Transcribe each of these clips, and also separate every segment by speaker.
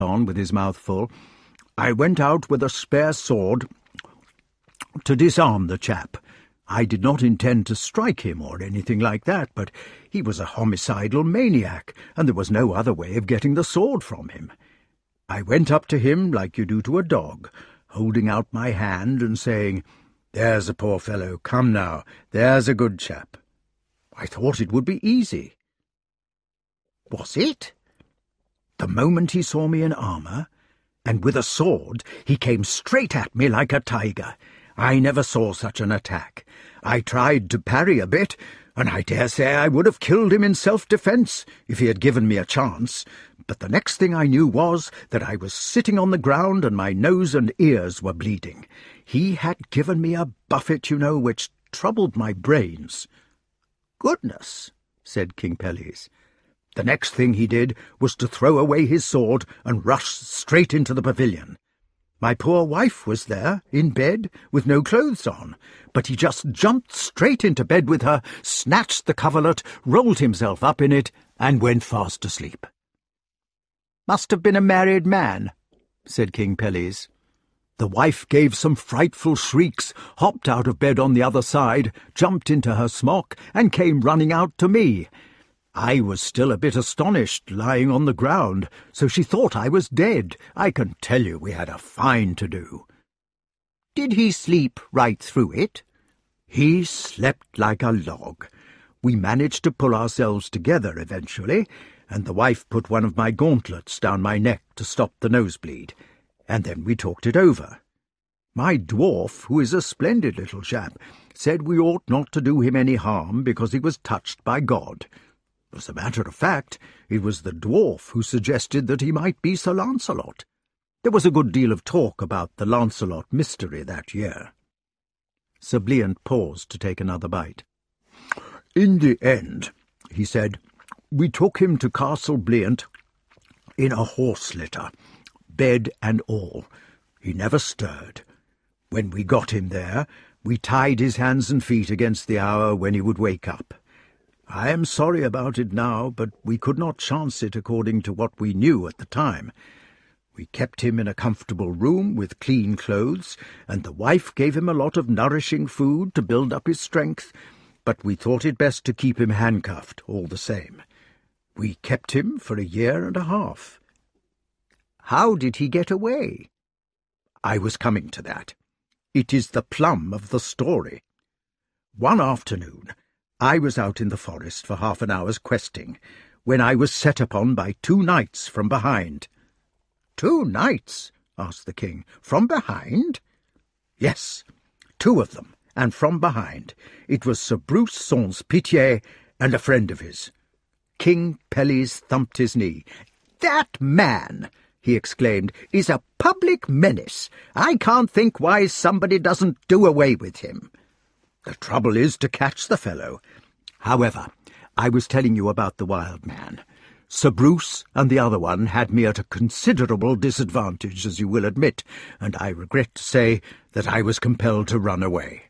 Speaker 1: on with his mouth full, "I went out with a spare sword to disarm the chap. I did not intend to strike him or anything like that, but he was a homicidal maniac, and there was no other way of getting the sword from him. I went up to him like you do to a dog, holding out my hand and saying, 'There's a poor fellow, come now, there's a good chap.' I thought it would be easy." "Was it?" "The moment he saw me in armour, and with a sword, he came straight at me like a tiger. I never saw such an attack. I tried to parry a bit, and I dare say I would have killed him in self-defence if he had given me a chance, but the next thing I knew was that I was sitting on the ground and my nose and ears were bleeding. He had given me a buffet, you know, which troubled my brains." "Goodness," said King Pelles. "The next thing he did was to throw away his sword and rush straight into the pavilion. My poor wife was there, in bed, with no clothes on, but he just jumped straight into bed with her, snatched the coverlet, rolled himself up in it, and went fast asleep." "Must have been a married man," said King Pelles. "The wife gave some frightful shrieks, hopped out of bed on the other side, jumped into her smock, and came running out to me. I was still a bit astonished, lying on the ground, so she thought I was dead. I can tell you we had a fine to-do." "Did he sleep right through it?" "He slept like a log. We managed to pull ourselves together eventually, and the wife put one of my gauntlets down my neck to stop the nosebleed, and then we talked it over. My dwarf, who is a splendid little chap, said we ought not to do him any harm because he was touched by God. As a matter of fact, it was the dwarf who suggested that he might be Sir Lancelot. There was a good deal of talk about the Lancelot mystery that year." Sir Bliant paused to take another bite. "In the end," he said, "we took him to Castle Bliant in a horse-litter, bed and all. He never stirred. When we got him there, we tied his hands and feet against the hour when he would wake up. I am sorry about it now, but we could not chance it according to what we knew at the time. We kept him in a comfortable room with clean clothes, and the wife gave him a lot of nourishing food to build up his strength, but we thought it best to keep him handcuffed all the same. We kept him for 1.5 years. "How did he get away?" "I was coming to that. It is the plum of the story. One afternoon I was out in the forest for half an hour's questing, when I was set upon by 2 knights from behind." "2 knights?" asked the king. "From behind?" "Yes, 2 of them, and from behind. It was Sir Bruce Sans Pitié and a friend of his." King Pelles thumped his knee. "That man," he exclaimed, "is a public menace. I can't think why somebody doesn't do away with him. The trouble is to catch the fellow. However, I was telling you about the wild man. Sir Bruce and the other one had me at a considerable disadvantage, as you will admit, and I regret to say that I was compelled to run away."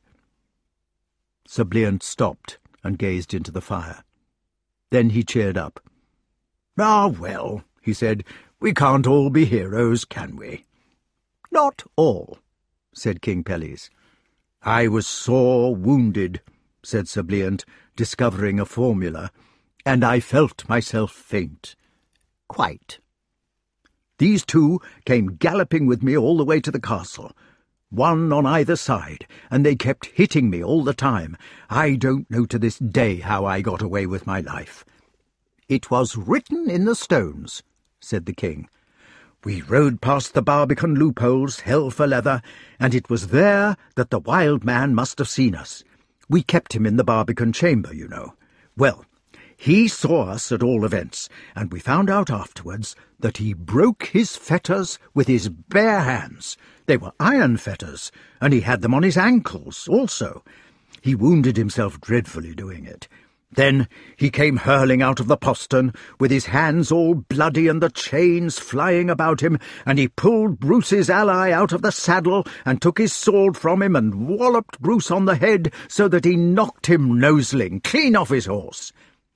Speaker 1: Sir Bliant stopped and gazed into the fire. Then he cheered up. "Ah, well," he said, "we can't all be heroes, can we?" "Not all," said King Pelles. "I was sore wounded," said Sir Bliant, discovering a formula, "and I felt myself faint." "Quite." "These 2 came galloping with me all the way to the castle, 1 on either side, and they kept hitting me all the time. I don't know to this day how I got away with my life." "It was written in the stones," said the king. "We rode past the Barbican loopholes, hell for leather, and it was there that the wild man must have seen us. We kept him in the Barbican chamber, you know. Well, he saw us at all events, and we found out afterwards that he broke his fetters with his bare hands. They were iron fetters, and he had them on his ankles also. He wounded himself dreadfully doing it. Then he came hurling out of the postern, with his hands all bloody and the chains flying about him, and he pulled Bruce's ally out of the saddle and took his sword from him and walloped Bruce on the head so that he knocked him noseling clean off his horse.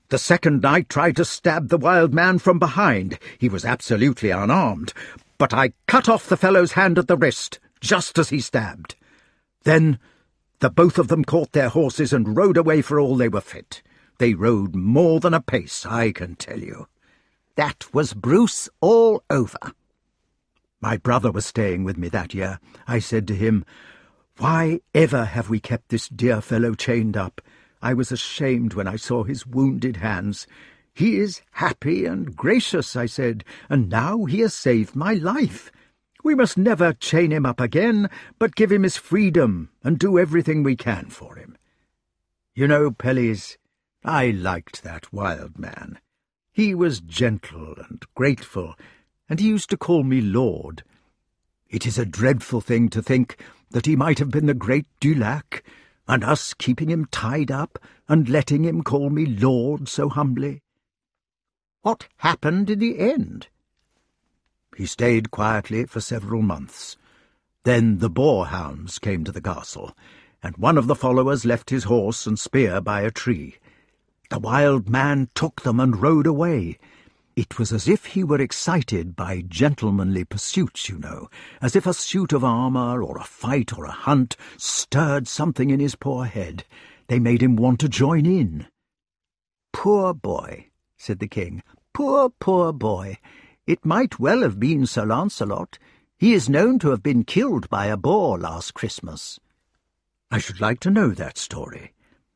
Speaker 1: The second knight tried to stab the wild man from behind. He was absolutely unarmed, but I cut off the fellow's hand at the wrist, just as he stabbed. Then the both of them caught their horses and rode away for all they were fit. They rode more than a pace, I can tell you.
Speaker 2: That was Bruce all over.
Speaker 1: My brother was staying with me that year. I said to him, "Why ever have we kept this dear fellow chained up? I was ashamed when I saw his wounded hands. He is happy and gracious," I said, "and now he has saved my life. We must never chain him up again, but give him his freedom and do everything we can for him." You know, Pelles, I liked that wild man. He was gentle and grateful, and he used to call me Lord. It is a dreadful thing to think that he might have been the great Dulac, and us keeping him tied up and letting him call me Lord so humbly.
Speaker 2: What happened in the end?
Speaker 1: He stayed quietly for several months. Then the boarhounds came to the castle, and one of the followers left his horse and spear by a tree. The wild man took them and rode away. It was as if he were excited by gentlemanly pursuits, you know, as if a suit of armour or a fight or a hunt stirred something in his poor head. They made him want to join in.
Speaker 2: "Poor boy," said the king. "Poor, poor boy. It might well have been Sir Lancelot. He is known to have been killed by a boar last Christmas."
Speaker 1: "I should like to know that story."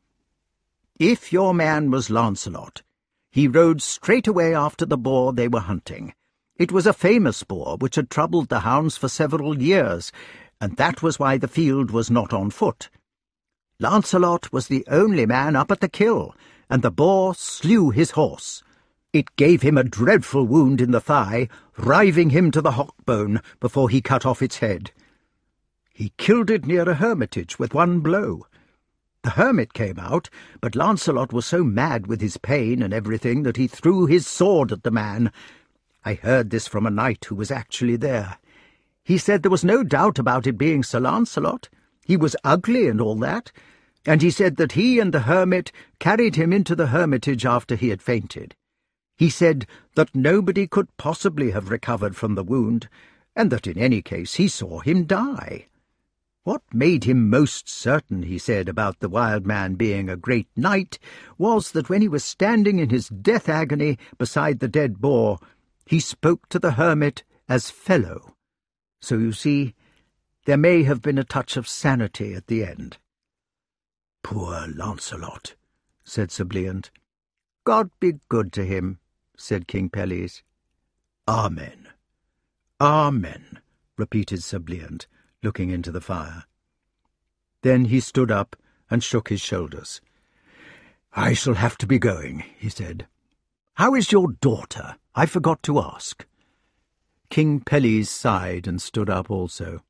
Speaker 2: "If your man was Lancelot, he rode straight away after the boar they were hunting. It was a famous boar which had troubled the hounds for several years, and that was why the field was not on foot. Lancelot was the only man up at the kill, and the boar slew his horse. It gave him a dreadful wound in the thigh, riving him to the hock bone before he cut off its head. He killed it near a hermitage with one blow. The hermit came out, but Lancelot was so mad with his pain and everything that he threw his sword at the man. I heard this from a knight who was actually there. He said there was no doubt about it being Sir Lancelot. He was ugly and all that, and he said that he and the hermit carried him into the hermitage after he had fainted. He said that nobody could possibly have recovered from the wound, and that in any case he saw him die. What made him most certain, he said, about the wild man being a great knight was that when he was standing in his death agony beside the dead boar, he spoke to the hermit as fellow. So you see, there may have been a touch of sanity at the end."
Speaker 1: "Poor Lancelot," said Sir Bliant.
Speaker 2: "God be good to him," said King Pelles.
Speaker 1: "Amen. Amen," repeated Sir Bliant, looking into the fire. Then he stood up and shook his shoulders. "I shall have to be going," he said. "How is your daughter? I forgot to ask." King Pelles sighed and stood up also.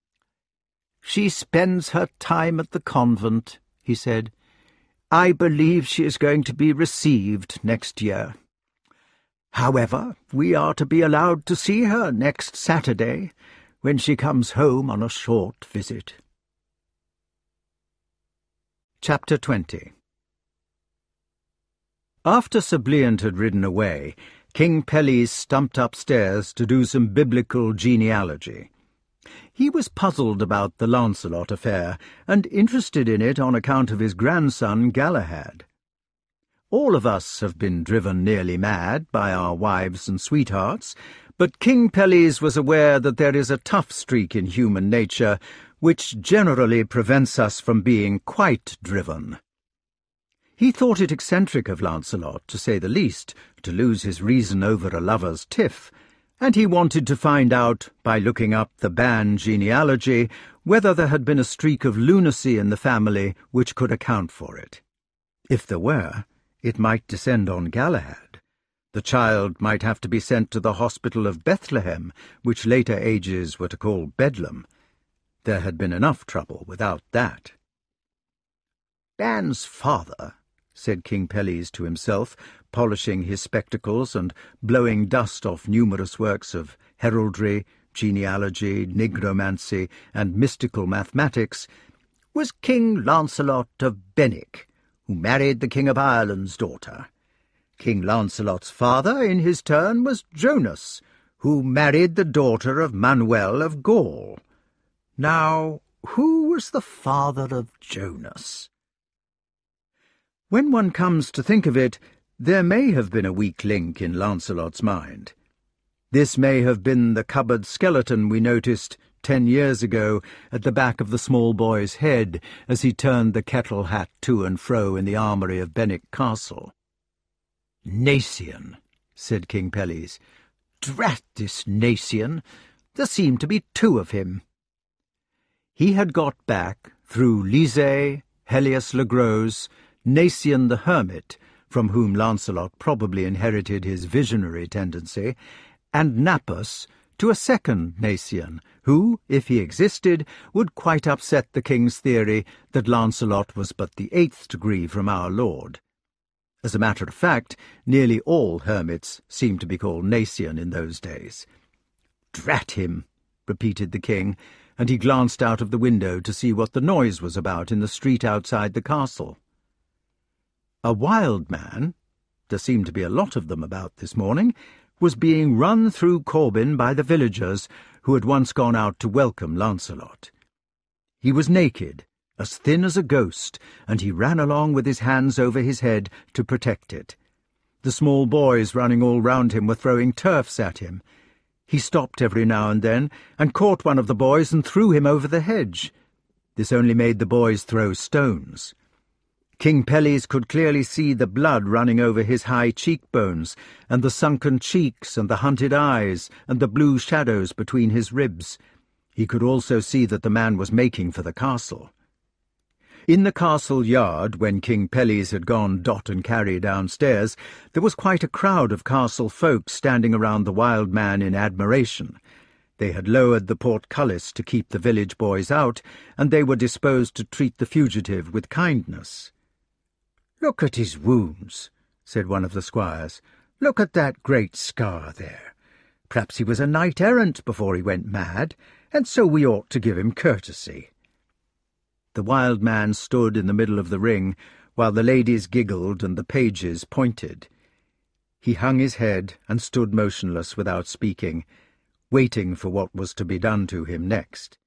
Speaker 2: "She spends her time at the convent," he said. "I believe she is going to be received next year. However, we are to be allowed to see her next Saturday, when she comes home on a short visit."
Speaker 1: Chapter 20. After Sir Bliant had ridden away, King Pelles stumped upstairs to do some biblical genealogy. He was puzzled about the Lancelot affair, and interested in it on account of his grandson Galahad. All of us have been driven nearly mad by our wives and sweethearts, but King Pelles was aware that there is a tough streak in human nature which generally prevents us from being quite driven. He thought it eccentric of Lancelot, to say the least, to lose his reason over a lover's tiff, and he wanted to find out, by looking up the Ban genealogy, whether there had been a streak of lunacy in the family which could account for it. If there were, it might descend on Galahad. The child might have to be sent to the hospital of Bethlehem, which later ages were to call Bedlam. There had been enough trouble without that.
Speaker 2: "Ban's father," said King Pelles to himself, polishing his spectacles and blowing dust off numerous works of heraldry, genealogy, nigromancy, and mystical mathematics, "was King Lancelot of Benwick, who married the King of Ireland's daughter. King Lancelot's father, in his turn, was Jonas, who married the daughter of Manuel of Gaul. Now, who was the father of Jonas? When one comes to think of it, there may have been a weak link in Lancelot's mind. This may have been the cupboard skeleton we noticed 10 years ago at the back of the small boy's head as he turned the kettle hat to and fro in the armoury of Benwick Castle. "Nacien," said King Pelles. "Drat this Nacien! There seemed to be two of him." He had got back, through Lise, Helias le Gros, Nacien the Hermit, from whom Lancelot probably inherited his visionary tendency, and Nappus, to a second Nacien, who, if he existed, would quite upset the king's theory that Lancelot was but the 8th degree from our Lord. As a matter of fact, nearly all hermits seemed to be called Nacien in those days. "Drat him," repeated the king, and he glanced out of the window to see what the noise was about in the street outside the castle. A wild man, there seemed to be a lot of them about this morning, was being run through Corbin by the villagers who had once gone out to welcome Lancelot. He was naked, as thin as a ghost, and he ran along with his hands over his head to protect it. The small boys running all round him were throwing turfs at him. He stopped every now and then, and caught one of the boys and threw him over the hedge. This only made the boys throw stones. King Pelles could clearly see the blood running over his high cheekbones, and the sunken cheeks, and the hunted eyes, and the blue shadows between his ribs. He could also see that the man was making for the castle. In the castle yard, when King Pelles had gone dot and carry downstairs, there was quite a crowd of castle folk standing around the wild man in admiration. They had lowered the portcullis to keep the village boys out, and they were disposed to treat the fugitive with kindness. "Look at his wounds," said one of the squires. "Look at that great scar there. Perhaps he was a knight-errant before he went mad, and so we ought to give him courtesy." The wild man stood in the middle of the ring, while the ladies giggled and the pages pointed. He hung his head and stood motionless without speaking, waiting for what was to be done to him next.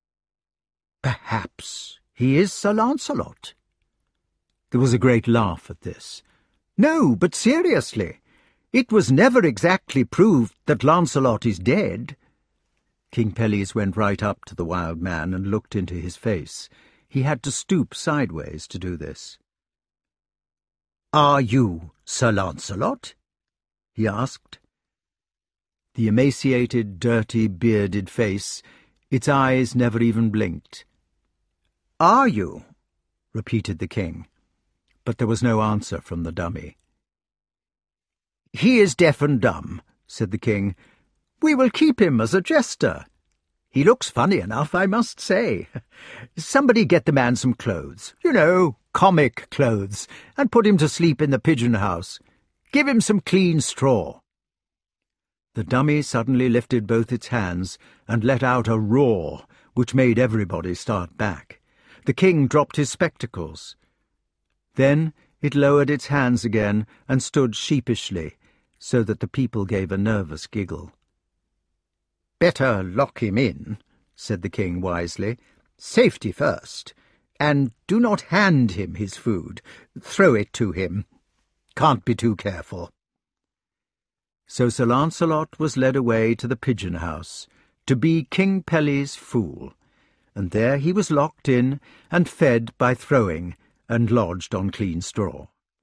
Speaker 2: "Perhaps he is Sir Lancelot." There was a great laugh at this. "No, but seriously, it was never exactly proved that Lancelot is dead." King Pelles went right up to the wild man and looked into his face. He had to stoop sideways to do this. "Are you Sir Lancelot?" he asked. The emaciated, dirty, bearded face, its eyes never even blinked. "Are you?" repeated the king. But there was no answer from the dummy. "He is deaf and dumb," said the king. "We will keep him as a jester. He looks funny enough, I must say. Somebody get the man some clothes, comic clothes, and put him to sleep in the pigeon-house. Give him some clean straw." The dummy suddenly lifted both its hands and let out a roar which made everybody start back. The king dropped his spectacles. Then it lowered its hands again and stood sheepishly, so that the people gave a nervous giggle. "Better lock him in," said the king wisely. "Safety first. And do not hand him his food. Throw it to him. Can't be too careful." So Sir Lancelot was led away to the pigeon-house, to be King Pelles' fool, and there he was locked in and fed by throwing, and lodged on clean straw.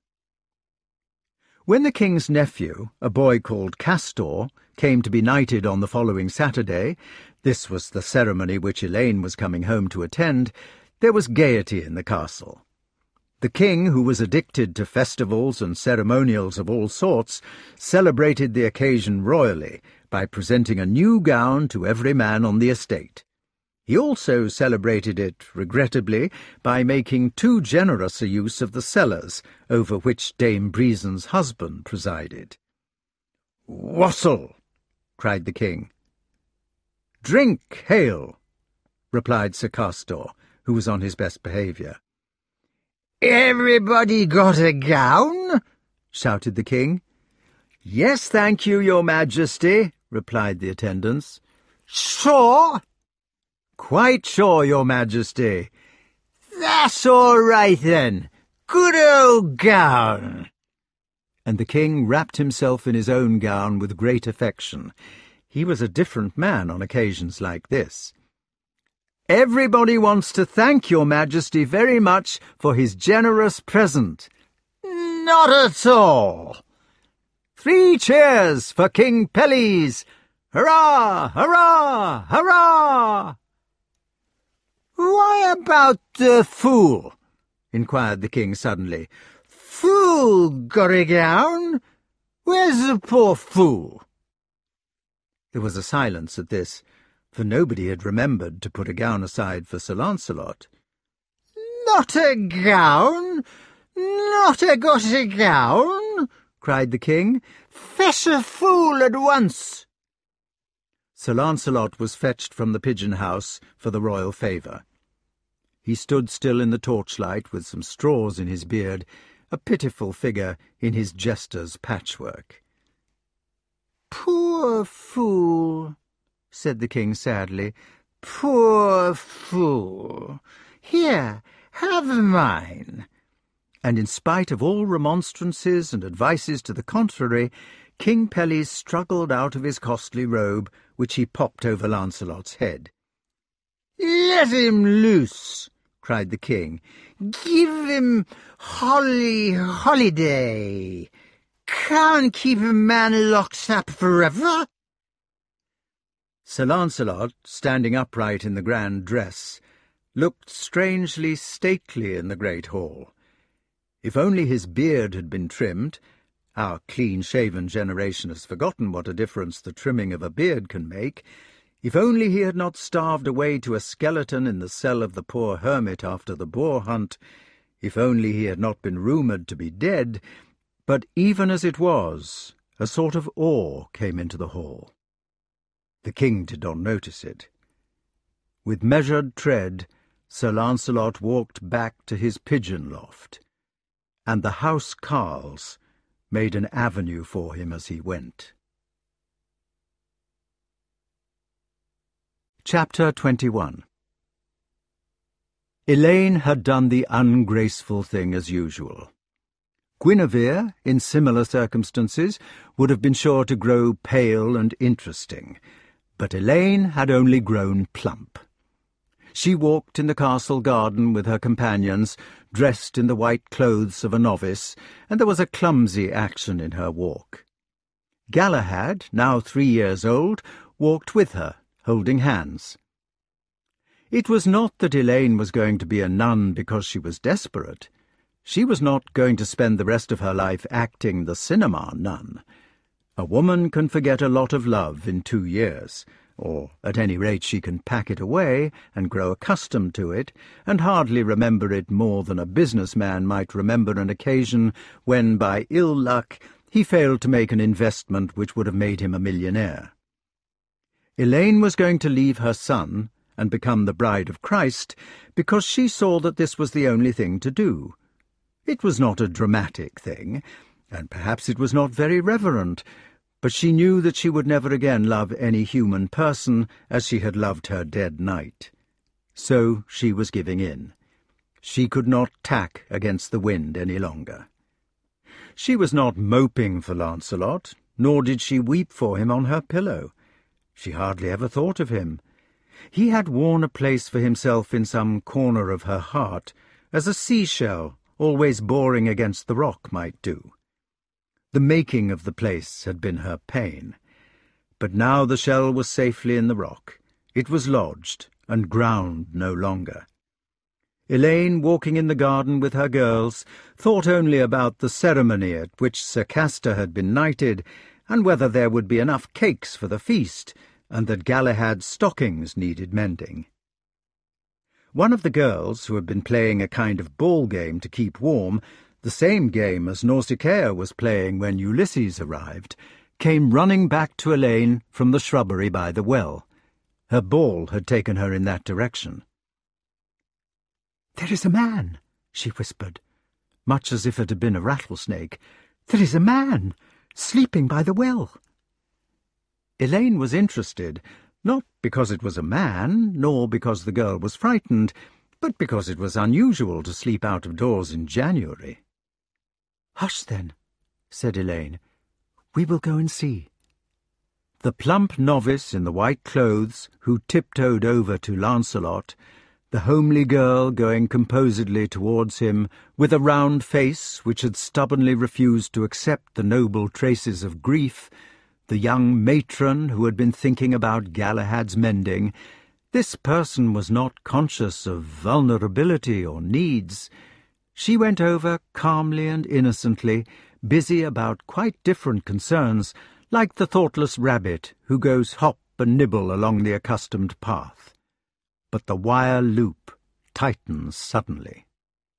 Speaker 2: When the king's nephew, a boy called Castor, came to be knighted on the following Saturday, this was the ceremony which Elaine was coming home to attend, there was gaiety in the castle. The king, who was addicted to festivals and ceremonials of all sorts, celebrated the occasion royally by presenting a new gown to every man on the estate. He also celebrated it, regrettably, by making too generous a use of the cellars, over which Dame Breason's husband presided. "Wassail!" cried the king. "Drink, hail!" replied Sir Castor, who was on his best behaviour. "Everybody got a gown?" shouted the king. "Yes, thank you, your majesty," replied the attendants. "Sure?" "Quite sure, your majesty." "That's all right, then. Good old gown." And the king wrapped himself in his own gown with great affection. He was a different man on occasions like this. "Everybody wants to thank your majesty very much for his generous present." "Not at all." "3 cheers for King Pelles! Hurrah! Hurrah! Hurrah!" "Why about the fool?" inquired the king suddenly. "Fool got a gown? Where's the poor fool?" There was a silence at this, for nobody had remembered to put a gown aside for Sir Lancelot. "Not a gown? Not got a gown?" cried the king. "Fetch a fool at once." Sir Lancelot was fetched from the pigeon-house for the royal favour. He stood still in the torchlight with some straws in his beard, a pitiful figure in his jester's patchwork. "Poor fool," said the king sadly. "Poor fool. Here, have mine." And in spite of all remonstrances and advices to the contrary, King Pelles struggled out of his costly robe, which he popped over Lancelot's head. "Let him loose," cried the king. "Give him holiday. Can't keep a man locked up forever." Sir Lancelot, standing upright in the grand dress, looked strangely stately in the great hall. If only his beard had been trimmed — our clean-shaven generation has forgotten what a difference the trimming of a beard can make — if only he had not starved away to a skeleton in the cell of the poor hermit after the boar hunt, if only he had not been rumoured to be dead, but even as it was, a sort of awe came into the hall. The king did not notice it. With measured tread, Sir Lancelot walked back to his pigeon loft, and the house carles made an avenue for him as he went. Chapter 21. Elaine had done the ungraceful thing as usual. Guinevere, in similar circumstances, would have been sure to grow pale and interesting, but Elaine had only grown plump. She walked in the castle garden with her companions, dressed in the white clothes of a novice, and there was a clumsy action in her walk. Galahad, now 3 years old, walked with her, holding hands. It was not that Elaine was going to be a nun because she was desperate. She was not going to spend the rest of her life acting the cinema nun. A woman can forget a lot of love in 2 years, or at any rate she can pack it away and grow accustomed to it, and hardly remember it more than a businessman might remember an occasion when, by ill luck, he failed to make an investment which would have made him a millionaire. Elaine was going to leave her son and become the bride of Christ because she saw that this was the only thing to do. It was not a dramatic thing, and perhaps it was not very reverent, but she knew that she would never again love any human person as she had loved her dead knight. So she was giving in. She could not tack against the wind any longer. She was not moping for Lancelot, nor did she weep for him on her pillow. She hardly ever thought of him. He had worn a place for himself in some corner of her heart, as a seashell always boring against the rock might do. The making of the place had been her pain. But now the shell was safely in the rock. It was lodged, and ground no longer. Elaine, walking in the garden with her girls, thought only about the ceremony at which Sir Castor had been knighted, and whether there would be enough cakes for the feast, and that Galahad's stockings needed mending. One of the girls, who had been playing a kind of ball game to keep warm, the same game as Nausicaa was playing when Ulysses arrived, came running back to Elaine from the shrubbery by the well. Her ball had taken her in that direction. "There is a man," she whispered, much as if it had been a rattlesnake, There is a man sleeping by the well."
Speaker 1: Elaine was interested, not because it was a man, nor because the girl was frightened, but because it was unusual to sleep out of doors in January.
Speaker 2: "Hush, then," said Elaine. "We will go and see."
Speaker 1: The plump novice in the white clothes who tiptoed over to Lancelot, the homely girl going composedly towards him with a round face which had stubbornly refused to accept the noble traces of grief, the young matron who had been thinking about Galahad's mending, this person was not conscious of vulnerability or needs. She went over calmly and innocently, busy about quite different concerns, like the thoughtless rabbit who goes hop and nibble along the accustomed path. But the wire loop tightens suddenly.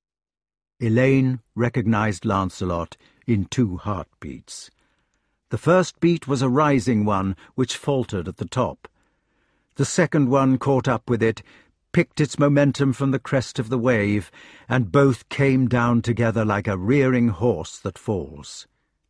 Speaker 1: Elaine recognized Lancelot in 2 heartbeats. The first beat was a rising one, which faltered at the top. The second one caught up with it, picked its momentum from the crest of the wave, and both came down together like a rearing horse that falls.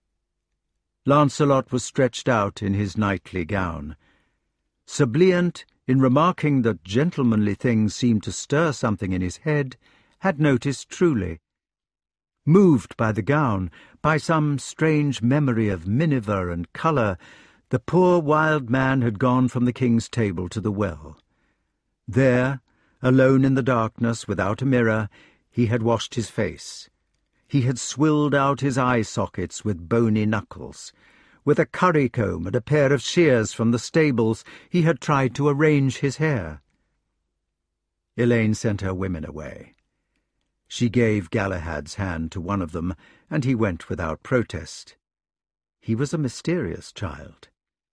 Speaker 1: Lancelot was stretched out in his knightly gown. Sir Bliant, in remarking that gentlemanly things seemed to stir something in his head, had noticed truly. Moved by the gown, by some strange memory of miniver and colour, the poor wild man had gone from the king's table to the well. There, alone in the darkness, without a mirror, he had washed his face. He had swilled out his eye sockets with bony knuckles. With a currycomb and a pair of shears from the stables, he had tried to arrange his hair. Elaine sent her women away. She gave Galahad's hand to one of them, and he went without protest. He was a mysterious child.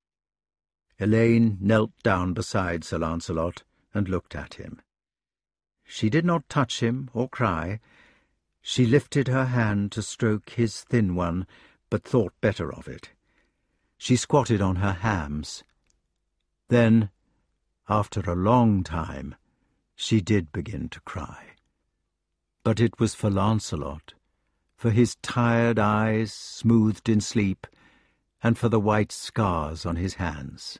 Speaker 1: Elaine knelt down beside Sir Lancelot and looked at him. She did not touch him or cry. She lifted her hand to stroke his thin one, but thought better of it. She squatted on her hams. Then, after a long time, she did begin to cry. But it was for Lancelot, for his tired eyes smoothed in sleep, and for the white scars on his hands.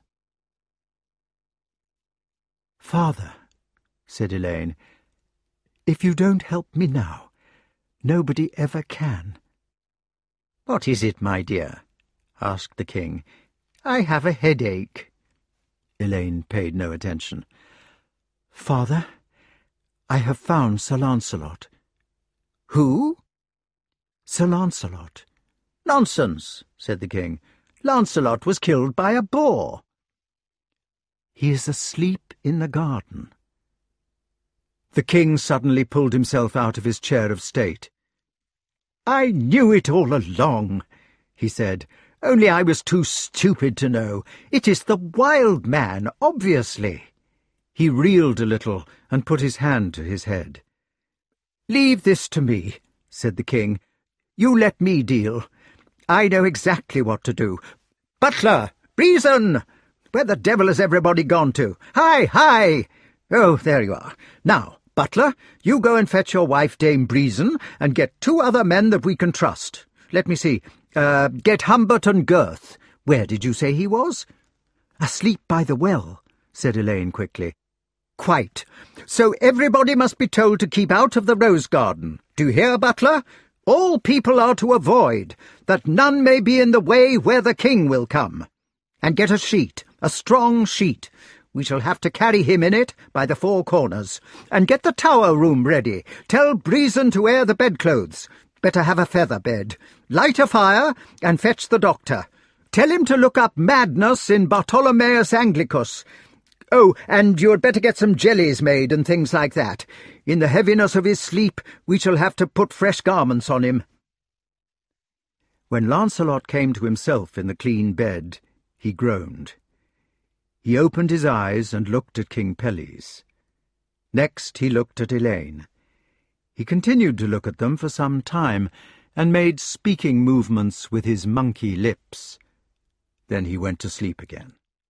Speaker 2: "Father," said Elaine, "if you don't help me now, nobody ever can."
Speaker 1: "What is it, my dear?" asked the king.
Speaker 2: "I have a headache." Elaine paid no attention. "Father, I have found Sir Lancelot."
Speaker 1: "Who?"
Speaker 2: "Sir Lancelot."
Speaker 1: "Nonsense," said the king. "Lancelot was killed by a boar."
Speaker 2: "He is asleep in the garden."
Speaker 1: The king suddenly pulled himself out of his chair of state. "I knew it all along," he said, "only I was too stupid to know. It is the wild man, obviously." He reeled a little and put his hand to his head. "Leave this to me," said the king. "You let me deal. I know exactly what to do. Butler! Reason! Where the devil has everybody gone to? Hi, hi! Oh, there you are. Now, Butler, you go and fetch your wife, Dame Breason, and get 2 other men that we can trust. Let me see. Get Humbert and Gurth. Where did you say he was?"
Speaker 2: "Asleep by the well," said Elaine quickly.
Speaker 1: "Quite. So everybody must be told to keep out of the rose garden. Do you hear, Butler? All people are to avoid, that none may be in the way where the king will come. And get a sheet, a strong sheet. We shall have to carry him in it by the 4 corners. And get the tower room ready. Tell Breason to air the bedclothes. Better have a feather bed. Light a fire and fetch the doctor. Tell him to look up madness in Bartholomeus Anglicus. Oh, and you had better get some jellies made and things like that. In the heaviness of his sleep, we shall have to put fresh garments on him." When Lancelot came to himself in the clean bed, he groaned. He opened his eyes and looked at King Pelles. Next he looked at Elaine. He continued to look at them for some time, and made speaking movements with his monkey lips. Then he went to sleep again.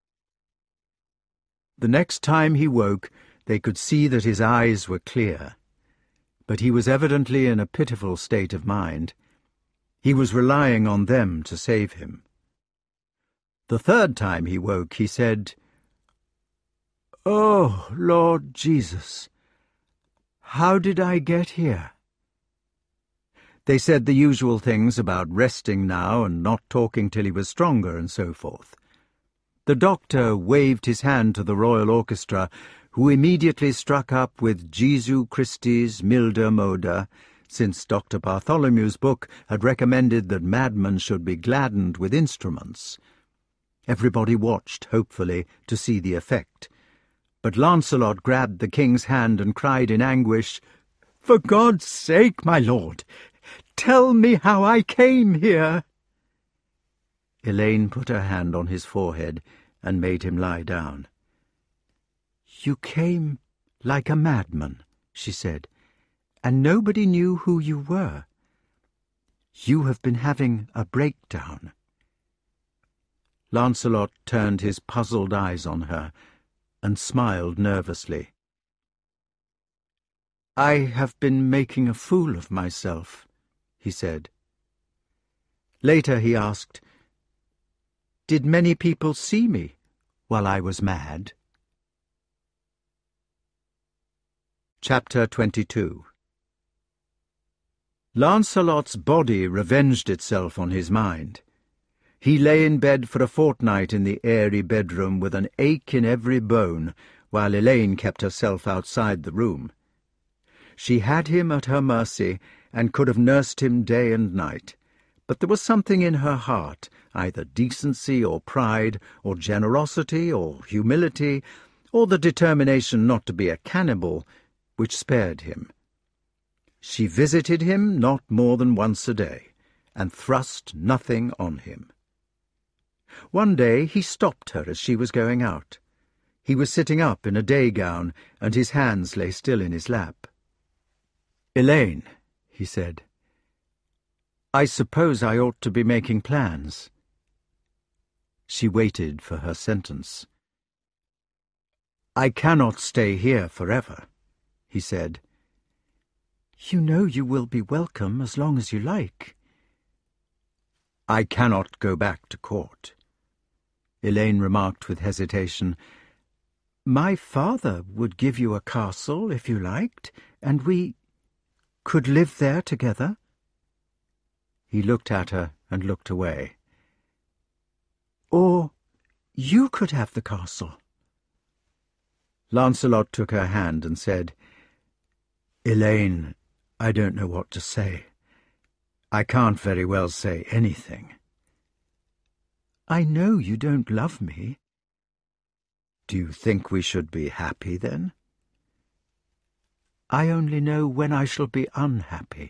Speaker 1: The next time he woke, they could see that his eyes were clear. But he was evidently in a pitiful state of mind.
Speaker 2: He was relying on them to save him. The third time he woke, he said, "Oh, Lord Jesus, how did I get here?" They said the usual things about resting now and not talking till he was stronger and so forth. The doctor waved his hand to the Royal Orchestra, who immediately struck up with Jesu Christus Milder Moder, since Dr. Bartholomew's book had recommended that madmen should be gladdened with instruments. Everybody watched, hopefully, to see the effect. But Lancelot grabbed the king's hand and cried in anguish, "For God's sake, my lord, tell me how I came here." Elaine put her hand on his forehead and made him lie down. "You came like a madman," she said, "and nobody knew who you were. You have been having a breakdown." Lancelot turned his puzzled eyes on her and smiled nervously. "I have been making a fool of myself," he said. Later he asked, "Did many people see me while I was mad?" Chapter 22. Lancelot's body revenged itself on his mind. He lay in bed for a fortnight in the airy bedroom with an ache in every bone, while Elaine kept herself outside the room. She had him at her mercy and could have nursed him day and night, but there was something in her heart, either decency or pride, or generosity or humility, or the determination not to be a cannibal, which spared him. She visited him not more than once a day, and thrust nothing on him. One day he stopped her as she was going out. He was sitting up in a day gown, and his hands lay still in his lap. "Elaine," he said, "I suppose I ought to be making plans." She waited for her sentence. "I cannot stay here forever," he said. "You know you will be welcome as long as you like." "I cannot go back to court," Elaine remarked with hesitation. "My father would give you a castle if you liked, and we could live there together." He looked at her and looked away. "Or you could have the castle." Lancelot took her hand and said, "Elaine, I don't know what to say. I can't very well say anything." "I know you don't love me." "Do you think we should be happy then?" "I only know when I shall be unhappy."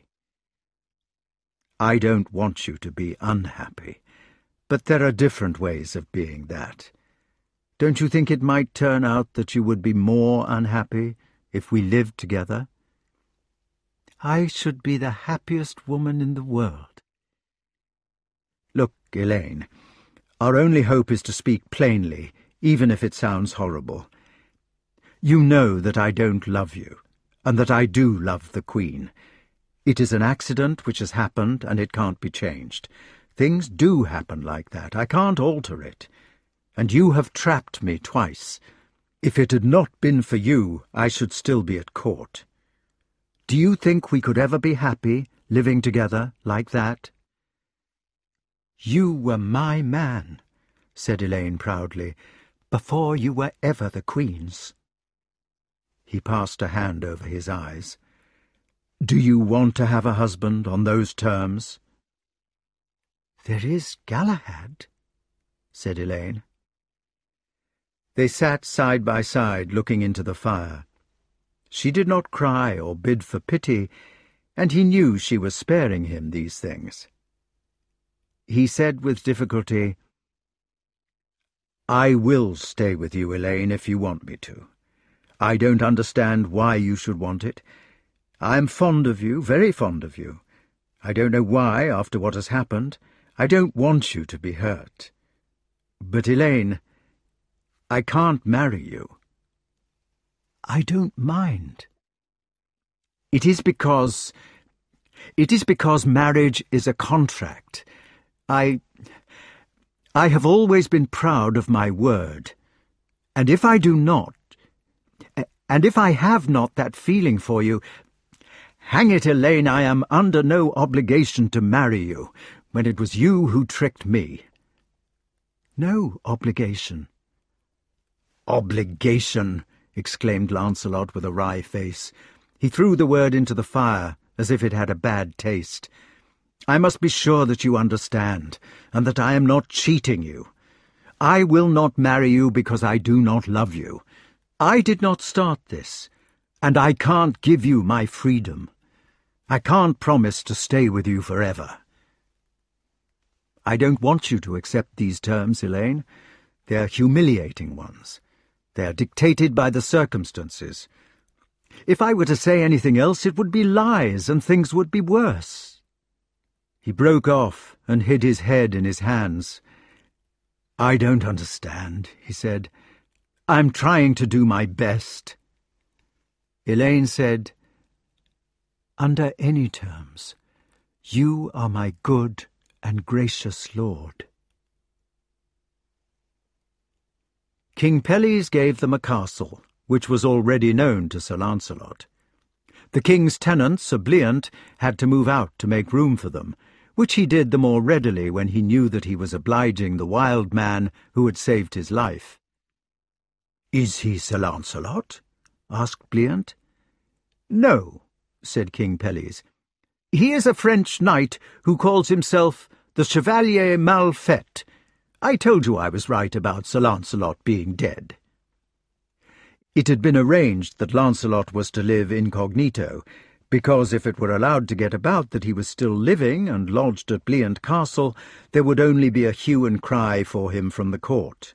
Speaker 2: "I don't want you to be unhappy, but there are different ways of being that. Don't you think it might turn out that you would be more unhappy if we lived together?" "I should be the happiest woman in the world." "Look, Elaine, our only hope is to speak plainly, even if it sounds horrible. You know that I don't love you, and that I do love the Queen. It is an accident which has happened, and it can't be changed. Things do happen like that. I can't alter it. And you have trapped me twice. If it had not been for you, I should still be at court. Do you think we could ever be happy, living together like that?" "You were my man," said Elaine proudly, "before you were ever the Queen's." He passed a hand over his eyes. "Do you want to have a husband on those terms?" "There is Galahad," said Elaine. They sat side by side, looking into the fire. She did not cry or bid for pity, and he knew she was sparing him these things. He said with difficulty, "I will stay with you, Elaine, if you want me to. I don't understand why you should want it. I am fond of you, very fond of you. I don't know why, after what has happened. I don't want you to be hurt. But, Elaine, I can't marry you." "I don't mind." "It is because
Speaker 1: It is because marriage is a contract. I have always been proud of my word. And if I do not, and if I have not that feeling for you, hang it, Elaine, I am under no obligation to marry you, when it was you who tricked me. No obligation. Obligation, exclaimed Lancelot with a wry face. He threw the word into the fire, as if it had a bad taste. I must be sure that you understand, and that I am not cheating you. I will not marry you because I do not love you. I did not start this, and I can't give you my freedom. I can't promise to stay with you forever. I don't want you to accept these terms, Elaine. They're humiliating ones. They're dictated by the circumstances. If I were to say anything else, it would be lies, and things would be worse. He broke off and hid his head in his hands. I don't understand, he said. I'm trying to do my best. Elaine said, Under any terms, you are my good and gracious lord. King Pelles gave them a castle, which was already known to Sir Lancelot. The king's tenant, Sir Bliant, had to move out to make room for them, which he did the more readily when he knew that he was obliging the wild man who had saved his life. "Is he Sir Lancelot?" asked Bliant. "No," said King Pelles. "He is a French knight who calls himself the Chevalier Mal Fait. I told you I was right about Sir Lancelot being dead." It had been arranged that Lancelot was to live incognito, because if it were allowed to get about that he was still living and lodged at Bliant Castle, there would only be a hue and cry for him from the court.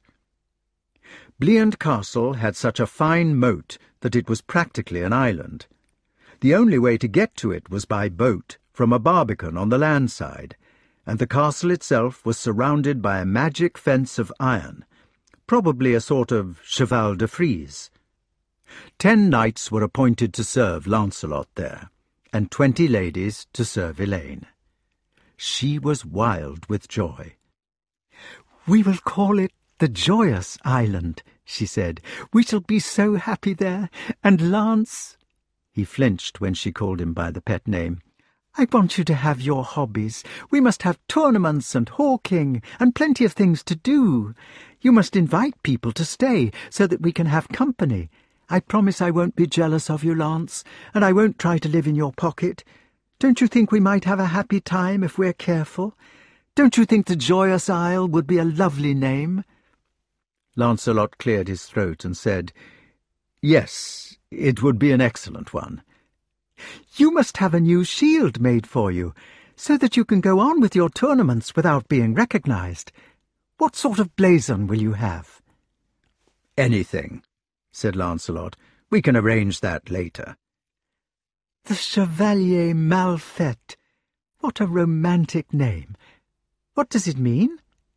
Speaker 1: Bliant Castle had such a fine moat that it was practically an island. The only way to get to it was by boat from a barbican on the land side, and the castle itself was surrounded by a magic fence of iron, probably a sort of cheval de frise. 10 knights were appointed to serve Lancelot there, and 20 ladies to serve Elaine. She was wild with joy. "We will call it the Joyous Island," she said. "We shall be so happy there, and Lance—" He flinched when she called him by the pet name. "I want you to have your hobbies. We must have tournaments and hawking, and plenty of things to do. You must invite people to stay, so that we can have company. I promise I won't be jealous of you, Lance, and I won't try to live in your pocket. Don't you think we might have a happy time if we're careful? Don't you think the Joyous Isle would be a lovely name?" Lancelot cleared his throat and said, "Yes, it would be an excellent one." "You must have a new shield made for you, so that you can go on with your tournaments without being recognized. What sort of blazon will you have?" "Anything," said Lancelot. "We can arrange that later." "The Chevalier Mal Fait. What a romantic name. What does it mean?"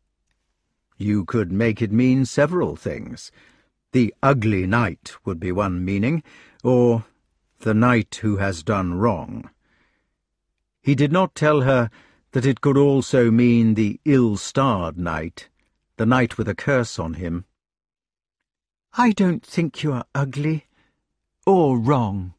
Speaker 1: "You could make it mean several things. The Ugly Knight would be one meaning, or the knight who has done wrong." He did not tell her that it could also mean the ill-starred knight, the knight with a curse on him. "I don't think you are ugly, or wrong."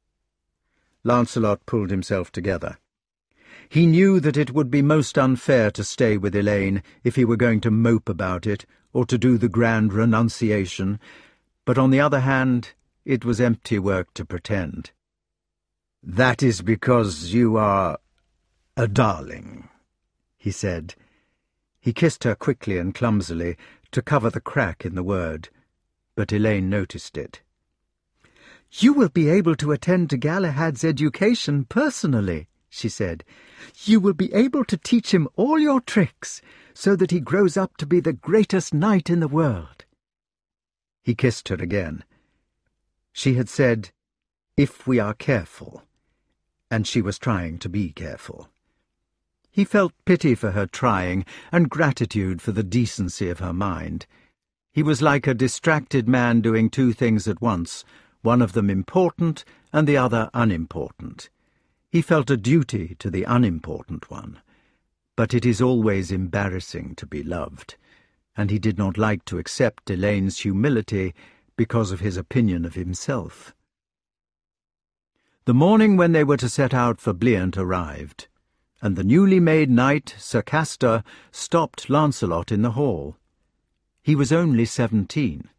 Speaker 1: Lancelot pulled himself together. He knew that it would be most unfair to stay with Elaine if he were going to mope about it, or to do the grand renunciation, but on the other hand, it was empty work to pretend. "That is because you are a darling," he said. He kissed her quickly and clumsily to cover the crack in the word, but Elaine noticed it. "You will be able to attend to Galahad's education personally," she said. "You will be able to teach him all your tricks, so that he grows up to be the greatest knight in the world." He kissed her again. She had said, "If we are careful," and she was trying to be careful. He felt pity for her trying, and gratitude for the decency of her mind. He was like a distracted man doing 2 things at once, one of them important and the other unimportant.
Speaker 2: He felt a duty to the unimportant one, but it is always embarrassing to be loved, and he did not like to accept Elaine's humility because of his opinion of himself. The morning when they were to set out for Bliant arrived, and the newly made knight, Sir Castor, stopped Lancelot in the hall. He was only 17.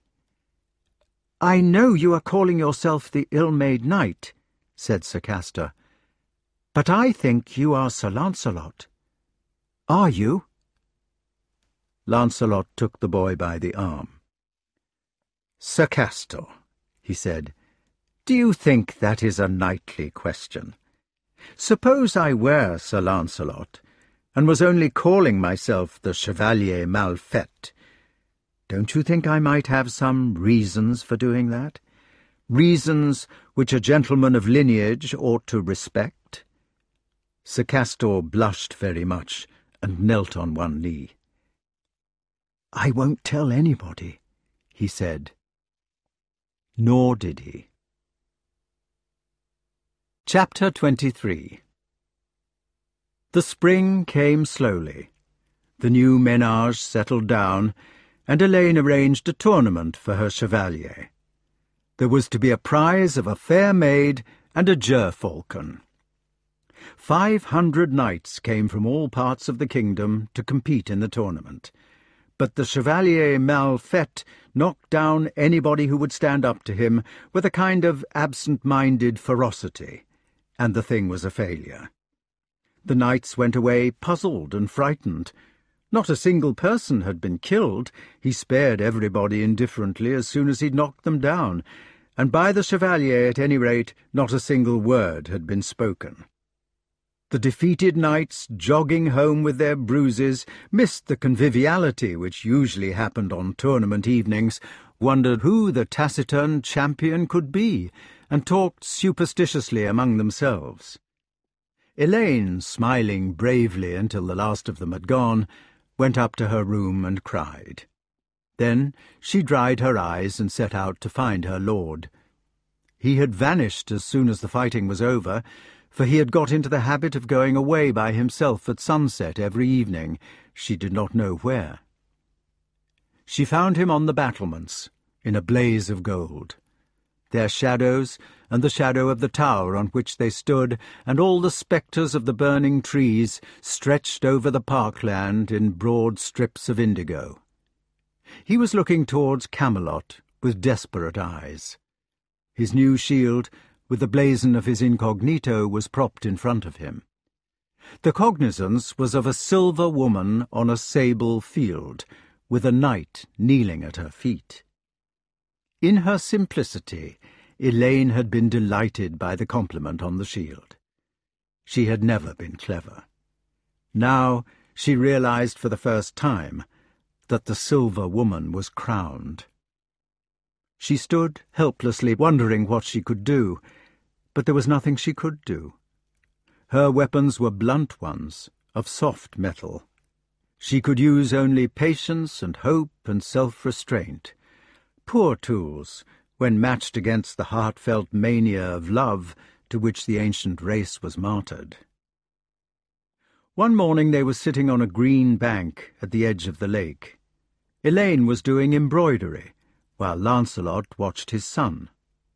Speaker 2: "I know you are calling yourself the ill-made knight," said Sir Castor, "but I think you are Sir Lancelot. Are you?" Lancelot took the boy by the arm. "Sir Castor," he said, "do you think that is a knightly question? Suppose I were Sir Lancelot, and was only calling myself the Chevalier Mal Fait. Don't you think I might have some reasons for doing that? Reasons which a gentleman of lineage ought to respect?" Sir Castor blushed very much and knelt on one knee. "I won't tell anybody," he said. Nor did he. Chapter 23. The spring came slowly. The new ménage settled down, and Elaine arranged a tournament for her chevalier. There was to be a prize of a fair maid and a gerfalcon. 500 knights came from all parts of the kingdom to compete in the tournament, but the Chevalier Mal Fait knocked down anybody who would stand up to him with a kind of absent-minded ferocity, and the thing was a failure. The knights went away puzzled and frightened. Not a single person had been killed. He spared everybody indifferently as soon as he'd knocked them down, and by the Chevalier, at any rate, not a single word had been spoken. The defeated knights, jogging home with their bruises, missed the conviviality which usually happened on tournament evenings, wondered who the taciturn champion could be, and talked superstitiously among themselves. Elaine, smiling bravely until the last of them had gone, went up to her room and cried. Then she dried her eyes and set out to find her lord. He had vanished as soon as the fighting was over, for he had got into the habit of going away by himself at sunset every evening, she did not know where. She found him on the battlements, in a blaze of gold. Their shadows, and the shadow of the tower on which they stood, and all the spectres of the burning trees, stretched over the parkland in broad strips of indigo. He was looking towards Camelot with desperate eyes. His new shield, with the blazon of his incognito, was propped in front of him. The cognizance was of a silver woman on a sable field, with a knight kneeling at her feet. In her simplicity, Elaine had been delighted by the compliment on the shield. She had never been clever. Now she realized for the first time that the silver woman was crowned. She stood helplessly, wondering what she could do, but there was nothing she could do. Her weapons were blunt ones, of soft metal. She could use only patience and hope and self-restraint. Poor tools, when matched against the heartfelt mania of love to which the ancient race was martyred. One morning they were sitting on a green bank at the edge of the lake. Elaine was doing embroidery, while Lancelot watched his son.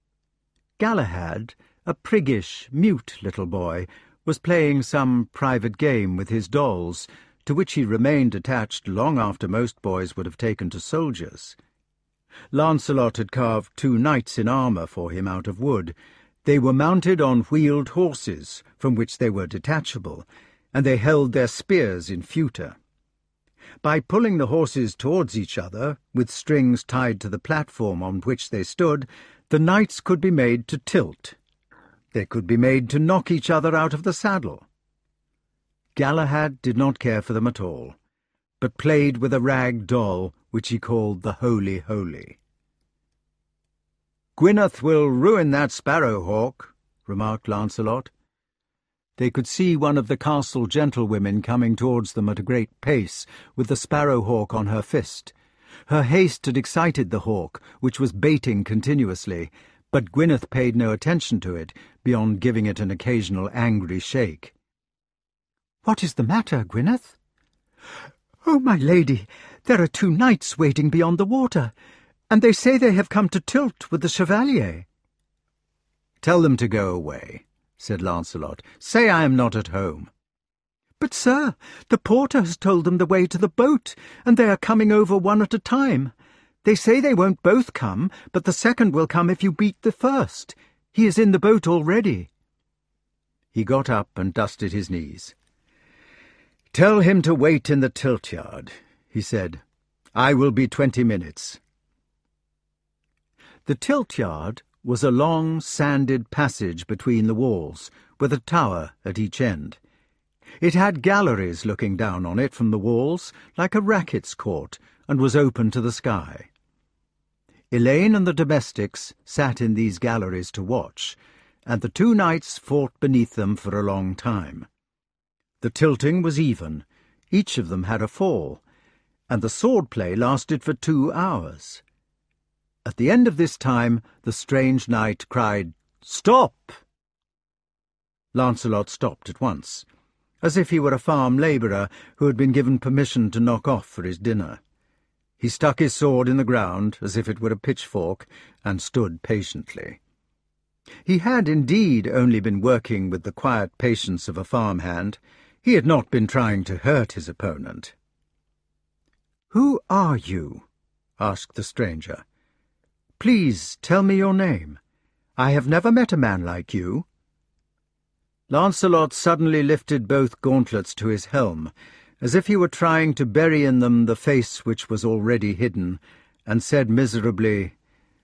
Speaker 2: Galahad, a priggish, mute little boy, was playing some private game with his dolls, to which he remained attached long after most boys would have taken to soldiers. Lancelot had carved 2 knights in armour for him out of wood. They were mounted on wheeled horses, from which they were detachable, and they held their spears in feuter. By pulling the horses towards each other, with strings tied to the platform on which they stood, the knights could be made to tilt. They could be made to knock each other out of the saddle. Galahad did not care for them at all, but played with a rag doll which he called the Holy Holy. "Gwyneth will ruin that sparrow-hawk," remarked Lancelot. They could see one of the castle gentlewomen coming towards them at a great pace, with the sparrow-hawk on her fist. Her haste had excited the hawk, which was baiting continuously, but Gwyneth paid no attention to it, beyond giving it an occasional angry shake. "What is the matter, Gwyneth?" "Oh, my lady, there are 2 knights waiting beyond the water, and they say they have come to tilt with the Chevalier."
Speaker 1: "Tell them to go away," said Lancelot. "Say I am not at home."
Speaker 2: "But, sir, the porter has told them the way to the boat, and they are coming over one at a time. They say they won't both come, but the second will come if you beat the first. He is in the boat already."
Speaker 1: He got up and dusted his knees. "Tell him to wait in the tilt-yard," he said. "I will be 20 minutes." The tilt-yard was a long, sanded passage between the walls, with a tower at each end. It had galleries looking down on it from the walls, like a rackets court, and was open to the sky. Elaine and the domestics sat in these galleries to watch, and the 2 knights fought beneath them for a long time. The tilting was even, each of them had a fall, and the sword-play lasted for 2 hours. At the end of this time the strange knight cried, "Stop!" Lancelot stopped at once, as if he were a farm labourer who had been given permission to knock off for his dinner. He stuck his sword in the ground, as if it were a pitchfork, and stood patiently. He had indeed only been working with the quiet patience of a farmhand. He had not been trying to hurt his opponent. "Who are you?" asked the stranger. "Please tell me your name. I have never met a man like you." Lancelot suddenly lifted both gauntlets to his helm, as if he were trying to bury in them the face which was already hidden, and said miserably,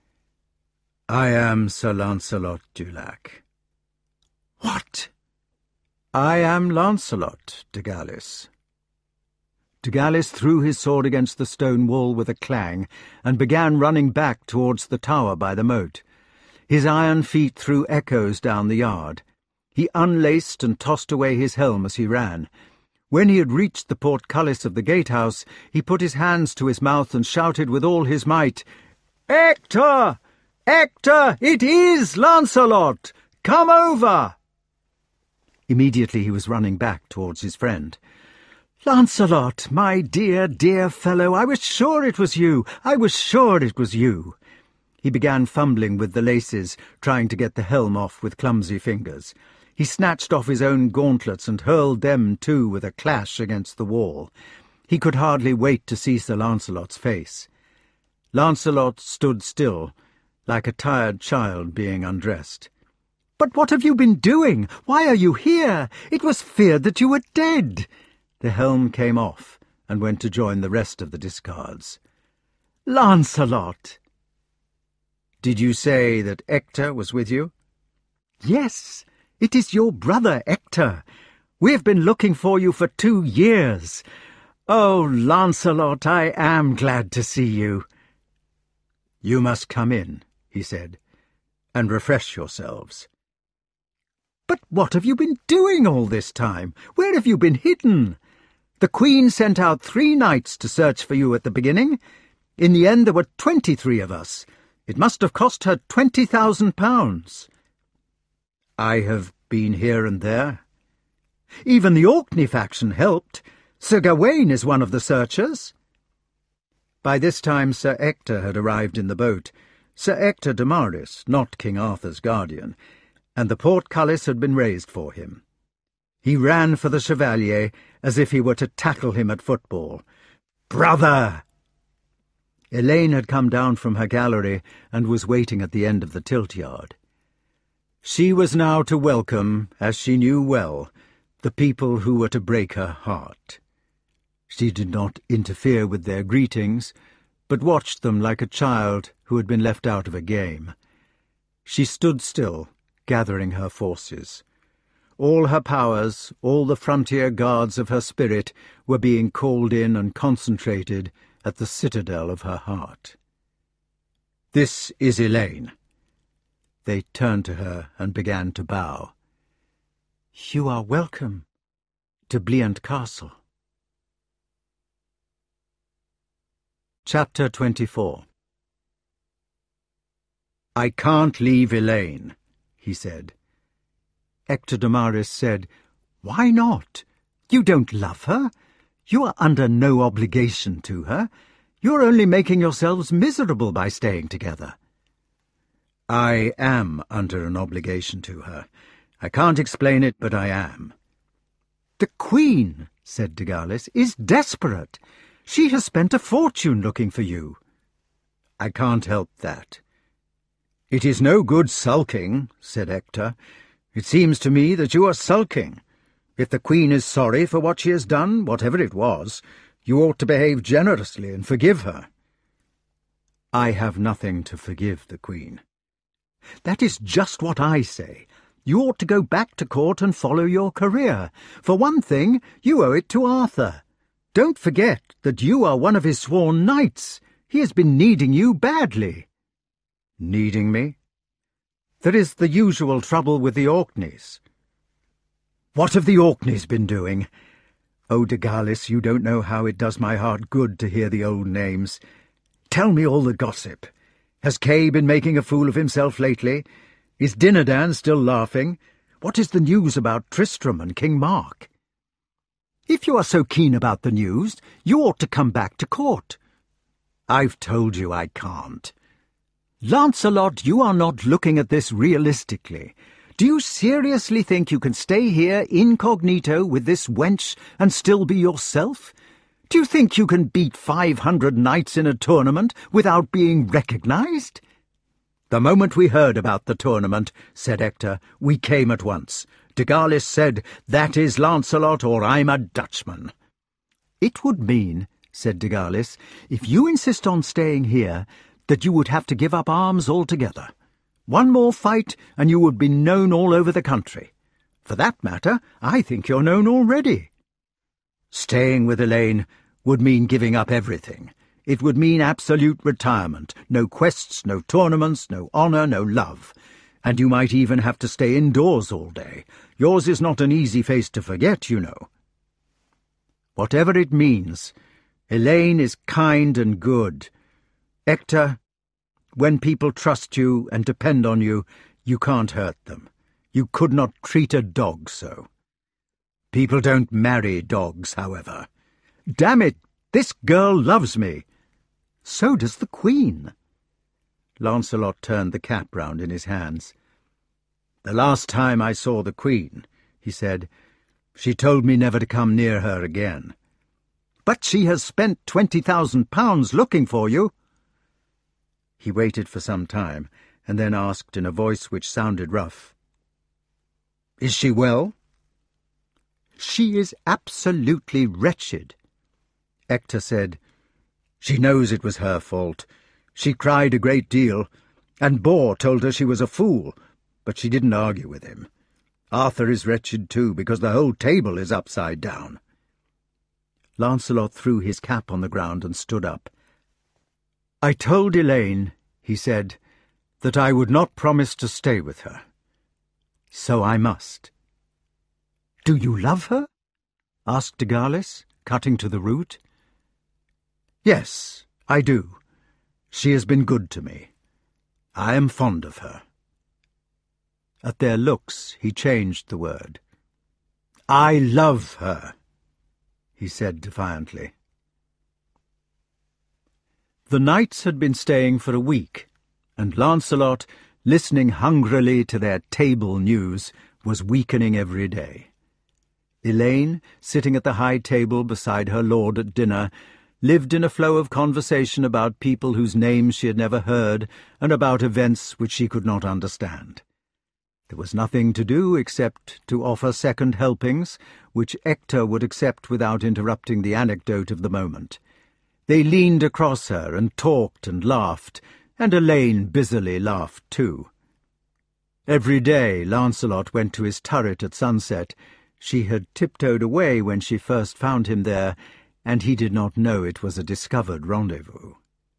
Speaker 1: "I am Sir Lancelot du Lac."
Speaker 2: "What?"
Speaker 1: "I am Lancelot de Galis." De Galis threw his sword against the stone wall with a clang, and began running back towards the tower by the moat. His iron feet threw echoes down the yard. He unlaced and tossed away his helm as he ran. When he had reached the portcullis of the gatehouse, he put his hands to his mouth and shouted with all his might, "Hector! Hector! It is Lancelot! Come over!" Immediately he was running back towards his friend.
Speaker 2: "Lancelot, my dear, dear fellow, I was sure it was you! I was sure it was you!" He began fumbling with the laces, trying to get the helm off with clumsy fingers. He snatched off his own gauntlets and hurled them too with a clash against the wall. He could hardly wait to see Sir Lancelot's face. Lancelot stood still, like a tired child being undressed. "But what have you been doing? Why are you here? It was feared that you were dead." The helm came off and went to join the rest of the discards. "Lancelot!"
Speaker 1: "Did you say that Hector was with you?"
Speaker 2: "Yes, it is your brother Hector. We have been looking for you for 2 years. Oh, Lancelot, I am glad to see you."
Speaker 1: "You must come in," he said, "and refresh yourselves."
Speaker 2: "But what have you been doing all this time? Where have you been hidden? The Queen sent out 3 knights to search for you at the beginning. In the end there were 23 of us. It must have cost her £20,000.
Speaker 1: "I have been here and there."
Speaker 2: "Even the Orkney faction helped. Sir Gawain is one of the searchers."
Speaker 1: By this time Sir Ector had arrived in the boat, Sir Ector de Maris, not King Arthur's guardian, and the portcullis had been raised for him. He ran for the Chevalier as if he were to tackle him at football. "Brother!" Elaine had come down from her gallery and was waiting at the end of the tilt-yard. She was now to welcome, as she knew well, the people who were to break her heart. She did not interfere with their greetings, but watched them like a child who had been left out of a game. She stood still, gathering her forces. All her powers, all the frontier guards of her spirit, were being called in and concentrated at the citadel of her heart. "This is Elaine." They turned to her and began to bow.
Speaker 2: "You are welcome to Bliant Castle."
Speaker 1: Chapter 24. "I can't leave Elaine," he said.
Speaker 2: Hector Damaris said, "Why not? You don't love her. You are under no obligation to her. You're only making yourselves miserable by staying together."
Speaker 1: "I am under an obligation to her. I can't explain it, but I am."
Speaker 2: "The Queen," said de Garlis, "is desperate. She has spent a fortune looking for you."
Speaker 1: "I can't help that." "It is no good sulking," said Hector. "It seems to me that you are sulking. If the Queen is sorry for what she has done, whatever it was, you ought to behave generously and forgive her."
Speaker 2: "I have nothing to forgive the Queen." "That is just what I say. You ought to go back to court and follow your career. For one thing, you owe it to Arthur. Don't forget that you are one of his sworn knights. He has been needing you badly."
Speaker 1: "Needing me?"
Speaker 2: "There is the usual trouble with the Orkneys."
Speaker 1: "What have the Orkneys been doing? Oh, de Garlis, you don't know how it does my heart good to hear the old names. Tell me all the gossip. Has Kay been making a fool of himself lately? Is Dinadan still laughing? What is the news about Tristram and King Mark?"
Speaker 2: "If you are so keen about the news, you ought to come back to court."
Speaker 1: "I've told you I can't."
Speaker 2: "Lancelot, you are not looking at this realistically. Do you seriously think you can stay here incognito with this wench and still be yourself? Do you think you can beat 500 knights in a tournament without being recognized?"
Speaker 1: "The moment we heard about the tournament," said Hector, "we came at once. De Garlis said, 'That is Lancelot, or I'm a Dutchman.'"
Speaker 2: "It would mean," said de Garlis, "if you insist on staying here, that you would have to give up arms altogether. One more fight, and you would be known all over the country. For that matter, I think you're known already."
Speaker 1: "Staying with Elaine would mean giving up everything. It would mean absolute retirement, no quests, no tournaments, no honour, no love. And you might even have to stay indoors all day. Yours is not an easy face to forget, you know."
Speaker 2: "Whatever it means, Elaine is kind and good. Hector, when people trust you and depend on you, you can't hurt them. You could not treat a dog so."
Speaker 1: "People don't marry dogs, however."
Speaker 2: "Damn it, this girl loves me. So does the Queen."
Speaker 1: Lancelot turned the cap round in his hands. "The last time I saw the Queen," he said, "she told me never to come near her again."
Speaker 2: "But she has spent £20,000 looking for you."
Speaker 1: He waited for some time, and then asked in a voice which sounded rough, "Is she well?"
Speaker 2: "She is absolutely wretched."
Speaker 1: Hector said, "She knows it was her fault. She cried a great deal, and Bor told her she was a fool, but she didn't argue with him. Arthur is wretched too, because the whole table is upside down."
Speaker 2: Lancelot threw his cap on the ground and stood up. "I told Elaine," he said, "that I would not promise to stay with her. So I must." "Do you love her?" asked de Garlis, cutting to the root.
Speaker 1: "Yes, I do. She has been good to me. I am fond of her."
Speaker 2: At their looks he changed the word.
Speaker 1: "I love her," he said defiantly.
Speaker 2: The knights had been staying for a week, and Lancelot, listening hungrily to their table news, was weakening every day. Elaine, sitting at the high table beside her lord at dinner, lived in a flow of conversation about people whose names she had never heard and about events which she could not understand. There was nothing to do except to offer second helpings, which Hector would accept without interrupting the anecdote of the moment. They leaned across her and talked and laughed, and Elaine busily laughed too. Every day Lancelot went to his turret at sunset. She had tiptoed away when she first found him there, and he did not know it was a discovered rendezvous.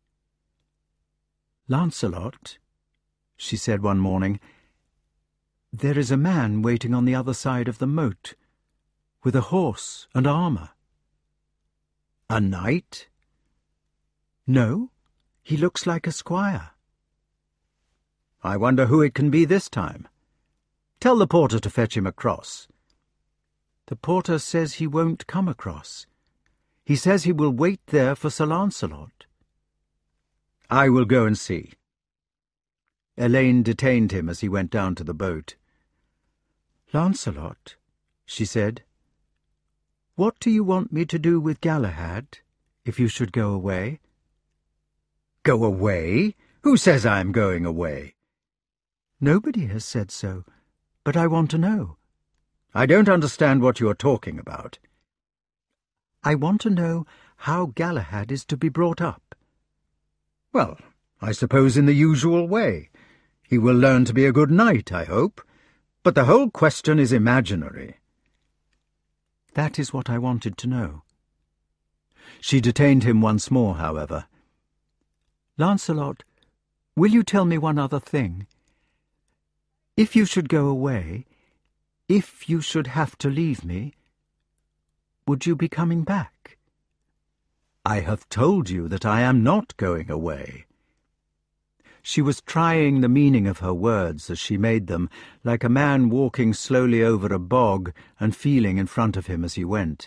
Speaker 2: "Lancelot," she said one morning, "there is a man waiting on the other side of the moat, with a horse and armour."
Speaker 1: "A knight?"
Speaker 2: "No, he looks like a squire." I wonder who it can be this time. Tell the porter to fetch him across." "The porter says he won't come across. He says he will wait there for Sir Lancelot." "I will go and see." Elaine detained him as he went down to the boat. "Lancelot," she said, "what do you want me to do with Galahad, if you should go away?" "Go away? Who says I am going away?" "Nobody has said so, but I want to know." "I don't understand what you are talking about." "I want to know how Galahad is to be brought up." "Well, I suppose in the usual way. He will learn to be a good knight, I hope. But the whole question is imaginary." "That is what I wanted to know." She detained him once more, however. "Lancelot, will you tell me one other thing? If you should go away, if you should have to leave me, would you be coming back?" "I have told you that I am not going away." She was trying the meaning of her words as she made them, like a man walking slowly over a bog and feeling in front of him as he went.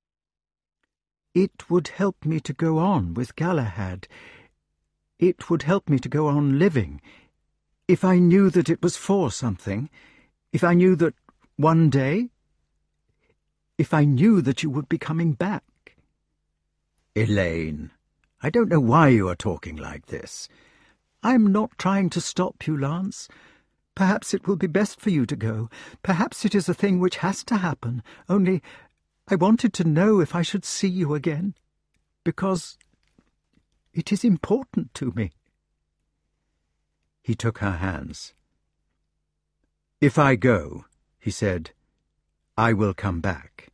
Speaker 2: "It would help me to go on with Galahad. It would help me to go on living, if I knew that it was for something, if I knew that one day, if I knew that you would be coming back." "Elaine, I don't know why you are talking like this." "I'm not trying to stop you, Lance. Perhaps it will be best for you to go. Perhaps it is a thing which has to happen. Only I wanted to know if I should see you again, because it is important to me." He took her hands. "If I go," he said, "I will come back."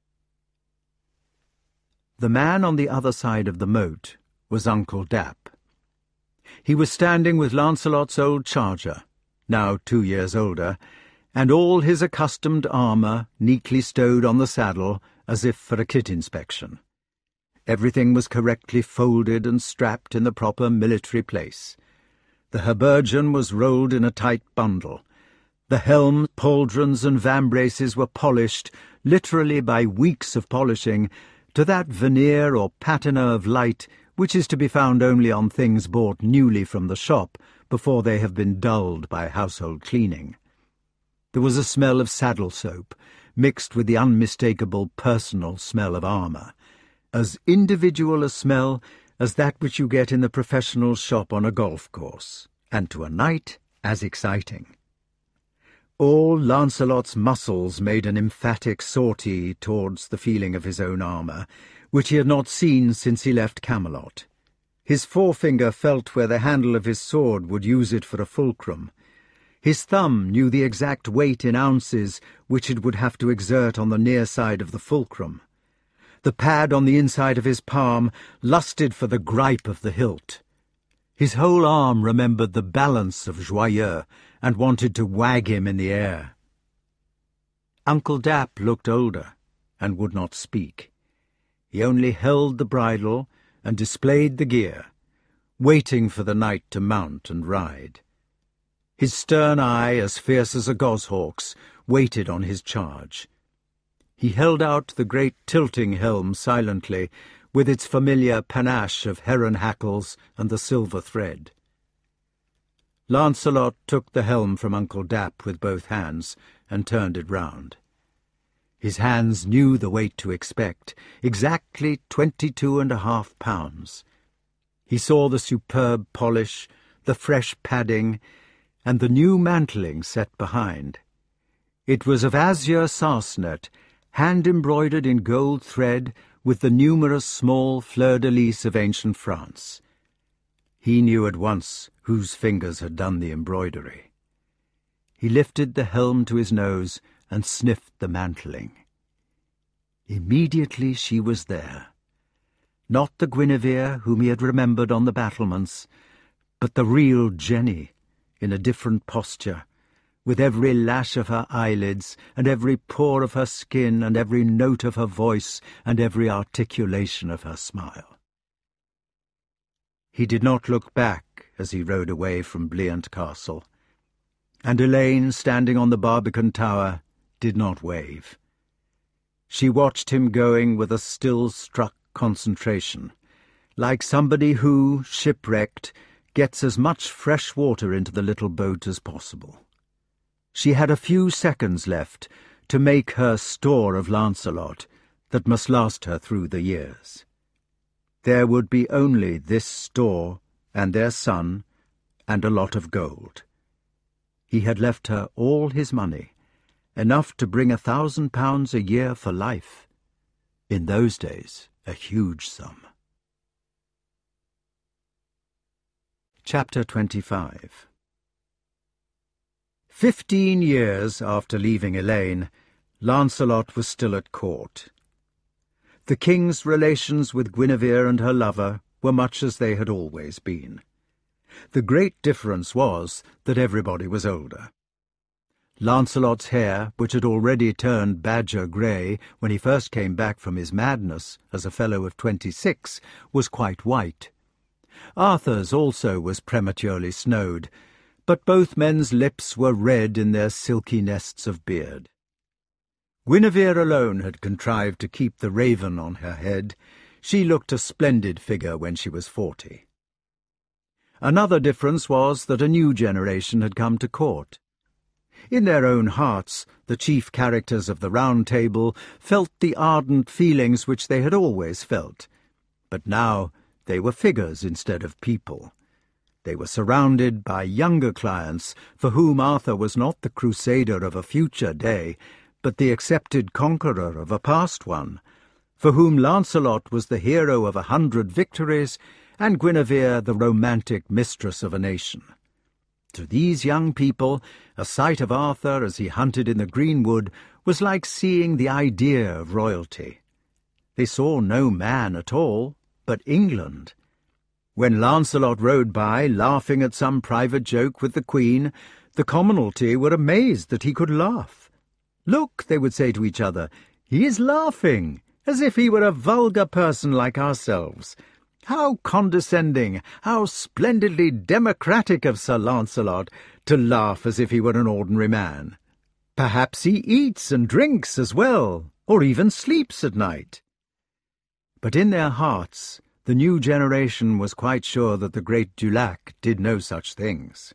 Speaker 2: The man on the other side of the moat was Uncle Dap. He was standing with Lancelot's old charger, now 2 years older, and all his accustomed armour neatly stowed on the saddle as if for a kit inspection. Everything was correctly folded and strapped in the proper military place. The habergeon was rolled in a tight bundle. The helm, pauldrons and vambraces were polished, literally by weeks of polishing, to that veneer or patina of light which is to be found only on things bought newly from the shop before they have been dulled by household cleaning. There was a smell of saddle soap, mixed with the unmistakable personal smell of armour, as individual a smell as that which you get in the professional shop on a golf course, and to a knight as exciting. All Lancelot's muscles made an emphatic sortie towards the feeling of his own armour, which he had not seen since he left Camelot. His forefinger felt where the handle of his sword would use it for a fulcrum. His thumb knew the exact weight in ounces which it would have to exert on the near side of the fulcrum. The pad on the inside of his palm lusted for the gripe of the hilt. His whole arm remembered the balance of Joyeux and wanted to wag him in the air. Uncle Dap looked older and would not speak. He only held the bridle and displayed the gear, waiting for the knight to mount and ride. His stern eye, as fierce as a goshawk's, waited on his charge. He held out the great tilting helm silently, with its familiar panache of heron hackles and the silver thread. Lancelot took the helm from Uncle Dap with both hands and turned it round. His hands knew the weight to expect, exactly 22.5 pounds. He saw the superb polish, the fresh padding, and the new mantling set behind. It was of azure sarcenet, hand-embroidered in gold thread with the numerous small fleur-de-lis of ancient France. He knew at once whose fingers had done the embroidery. He lifted the helm to his nose and sniffed the mantling. Immediately she was there. Not the Guinevere whom he had remembered on the battlements, but the real Jenny, in a different posture, with every lash of her eyelids, and every pore of her skin, and every note of her voice, and every articulation of her smile. He did not look back as he rode away from Bliant Castle. And Elaine, standing on the Barbican Tower, did not wave. She watched him going with a still-struck concentration, like somebody who, shipwrecked, gets as much fresh water into the little boat as possible. She had a few seconds left to make her store of Lancelot that must last her through the years. There would be only this store and their son and a lot of gold. He had left her all his money, enough to bring £1,000 a year for life. In those days, a huge sum. Chapter 25. 15 years after leaving Elaine, Lancelot was still at court. The king's relations with Guinevere and her lover were much as they had always been. The great difference was that everybody was older. Lancelot's hair, which had already turned badger grey when he first came back from his madness as a fellow of 26, was quite white. Arthur's also was prematurely snowed, but both men's lips were red in their silky nests of beard. Guinevere alone had contrived to keep the raven on her head. She looked a splendid figure when she was 40. Another difference was that a new generation had come to court. In their own hearts, the chief characters of the Round Table felt the ardent feelings which they had always felt, but now they were figures instead of people. They were surrounded by younger clients for whom Arthur was not the crusader of a future day, but the accepted conqueror of a past one, for whom Lancelot was the hero of 100 victories, and Guinevere the romantic mistress of a nation. To these young people, a sight of Arthur as he hunted in the greenwood was like seeing the idea of royalty. They saw no man at all, but England. When Lancelot rode by, laughing at some private joke with the Queen, the commonalty were amazed that he could laugh. "Look," they would say to each other, "he is laughing, as if he were a vulgar person like ourselves. How condescending, how splendidly democratic of Sir Lancelot to laugh as if he were an ordinary man. Perhaps he eats and drinks as well, or even sleeps at night." But in their hearts, the new generation was quite sure that the great Du Lac did no such things.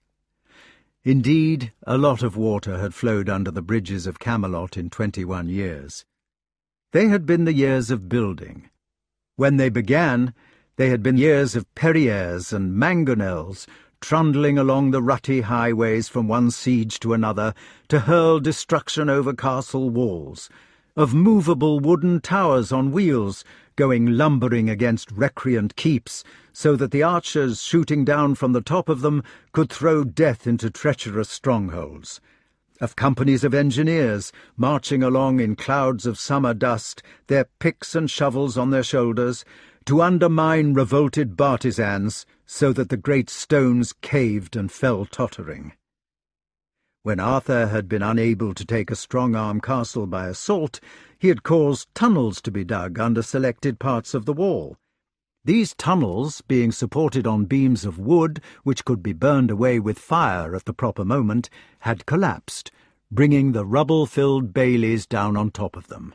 Speaker 2: Indeed, a lot of water had flowed under the bridges of Camelot in 21 years. They had been the years of building. When they began, they had been years of Perrières and Mangonels, trundling along the rutty highways from one siege to another to hurl destruction over castle walls, of movable wooden towers on wheels going lumbering against recreant keeps, so that the archers shooting down from the top of them could throw death into treacherous strongholds, of companies of engineers marching along in clouds of summer dust, their picks and shovels on their shoulders, to undermine revolted bartizans, so that the great stones caved and fell tottering. When Arthur had been unable to take a strong-arm castle by assault, he had caused tunnels to be dug under selected parts of the wall. These tunnels, being supported on beams of wood which could be burned away with fire at the proper moment, had collapsed, bringing the rubble-filled baileys down on top of them.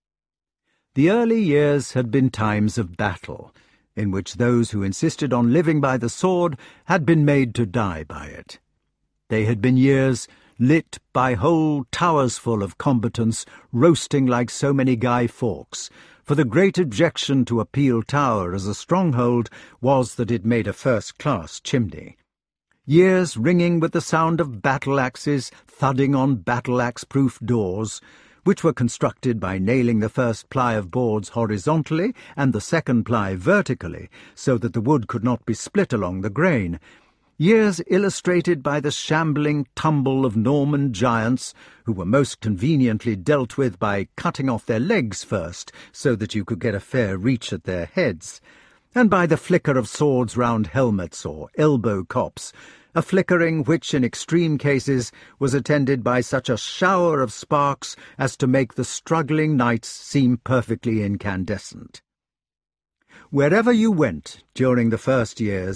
Speaker 2: The early years had been times of battle, in which those who insisted on living by the sword had been made to die by it. They had been years lit by whole towers-full of combatants roasting like so many Guy Fawkes, for the great objection to a Peel Tower as a stronghold was that it made a first-class chimney. Years ringing with the sound of battle-axes thudding on battle-axe-proof doors, which were constructed by nailing the first ply of boards horizontally and the second ply vertically, so that the wood could not be split along the grain. Years illustrated by the shambling tumble of Norman giants, who were most conveniently dealt with by cutting off their legs first, so that you could get a fair reach at their heads, and by the flicker of swords round helmets or elbow cops, a flickering which, in extreme cases, was attended by such a shower of sparks as to make the struggling knights seem perfectly incandescent. Wherever you went during the first years,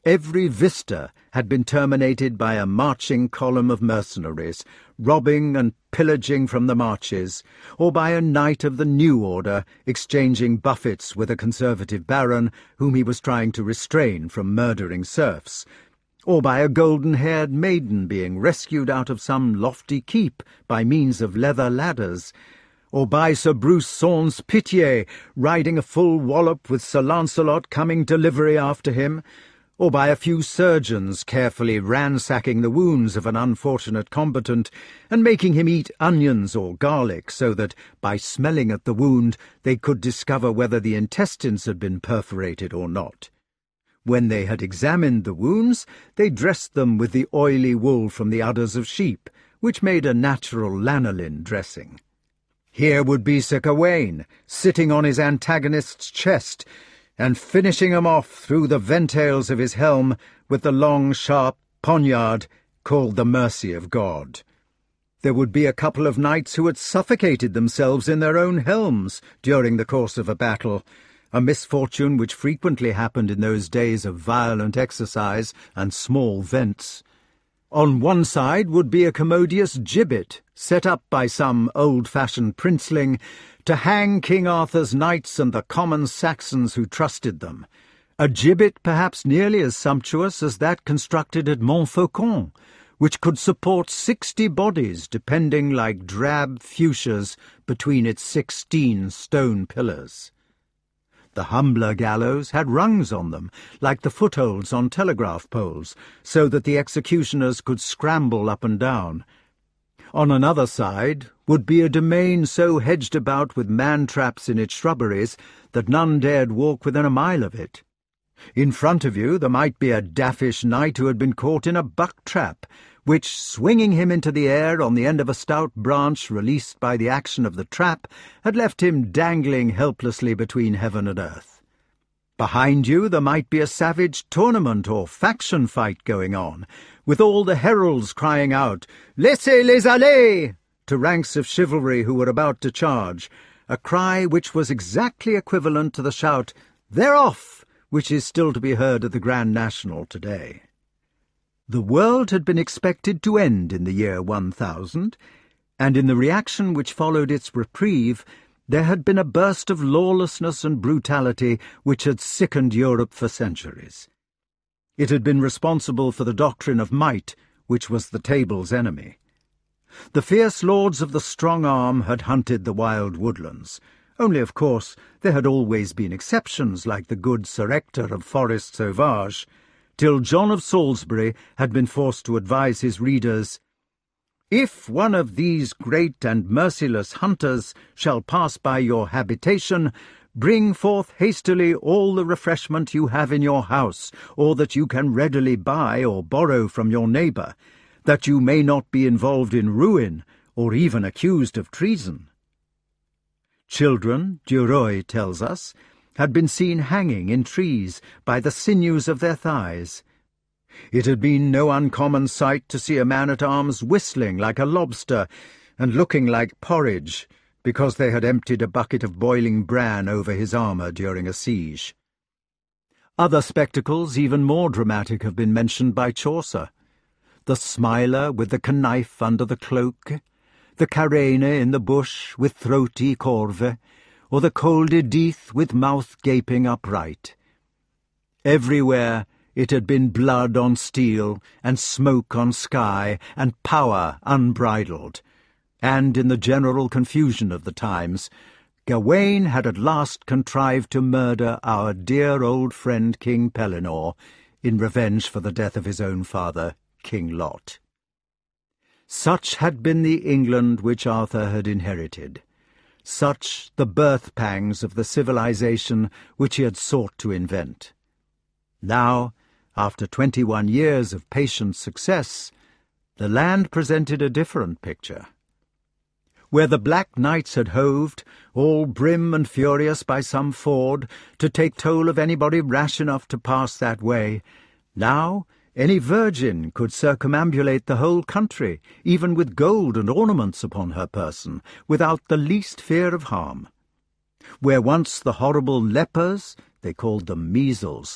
Speaker 2: Every vista had been terminated by a marching column of mercenaries, robbing and pillaging from the marches, or by a knight of the new order exchanging buffets with a conservative baron whom he was trying to restrain from murdering serfs, or by a golden-haired maiden being rescued out of some lofty keep by means of leather ladders, or by Sir Bruce Sans Pitié riding a full wallop with Sir Lancelot coming to livery after him, or by a few surgeons carefully ransacking the wounds of an unfortunate combatant and making him eat onions or garlic so that, by smelling at the wound, they could discover whether the intestines had been perforated or not. When they had examined the wounds, they dressed them with the oily wool from the udders of sheep, which made a natural lanolin dressing. Here would be Sir Gawain, sitting on his antagonist's chest, and finishing him off through the ventails of his helm with the long, sharp poniard called the mercy of God. There would be a couple of knights who had suffocated themselves in their own helms during the course of a battle, a misfortune which frequently happened in those days of violent exercise and small vents. On one side would be a commodious gibbet, set up by some old-fashioned princeling, to hang King Arthur's knights and the common Saxons who trusted them, a gibbet perhaps nearly as sumptuous as that constructed at Montfaucon, which could support 60 bodies depending like drab fuchsias between its 16 stone pillars. The humbler gallows had rungs on them, like the footholds on telegraph poles, so that the executioners could scramble up and down. On another side would be a domain so hedged about with man-traps in its shrubberies that none dared walk within a mile of it. In front of you there might be a daffish knight who had been caught in a buck-trap, which, swinging him into the air on the end of a stout branch released by the action of the trap, had left him dangling helplessly between heaven and earth. Behind you there might be a savage tournament or faction fight going on, with all the heralds crying out, "Laissez-les aller!" to ranks of chivalry who were about to charge, a cry which was exactly equivalent to the shout, "They're off!" which is still to be heard at the Grand National today. The world had been expected to end in the year 1000, and in the reaction which followed its reprieve, there had been a burst of lawlessness and brutality which had sickened Europe for centuries. It had been responsible for the doctrine of might, which was the table's enemy. The fierce lords of the strong arm had hunted the wild woodlands, only, of course, there had always been exceptions like the good Sir Ector of Forest Sauvage, till John of Salisbury had been forced to advise his readers, "If one of these great and merciless hunters shall pass by your habitation, bring forth hastily all the refreshment you have in your house, or that you can readily buy or borrow from your neighbour, that you may not be involved in ruin, or even accused of treason." Children, Duroy tells us, had been seen hanging in trees by the sinews of their thighs. It had been no uncommon sight to see a man-at-arms whistling like a lobster and looking like porridge, because they had emptied a bucket of boiling bran over his armour during a siege. Other spectacles, even more dramatic, have been mentioned by Chaucer. The smiler with the knife under the cloak, the carene in the bush with throaty corve, or the col de Dith with mouth gaping upright. Everywhere it had been blood on steel, and smoke on sky, and power unbridled, and in the general confusion of the times, Gawain had at last contrived to murder our dear old friend King Pellinore in revenge for the death of his own father, King Lot. Such had been the England which Arthur had inherited, such the birth-pangs of the civilization which he had sought to invent. Now, after 21 years of patient success, the land presented a different picture. Where the Black Knights had hoved, all brim and furious by some ford, to take toll of anybody rash enough to pass that way, now any virgin could circumambulate the whole country, even with gold and ornaments upon her person, without the least fear of harm. Where once the horrible lepers, they called them measles,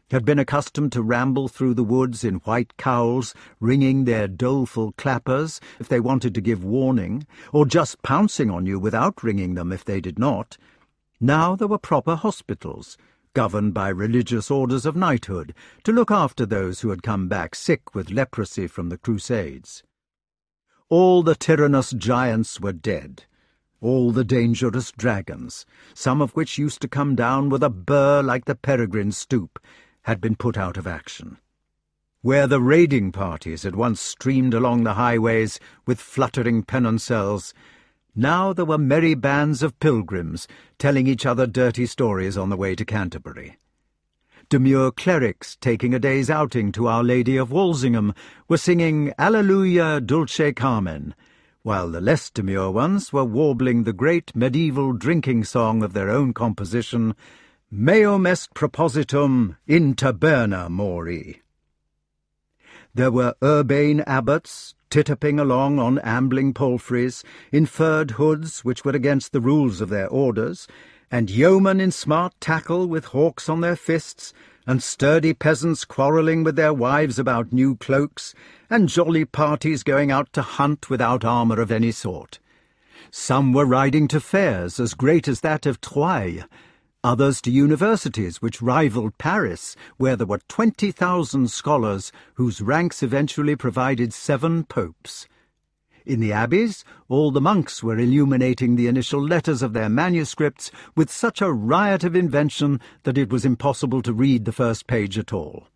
Speaker 2: had been accustomed to ramble through the woods in white cowls, ringing their doleful clappers if they wanted to give warning, or just pouncing on you without ringing them if they did not. Now there were proper hospitals, governed by religious orders of knighthood, to look after those who had come back sick with leprosy from the Crusades. All the tyrannous giants were dead, all the dangerous dragons, some of which used to come down with a burr like the Peregrine stoop, had been put out of action. Where the raiding parties had once streamed along the highways with fluttering pennoncelles, now there were merry bands of pilgrims telling each other dirty stories on the way to Canterbury. Demure clerics taking a day's outing to Our Lady of Walsingham were singing Alleluia Dulce Carmen, while the less demure ones were warbling the great medieval drinking song of their own composition, Meum est propositum in taberna mori. There were urbane abbots tituping along on ambling palfreys, in furred hoods which were against the rules of their orders, and yeomen in smart tackle with hawks on their fists, and sturdy peasants quarrelling with their wives about new cloaks, and jolly parties going out to hunt without armour of any sort. Some were riding to fairs as great as that of Troyes, others to universities which rivaled Paris, where there were 20,000 scholars whose ranks eventually provided 7 popes. In the abbeys, all the monks were illuminating the initial letters of their manuscripts with such a riot of invention that it was impossible to read the first page at all.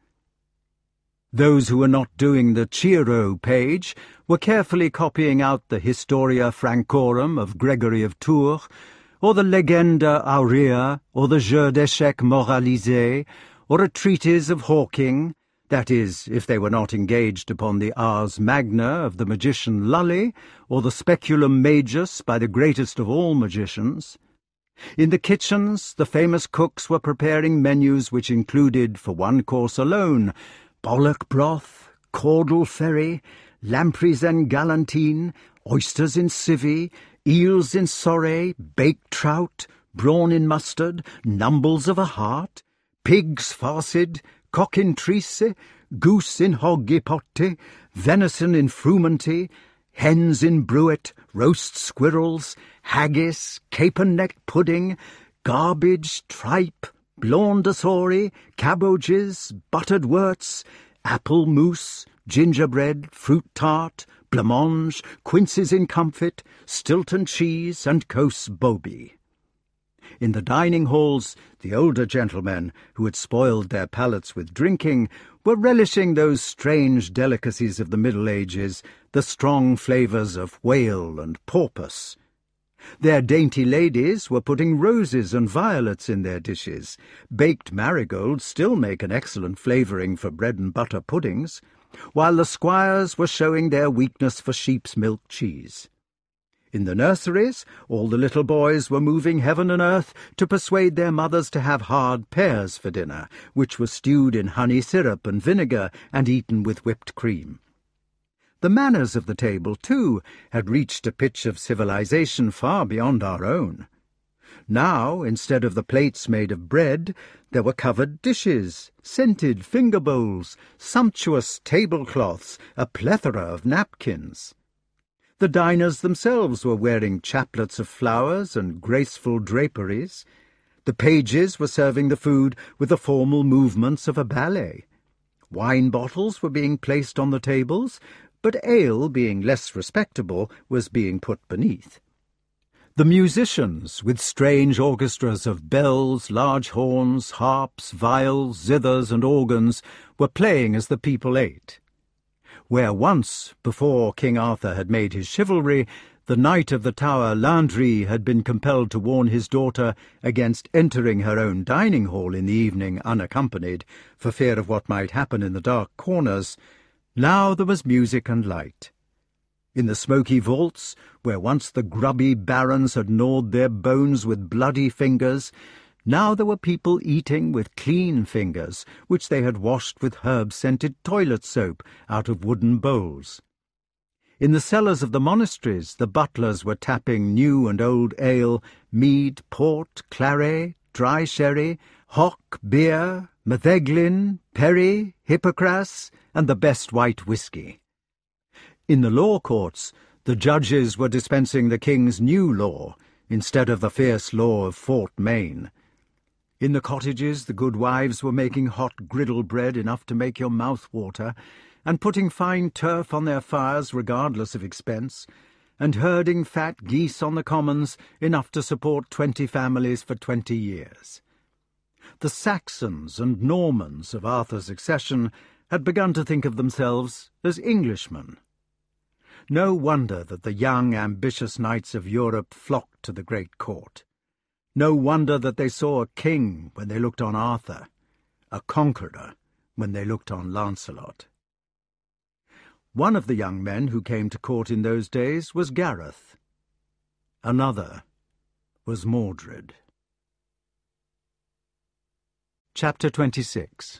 Speaker 2: Those who were not doing the Ciro page were carefully copying out the Historia Francorum of Gregory of Tours, or the Legenda Aurea, or the Jeu d'échecs moralisé, or a treatise of Hawking, that is, if they were not engaged upon the Ars Magna of the magician Lully, or the Speculum Magus by the greatest of all magicians. In the kitchens, the famous cooks were preparing menus which included, for one course alone, bollock broth, caudle ferry, lampreys en galantine, oysters in civvy, eels in sorrey, baked trout, brawn in mustard, numbles of a heart, pigs farcid, cock in trice, goose in hoggy potte, venison in frumenty, hens in bruet, roast squirrels, haggis, capon-necked pudding, garbage, tripe, blonde-assory, cabbages, buttered wurts, apple mousse, gingerbread, fruit tart, blancmange, quinces in comfit, Stilton cheese, and Cos boby. In the dining halls, the older gentlemen, who had spoiled their palates with drinking, were relishing those strange delicacies of the Middle Ages, the strong flavours of whale and porpoise. Their dainty ladies were putting roses and violets in their dishes. Baked marigolds still make an excellent flavouring for bread and butter puddings, while the squires were showing their weakness for sheep's milk cheese. In the nurseries, all the little boys were moving heaven and earth to persuade their mothers to have hard pears for dinner, which were stewed in honey syrup and vinegar and eaten with whipped cream. The manners of the table, too, had reached a pitch of civilization far beyond our own. Now, instead of the plates made of bread, there were covered dishes, scented finger bowls, sumptuous tablecloths, a plethora of napkins. The diners themselves were wearing chaplets of flowers and graceful draperies. The pages were serving the food with the formal movements of a ballet. Wine bottles were being placed on the tables, but ale, being less respectable, was being put beneath. The musicians, with strange orchestras of bells, large horns, harps, viols, zithers, and organs, were playing as the people ate. Where once, before King Arthur had made his chivalry, the Knight of the Tower Landry had been compelled to warn his daughter against entering her own dining hall in the evening unaccompanied, for fear of what might happen in the dark corners, now there was music and light. In the smoky vaults, where once the grubby barons had gnawed their bones with bloody fingers, now there were people eating with clean fingers, which they had washed with herb-scented toilet soap out of wooden bowls. In the cellars of the monasteries, the butlers were tapping new and old ale, mead, port, claret, dry sherry, hock beer, metheglin, perry, hippocras, and the best white whisky. In the law courts, the judges were dispensing the king's new law instead of the fierce law of Fort Maine. In the cottages, the good wives were making hot griddle bread enough to make your mouth water, and putting fine turf on their fires regardless of expense, and herding fat geese on the commons enough to support 20 families for 20 years. The Saxons and Normans of Arthur's accession had begun to think of themselves as Englishmen. No wonder that the young, ambitious knights of Europe flocked to the great court. No wonder that they saw a king when they looked on Arthur, a conqueror when they looked on Lancelot. One of the young men who came to court in those days was Gareth. Another was Mordred. Chapter 26.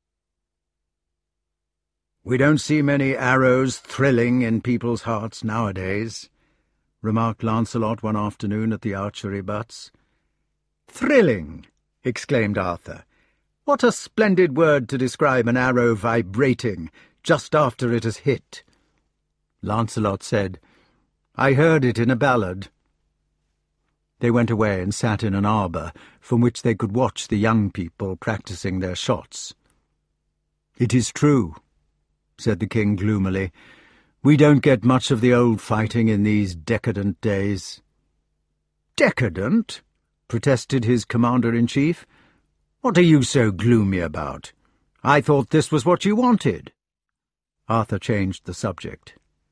Speaker 2: "We don't see many arrows thrilling in people's hearts nowadays," remarked Lancelot one afternoon at the archery butts. "Thrilling!" exclaimed Arthur. "What a splendid word to describe an arrow vibrating just after it has hit." Lancelot said, "I heard it in a ballad." They went away and sat in an arbour from which they could watch the young people practising their shots. "It is true," said the king gloomily. "We don't get much of the old fighting in these decadent days." "Decadent?" protested his commander-in-chief. "What are you so gloomy about? I thought this was what you wanted." Arthur changed the subject.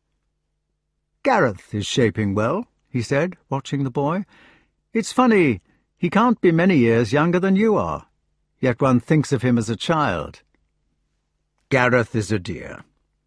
Speaker 2: "Gareth is shaping well," he said, watching the boy. "It's funny, he can't be many years younger than you are, yet one thinks of him as a child." "Gareth is a dear."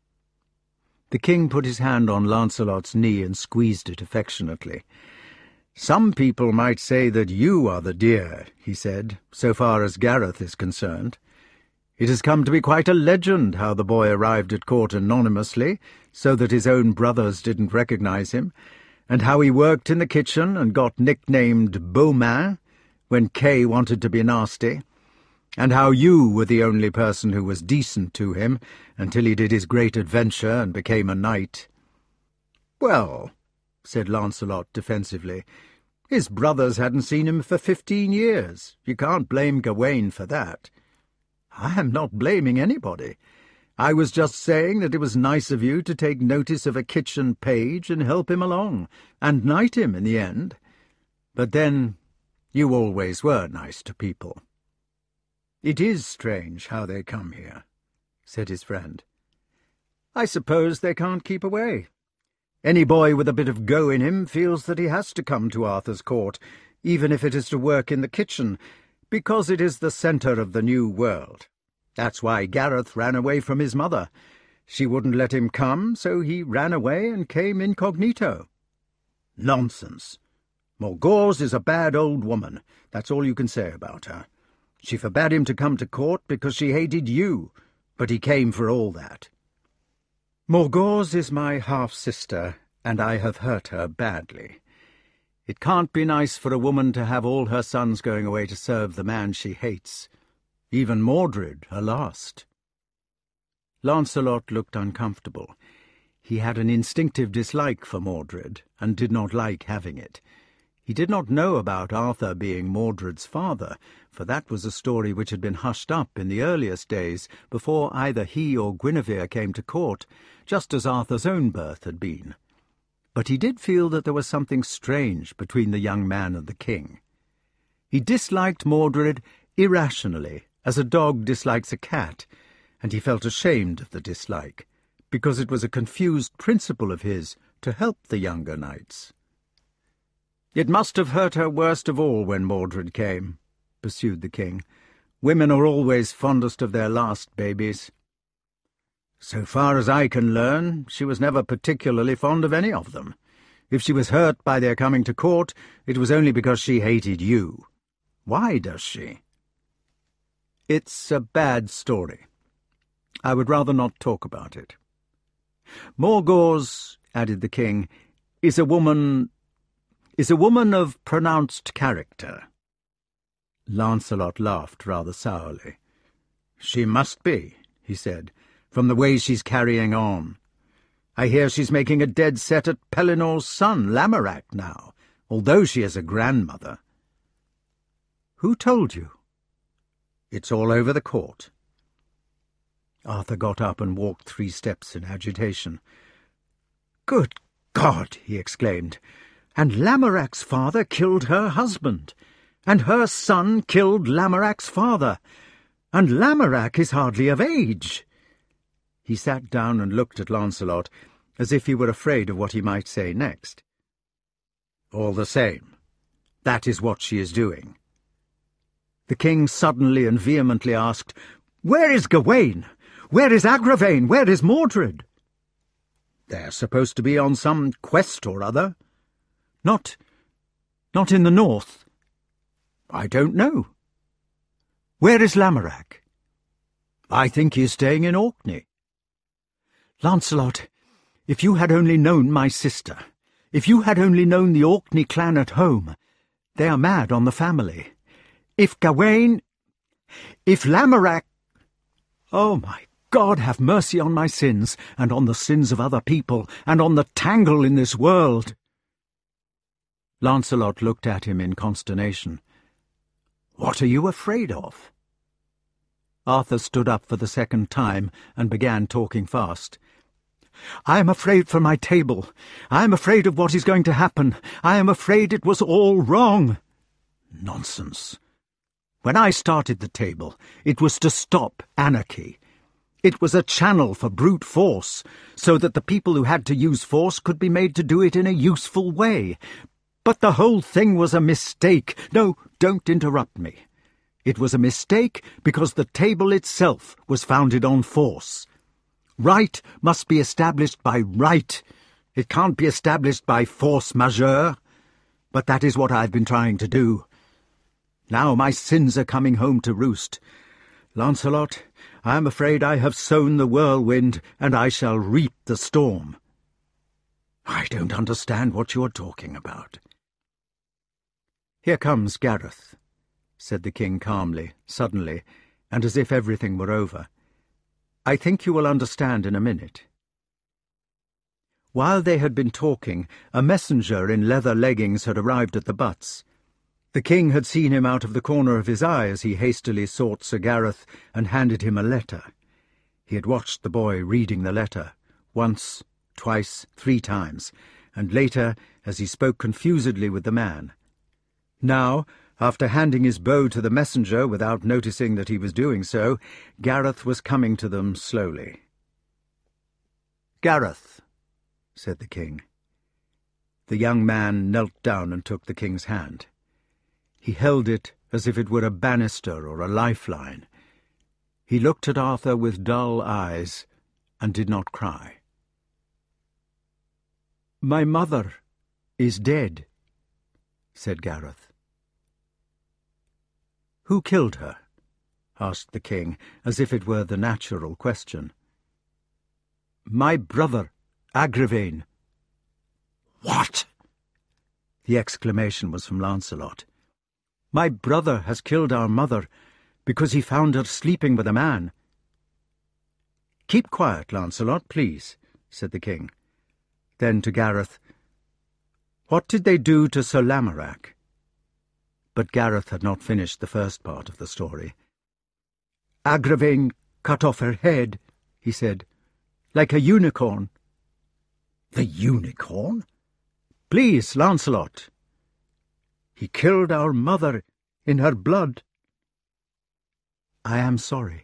Speaker 2: The king put his hand on Lancelot's knee and squeezed it affectionately. "Some people might say that you are the dear," he said, "so far as Gareth is concerned. It has come to be quite a legend how the boy arrived at court anonymously, so that his own brothers didn't recognize him, and how he worked in the kitchen and got nicknamed Beaumain when Kay wanted to be nasty, and how you were the only person who was decent to him until he did his great adventure and became a knight." "Well," said Lancelot defensively, "his brothers hadn't seen him for 15 years. You can't blame Gawain for that." "I am not blaming anybody. I was just saying that it was nice of you to take notice of a kitchen page and help him along, and knight him in the end. But then, you always were nice to people." "It is strange how they come here," said his friend. "I suppose they can't keep away. Any boy with a bit of go in him feels that he has to come to Arthur's court, even if it is to work in the kitchen, because it is the centre of the new world. That's why Gareth ran away from his mother. She wouldn't let him come, so he ran away and came incognito." "Nonsense. Morgause is a bad old woman. That's all you can say about her. She forbade him to come to court because she hated you, but he came for all that." "Morgause is my half-sister, and I have hurt her badly. It can't be nice for a woman to have all her sons going away to serve the man she hates. Even Mordred, her last." Lancelot looked uncomfortable. He had an instinctive dislike for Mordred, and did not like having it. He did not know about Arthur being Mordred's father, for that was a story which had been hushed up in the earliest days, before either he or Guinevere came to court, just as Arthur's own birth had been. But he did feel that there was something strange between the young man and the king. He disliked Mordred irrationally, as a dog dislikes a cat, and he felt ashamed of the dislike, because it was a confused principle of his to help the younger knights. "It must have hurt her worst of all when Mordred came," pursued the king. "Women are always fondest of their last babies. So far as I can learn, she was never particularly fond of any of them. If she was hurt by their coming to court, it was only because she hated you. Why does she?" "It's a bad story. I would rather not talk about it. Morgause," added the king, is a woman of pronounced character."
Speaker 1: Lancelot laughed rather sourly. "She must be," he said, "from the way she's carrying on. I hear she's making a dead set at Pelinor's son, Lamorak, now, although she is a grandmother." "Who told you?" "It's all over the court." Arthur got up and walked 3 steps in agitation. "Good God!" he exclaimed. "And Lamorak's father killed her husband, and her son killed Lamorak's father, and Lamorak is hardly of age." He sat down and looked at Lancelot, as if he were afraid of what he might say next. "All the same, that is what she is doing." The king suddenly and vehemently asked, "Where is Gawain? Where is Agravain? Where is Mordred?" "They're supposed to be on some quest or other." Not in the north?" "I don't know." "Where is Lamorak?" "I think he is staying in Orkney." "Lancelot, if you had only known my sister, if you had only known the Orkney clan at home, they are mad on the family. If Gawain, if Lamorak— Oh, my God, have mercy on my sins, and on the sins of other people, and on the tangle in this world." Lancelot looked at him in consternation. "What are you afraid of?" Arthur stood up for the 2nd time and began talking fast. "I am afraid for my table. I am afraid of what is going to happen. I am afraid it was all wrong." "Nonsense. When I started the table, it was to stop anarchy. It was a channel for brute force, so that the people who had to use force could be made to do it in a useful way. But the whole thing was a mistake. No, don't interrupt me. It was a mistake because the table itself was founded on force. Right must be established by right. It can't be established by force majeure. But that is what I've been trying to do. Now my sins are coming home to roost. Lancelot, I am afraid I have sown the whirlwind, and I shall reap the storm." "I don't understand what you are talking about." "Here comes Gareth," said the king calmly, suddenly, and as if everything were over. "I think you will understand in a minute." While they had been talking, a messenger in leather leggings had arrived at the butts. The king had seen him out of the corner of his eye as he hastily sought Sir Gareth and handed him a letter. He had watched the boy reading the letter, once, twice, 3 times, and later as he spoke confusedly with the man. Now, after handing his bow to the messenger without noticing that he was doing so, Gareth was coming to them slowly. "Gareth," said the king. The young man knelt down and took the king's hand. He held it as if it were a banister or a lifeline. He looked at Arthur with dull eyes and did not cry. "My mother is dead," said Gareth. "Who killed her?" asked the king, as if it were the natural question. "My brother, Agravain." "What?" The exclamation was from Lancelot. "My brother has killed our mother because he found her sleeping with a man." "Keep quiet, Lancelot, please," said the king. Then to Gareth, "What did they do to Sir Lamorak?" But Gareth had not finished the first part of the story. "Agravain cut off her head," he said, "like a unicorn." "The unicorn?" "Please, Lancelot." "He killed our mother in her blood." "I am sorry."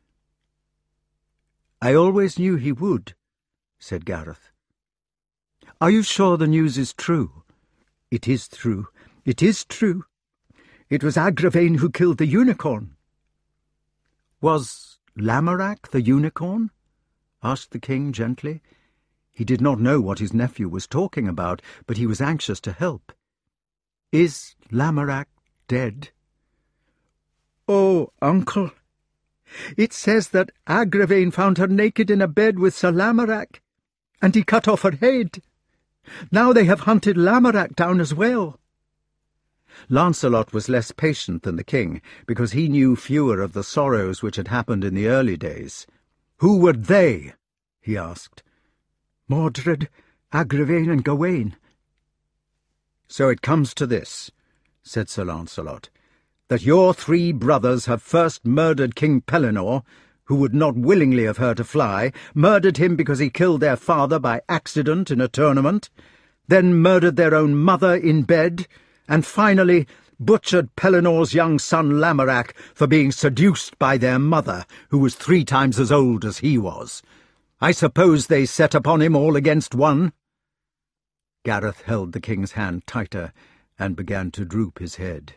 Speaker 1: "I always knew he would," said Gareth. "Are you sure the news is true?" "It is true. It is true. It was Agravain who killed the unicorn." "Was Lamorak the unicorn?" asked the king gently. He did not know what his nephew was talking about, but he was anxious to help. "Is Lamorak dead?" "Oh, uncle, it says that Agravain found her naked in a bed with Sir Lamorak, and he cut off her head. Now they have hunted Lamorak down as well."
Speaker 2: Lancelot was less patient than the king, because he knew fewer of the sorrows which had happened in the early days. "Who were they?" he asked.
Speaker 1: "Mordred, Agravain, and Gawain."
Speaker 2: "So it comes to this," said Sir Lancelot, "that your 3 brothers have first murdered King Pellinore, who would not willingly have her to fly, murdered him because he killed their father by accident in a tournament, then murdered their own mother in bed, and finally butchered Pellinore's young son Lamorak for being seduced by their mother, who was 3 times as old as he was. I suppose they set upon him all against one?" Gareth held the king's hand tighter and began to droop his head.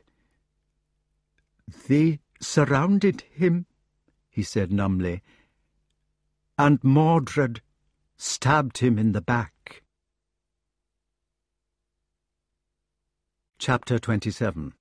Speaker 1: "They surrounded him," he said numbly, "and Mordred stabbed him in the back."
Speaker 2: Chapter 27.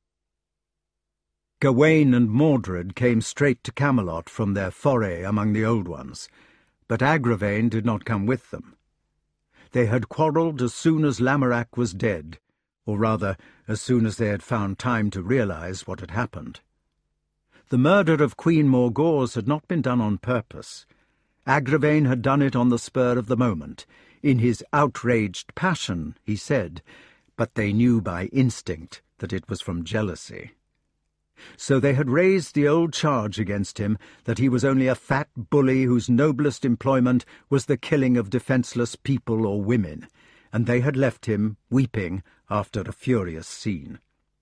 Speaker 2: Gawain and Mordred came straight to Camelot from their foray among the Old Ones, but Agravain did not come with them. They had quarrelled as soon as Lamorak was dead, or rather, as soon as they had found time to realize what had happened. The murder of Queen Morgause had not been done on purpose. Agravain had done it on the spur of the moment. In his outraged passion, he said, but they knew by instinct that it was from jealousy. So they had raised the old charge against him that he was only a fat bully whose noblest employment was the killing of defenceless people or women, and they had left him, weeping, after a furious scene.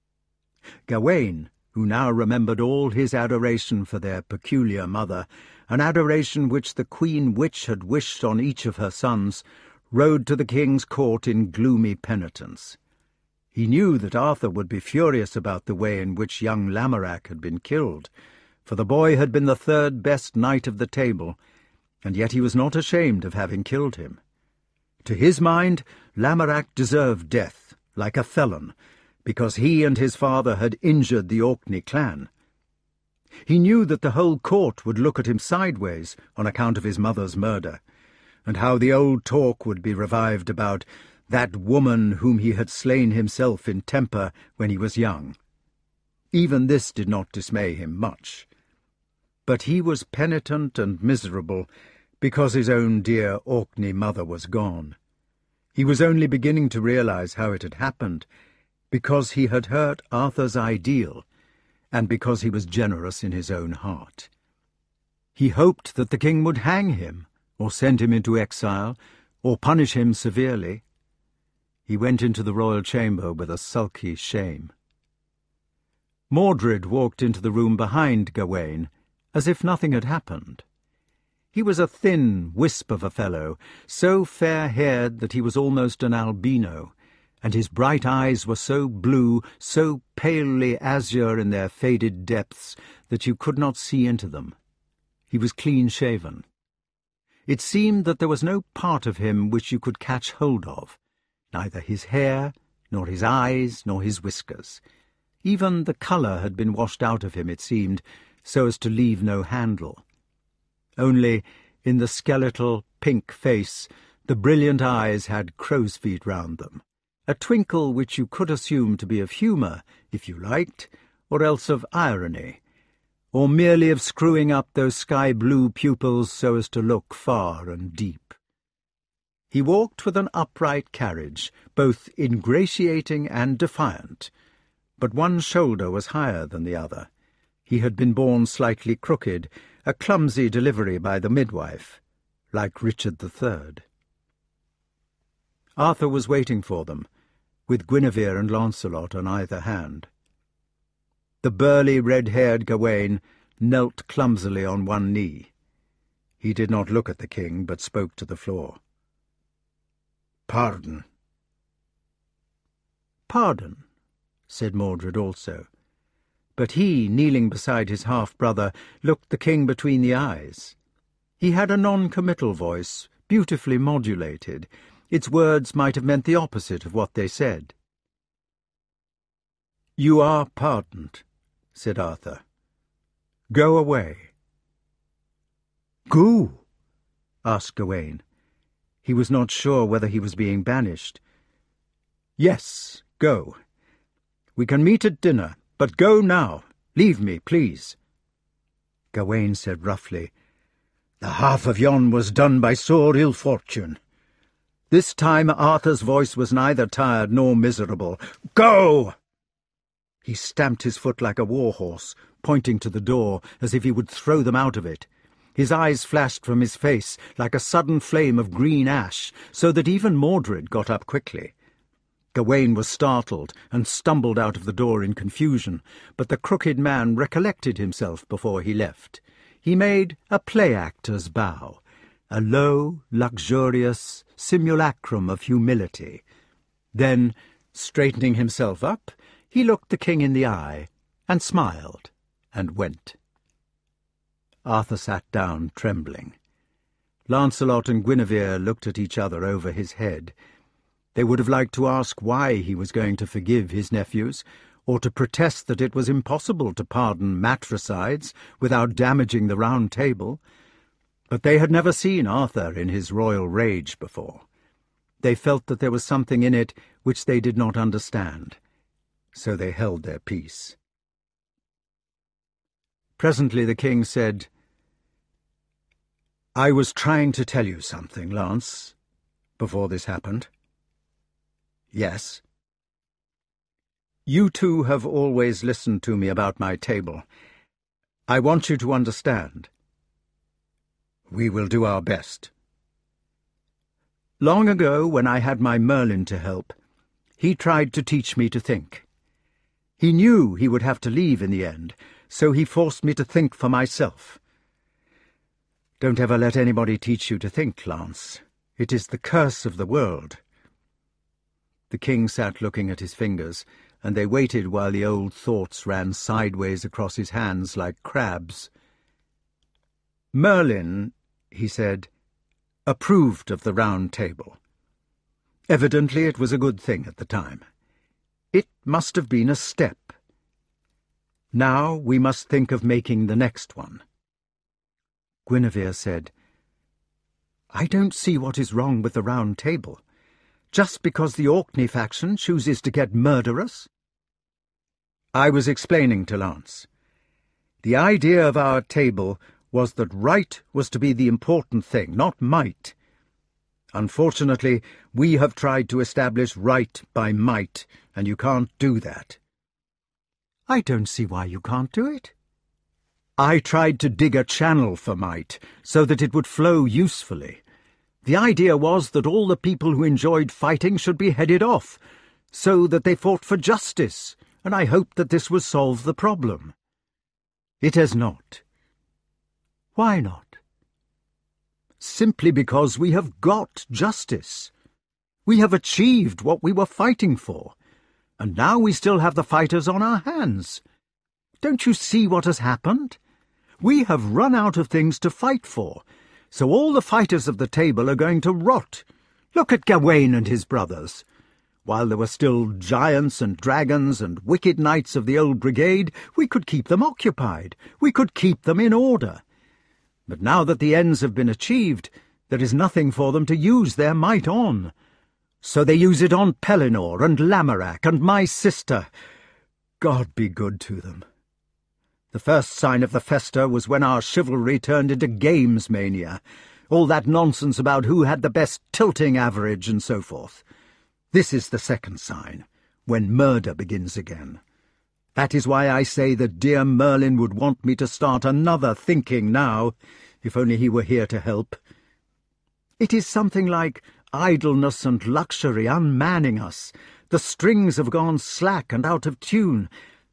Speaker 2: Gawain, who now remembered all his adoration for their peculiar mother, an adoration which the Queen Witch had wished on each of her sons, rode to the king's court in gloomy penitence. He knew that Arthur would be furious about the way in which young Lamorak had been killed, for the boy had been the 3rd best knight of the table, and yet he was not ashamed of having killed him. To his mind, Lamorak deserved death, like a felon, because he and his father had injured the Orkney clan. He knew that the whole court would look at him sideways on account of his mother's murder, and how the old talk would be revived about that woman whom he had slain himself in temper when he was young. Even this did not dismay him much. But he was penitent and miserable because his own dear Orkney mother was gone. He was only beginning to realize how it had happened, because he had hurt Arthur's ideal, and because he was generous in his own heart. He hoped that the king would hang him, or send him into exile, or punish him severely. He went into the royal chamber with a sulky shame. Mordred walked into the room behind Gawain, as if nothing had happened. He was a thin wisp of a fellow, so fair-haired that he was almost an albino, and his bright eyes were so blue, so palely azure in their faded depths, that you could not see into them. He was clean-shaven. It seemed that there was no part of him which you could catch hold of, neither his hair, nor his eyes, nor his whiskers. Even the colour had been washed out of him, it seemed, so as to leave no handle. Only, in the skeletal, pink face, the brilliant eyes had crow's feet round them, a twinkle which you could assume to be of humour, if you liked, or else of irony, or merely of screwing up those sky-blue pupils so as to look far and deep. He walked with an upright carriage, both ingratiating and defiant, but one shoulder was higher than the other. He had been born slightly crooked, a clumsy delivery by the midwife, like Richard III. Arthur was waiting for them, with Guinevere and Lancelot on either hand. The burly, red-haired Gawain knelt clumsily on one knee. He did not look at the king, but spoke to the floor. "Pardon." "Pardon," said Mordred also. But he, kneeling beside his half-brother, looked the king between the eyes. He had a non-committal voice, beautifully modulated. Its words might have meant the opposite of what they said. "You are pardoned," said Arthur. "Go away." "Go?" asked Gawain. He was not sure whether he was being banished. "Yes, go.
Speaker 1: We can meet at dinner, but go now. Leave me, please."
Speaker 2: Gawain said roughly,
Speaker 1: "The half of yon was done by sore ill fortune." This time Arthur's voice was neither tired nor miserable. "Go!" He stamped his foot like a war-horse, pointing to the door as if he would throw them out of it. His eyes flashed from his face like a sudden flame of green ash, so that even Mordred got up quickly. Gawain was startled and stumbled out of the door in confusion, but the crooked man recollected himself before he left. He made a play-actor's bow, a low, luxurious simulacrum of humility. Then, straightening himself up, he looked the king in the eye, and smiled, and went. Arthur sat down, trembling. Lancelot and Guinevere looked at each other over his head. They would have liked to ask why he was going to forgive his nephews, or to protest that it was impossible to pardon matricides without damaging the Round Table. But they had never seen Arthur in his royal rage before. They felt that there was something in it which they did not understand, so they held their peace. Presently the king said, "I was trying to tell you something, Lance, before this happened." "Yes?" "You two have always listened to me about my table. I want you to understand." "We will do our best." "Long ago, when I had my Merlin to help, he tried to teach me to think. He knew he would have to leave in the end, so he forced me to think for myself. Don't ever let anybody teach you to think, Lance. It is the curse of the world." The king sat looking at his fingers, and they waited while the old thoughts ran sideways across his hands like crabs. "Merlin," he said, "approved of the Round Table. Evidently it was a good thing at the time. It must have been a step. Now we must think of making the next one." Guinevere said, "I don't see what is wrong with the Round Table. Just because the Orkney faction chooses to get murderous?" "I was explaining to Lance. The idea of our table was that right was to be the important thing, not might. Unfortunately, we have tried to establish right by might, and you can't do that." "I don't see why you can't do it." "I tried to dig a channel for might, so that it would flow usefully. The idea was that all the people who enjoyed fighting should be headed off, so that they fought for justice, and I hoped that this would solve the problem. It has not." "Why not?" "Simply because we have got justice. We have achieved what we were fighting for, and now we still have the fighters on our hands. Don't you see what has happened? We have run out of things to fight for, so all the fighters of the table are going to rot. Look at Gawain and his brothers. While there were still giants and dragons and wicked knights of the old brigade, we could keep them occupied. We could keep them in order. But now that the ends have been achieved, there is nothing for them to use their might on. So they use it on Pellinore and Lamorak and my sister. God be good to them. The first sign of the festa was when our chivalry turned into games mania, all that nonsense about who had the best tilting average and so forth. This is the second sign, when murder begins again. That is why I say that dear Merlin would want me to start another thinking now, if only he were here to help. It is something like idleness and luxury unmanning us. The strings have gone slack and out of tune.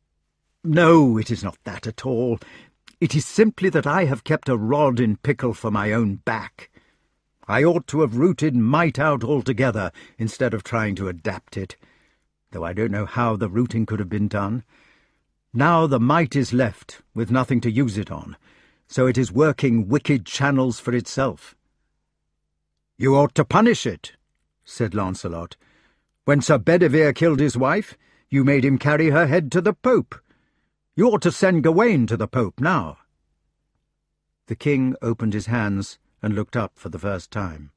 Speaker 1: No, it is not that at all. It is simply that I have kept a rod in pickle for my own back. I ought to have rooted might out altogether instead of trying to adapt it, though I don't know how the rooting could have been done. Now the might is left, with nothing to use it on, so it is working wicked channels for itself." "You ought to punish it," said Lancelot. "When Sir Bedivere killed his wife, you made him carry her head to the Pope. You ought to send Gawain to the Pope now." The king opened his hands and looked up for the first time.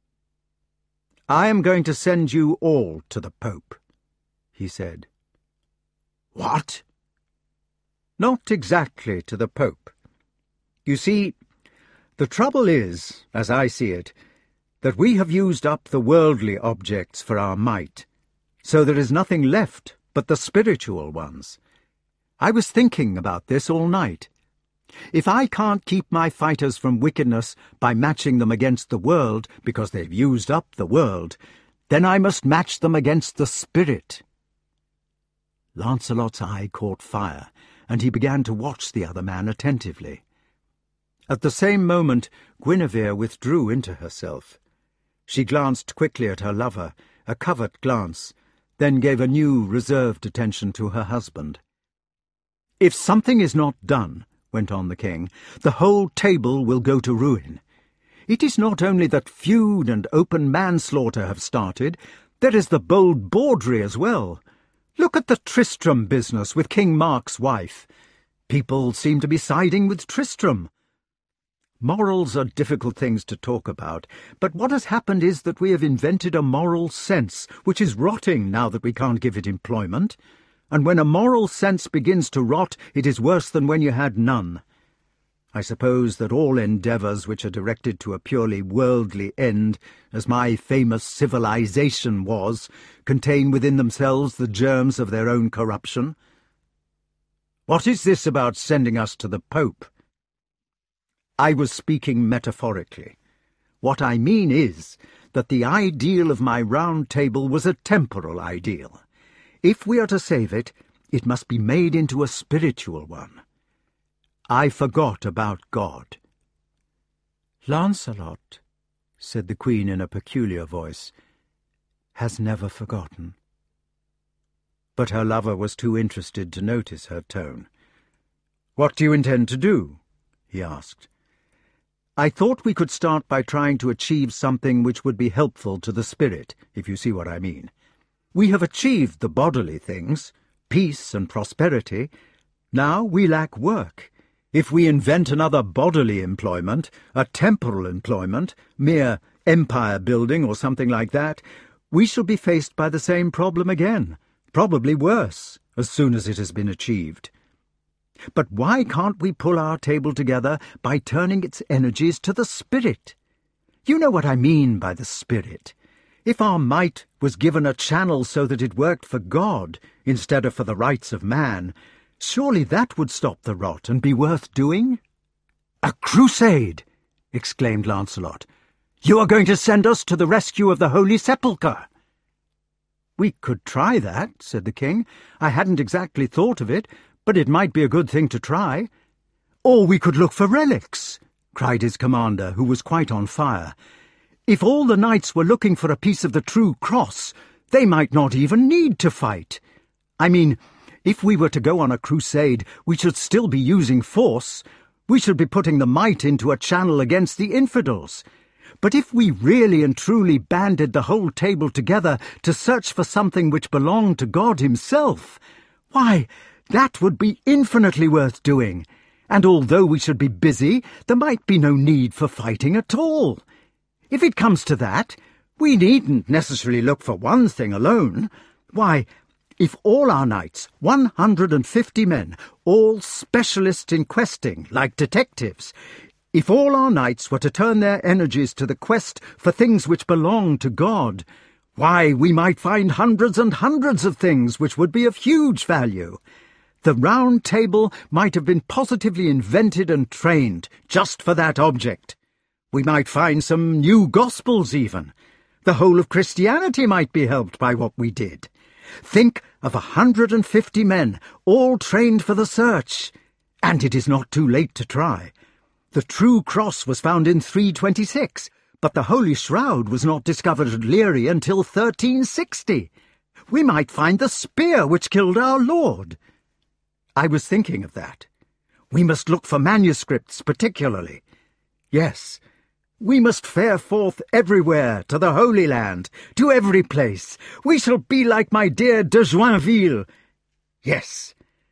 Speaker 1: "I am going to send you all to the Pope," he said. What? Not exactly to the Pope. You see, the trouble is, as I see it, that we have used up the worldly objects for our might, so there is nothing left but the spiritual ones. I was thinking about this all night. If I can't keep my fighters from wickedness by matching them against the world because they've used up the world, then I must match them against the spirit. Lancelot's eye caught fire, and he began to watch the other man attentively. At the same moment, Guinevere withdrew into herself. She glanced quickly at her lover, a covert glance, then gave a new, reserved attention to her husband. "If something is not done," went on the king, "the whole table will go to ruin. It is not only that feud and open manslaughter have started, there is the bold bawdry as well. Look at the Tristram business with King Mark's wife. People seem to be siding with Tristram. Morals are difficult things to talk about, but what has happened is that we have invented a moral sense, which is rotting now that we can't give it employment. And when a moral sense begins to rot, it is worse than when you had none. I suppose that all endeavours which are directed to a purely worldly end, as my famous civilization was, contain within themselves the germs of their own corruption. What is this about sending us to the Pope?" "I was speaking metaphorically. What I mean is that the ideal of my round table was a temporal ideal. If we are to save it, it must be made into a spiritual one. I forgot about God." "Lancelot," said the Queen in a peculiar voice, "has never forgotten." But her lover was too interested to notice her tone. "What do you intend to do?" he asked. "I thought we could start by trying to achieve something which would be helpful to the spirit, if you see what I mean. We have achieved the bodily things, peace and prosperity. Now we lack work. If we invent another bodily employment, a temporal employment, mere empire-building or something like that, we shall be faced by the same problem again, probably worse, as soon as it has been achieved. But why can't we pull our table together by turning its energies to the spirit? You know what I mean by the spirit. If our might was given a channel so that it worked for God instead of for the rights of man, surely that would stop the rot and be worth doing?" "A crusade!" exclaimed Lancelot. "You are going to send us to the rescue of the Holy Sepulchre!" "We could try that," said the king. "I hadn't exactly thought of it, but it might be a good thing to try." "Or we could look for relics," cried his commander, who was quite on fire. "If all the knights were looking for a piece of the true cross, they might not even need to fight. I mean, if we were to go on a crusade, we should still be using force. We should be putting the might into a channel against the infidels. But if we really and truly banded the whole table together to search for something which belonged to God himself, why, that would be infinitely worth doing. And although we should be busy, there might be no need for fighting at all. If it comes to that, we needn't necessarily look for one thing alone. Why, if all our knights, 150 men, all specialists in questing, like detectives, if all our knights were to turn their energies to the quest for things which belong to God, why, we might find hundreds and hundreds of things which would be of huge value. The Round Table might have been positively invented and trained just for that object. We might find some new Gospels even. The whole of Christianity might be helped by what we did. Think of 150 men, all trained for the search. And it is not too late to try. The true cross was found in 326, but the Holy Shroud was not discovered at Leary until 1360. We might find the spear which killed our Lord. I was thinking of that. We must look for manuscripts particularly. Yes, we must fare forth everywhere, to the Holy Land, to every place. We shall be like my dear de Joinville. Yes.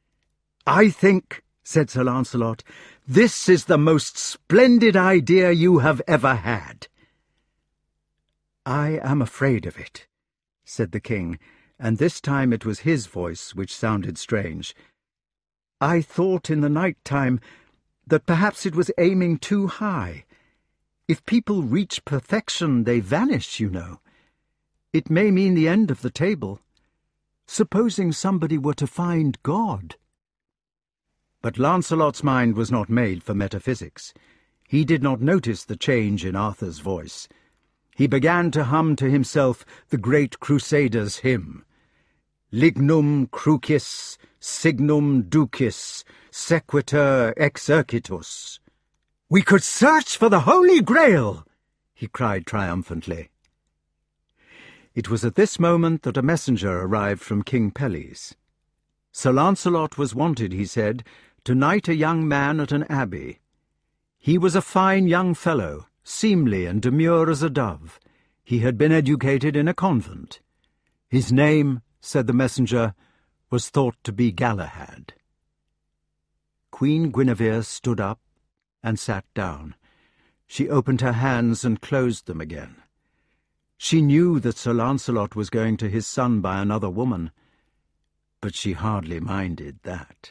Speaker 1: I think, said Sir Lancelot, this is the most splendid idea you have ever had. I am afraid of it, said the king,
Speaker 2: and this time it was his voice which sounded strange. "I thought in the night time that perhaps it was aiming too high. If people reach perfection, they vanish, you know. It may mean the end of the table. Supposing somebody were to find God." But Lancelot's mind was not made for metaphysics. He did not notice the change in Arthur's voice. He began to hum to himself the great Crusaders' hymn. Lignum crucis, signum ducis, sequitur exercitus. "We could search for the Holy Grail!" he cried triumphantly. It was at this moment that a messenger arrived from King Pelles. Sir Lancelot was wanted, he said, to knight a young man at an abbey. He was a fine young fellow, seemly and demure as a dove. He had been educated in a convent. His name, said the messenger, was thought to be Galahad. Queen Guinevere stood up and sat down. She opened her hands and closed them again. She knew that Sir Lancelot was going to his son by another woman, but she hardly minded that.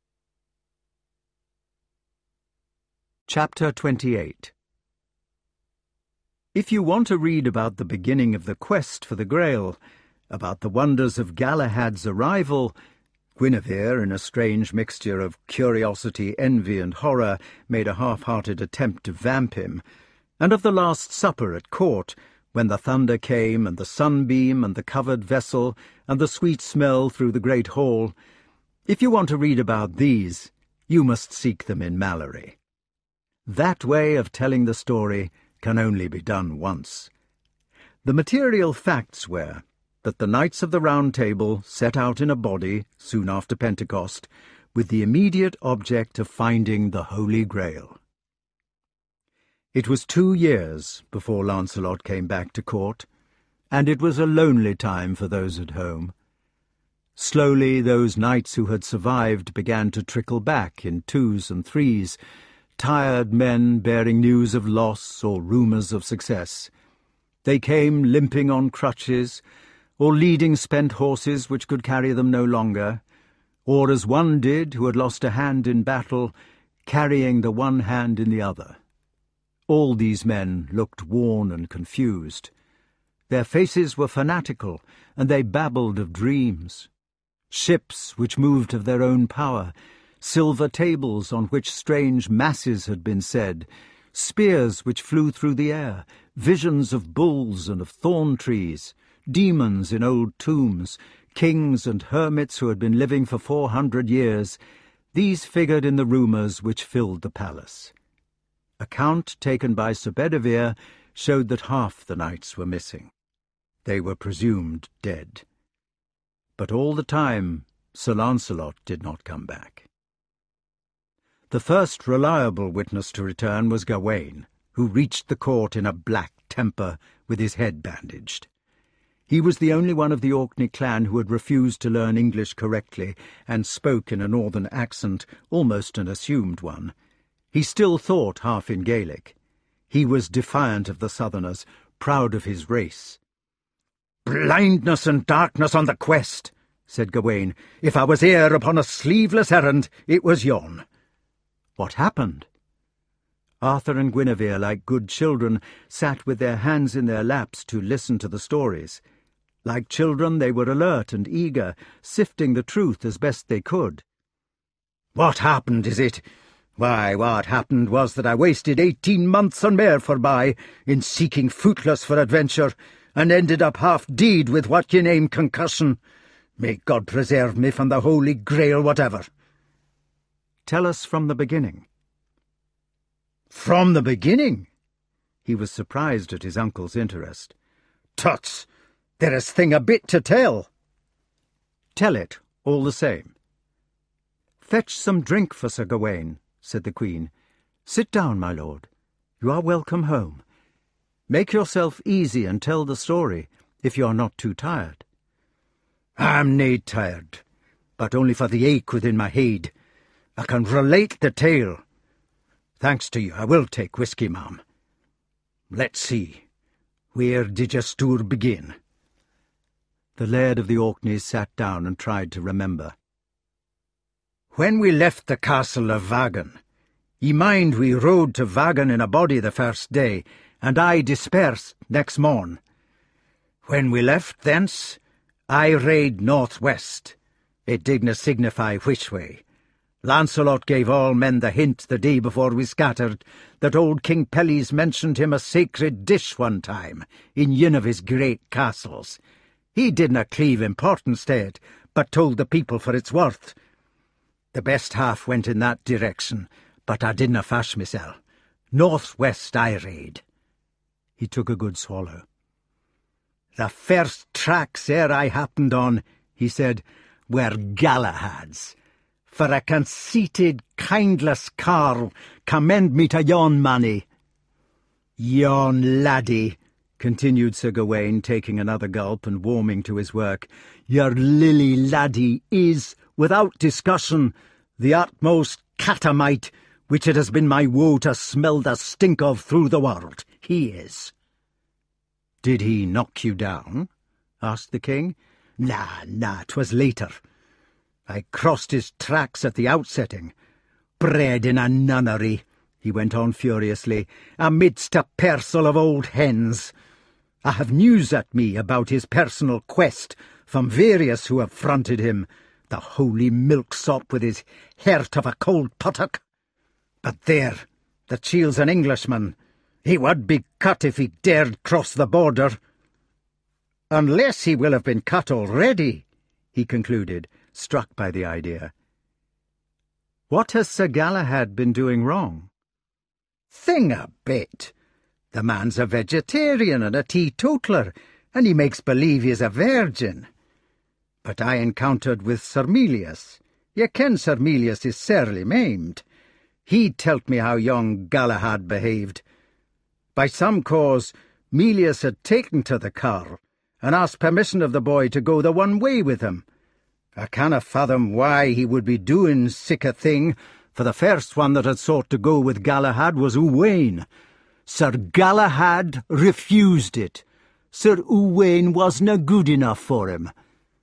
Speaker 2: Chapter 28. If you want to read about the beginning of the quest for the Grail, about the wonders of Galahad's arrival, Guinevere, in a strange mixture of curiosity, envy, and horror, made a half-hearted attempt to vamp him, and of the Last Supper at court, when the thunder came, and the sunbeam, and the covered vessel, and the sweet smell through the great hall, if you want to read about these, you must seek them in Malory. That way of telling the story can only be done once. The material facts were that the Knights of the Round Table set out in a body, soon after Pentecost, with the immediate object of finding the Holy Grail. It was 2 years before Lancelot came back to court, and it was a lonely time for those at home. Slowly those knights who had survived began to trickle back in 2s and 3s, tired men bearing news of loss or rumours of success. They came limping on crutches, or leading spent horses which could carry them no longer, or as one did who had lost a hand in battle, carrying the one hand in the other. All these men looked worn and confused. Their faces were fanatical, and they babbled of dreams. Ships which moved of their own power, silver tables on which strange masses had been said, spears which flew through the air, visions of bulls and of thorn trees, demons in old tombs, kings and hermits who had been living for 400 years, these figured in the rumours which filled the palace. A count taken by Sir Bedivere showed that half the knights were missing. They were presumed dead. But all the time Sir Lancelot did not come back. The first reliable witness to return was Gawain, who reached the court in a black temper with his head bandaged. He was the only one of the Orkney clan who had refused to learn English correctly and spoke in a northern accent, almost an assumed one. He still thought half in Gaelic. He was defiant of the southerners, proud of his race. "Blindness and darkness on the quest," said Gawain. "If I was here upon a sleeveless errand, it was yon." What happened? Arthur and Guinevere, like good children, sat with their hands in their laps to listen to the stories. Like children, they were alert and eager, sifting the truth as best they could. "What happened, is it? Why, what happened was that I wasted 18 months and mair forby in seeking footless for adventure, and ended up half-deed with what ye name concussion. May God preserve me from the Holy Grail whatever." "Tell us from the beginning." "From the beginning?" He was surprised at his uncle's interest. "Tuts, there is thing a bit to tell." "Tell it, all the same." "Fetch some drink for Sir Gawain," said the Queen. "Sit down, my lord. You are welcome home. Make yourself easy and tell the story, if you are not too tired." "I'm nae tired, but only for the ache within my head. I can relate the tale. Thanks to you, I will take whisky, ma'am. Let's see, where did your stour begin?" The Laird of the Orkneys sat down and tried to remember.
Speaker 1: "When we left the castle of Vagan, ye mind we rode to Vagan in a body the first day, and I dispersed next morn. When we left thence, I rade north-west. It didna signify which way. Lancelot gave all men the hint the day before we scattered that old King Pelles mentioned him a sacred dish one time in yin of his great castles. He didna cleave importance to it, but told the people for its worth. The best half went in that direction, but I didna fash mysel. North-west I rade."
Speaker 2: He took a good swallow.
Speaker 1: "The first tracks ere I happened on," he said, "were Galahad's. For a conceited, kindless carl commend me to yon manny." "Yon laddie," continued Sir Gawain, taking another gulp and warming to his work, "your lily laddie is, without discussion, the utmost catamite which it has been my woe to smell the stink of through the world. He is."
Speaker 2: "Did he knock you down?" asked the king.
Speaker 1: Nah, 'twas later. I crossed his tracks at the outsetting. Bred in a nunnery," he went on furiously, "amidst a parcel of old hens. I have news at me about his personal quest from various who have fronted him, the holy milksop with his heart of a cold puttock. But there, the chield's an Englishman. He would be cut if he dared cross the border. Unless he will have been cut already," he concluded, struck by the idea.
Speaker 2: "What has Sir Galahad been doing wrong?"
Speaker 1: "Thing a bit. The man's a vegetarian and a teetotaler, and he makes believe he is a virgin. But I encountered with Sir Melias. Ye ken Sir Melias is sorely maimed. He tell't me how young Galahad behaved. By some cause, Melias had taken to the carl, and asked permission of the boy to go the one way with him. I canna fathom why he would be doing sic a thing, for the first one that had sought to go with Galahad was Uwaine. Sir Galahad refused it. Sir Uwaine wasna good enough for him.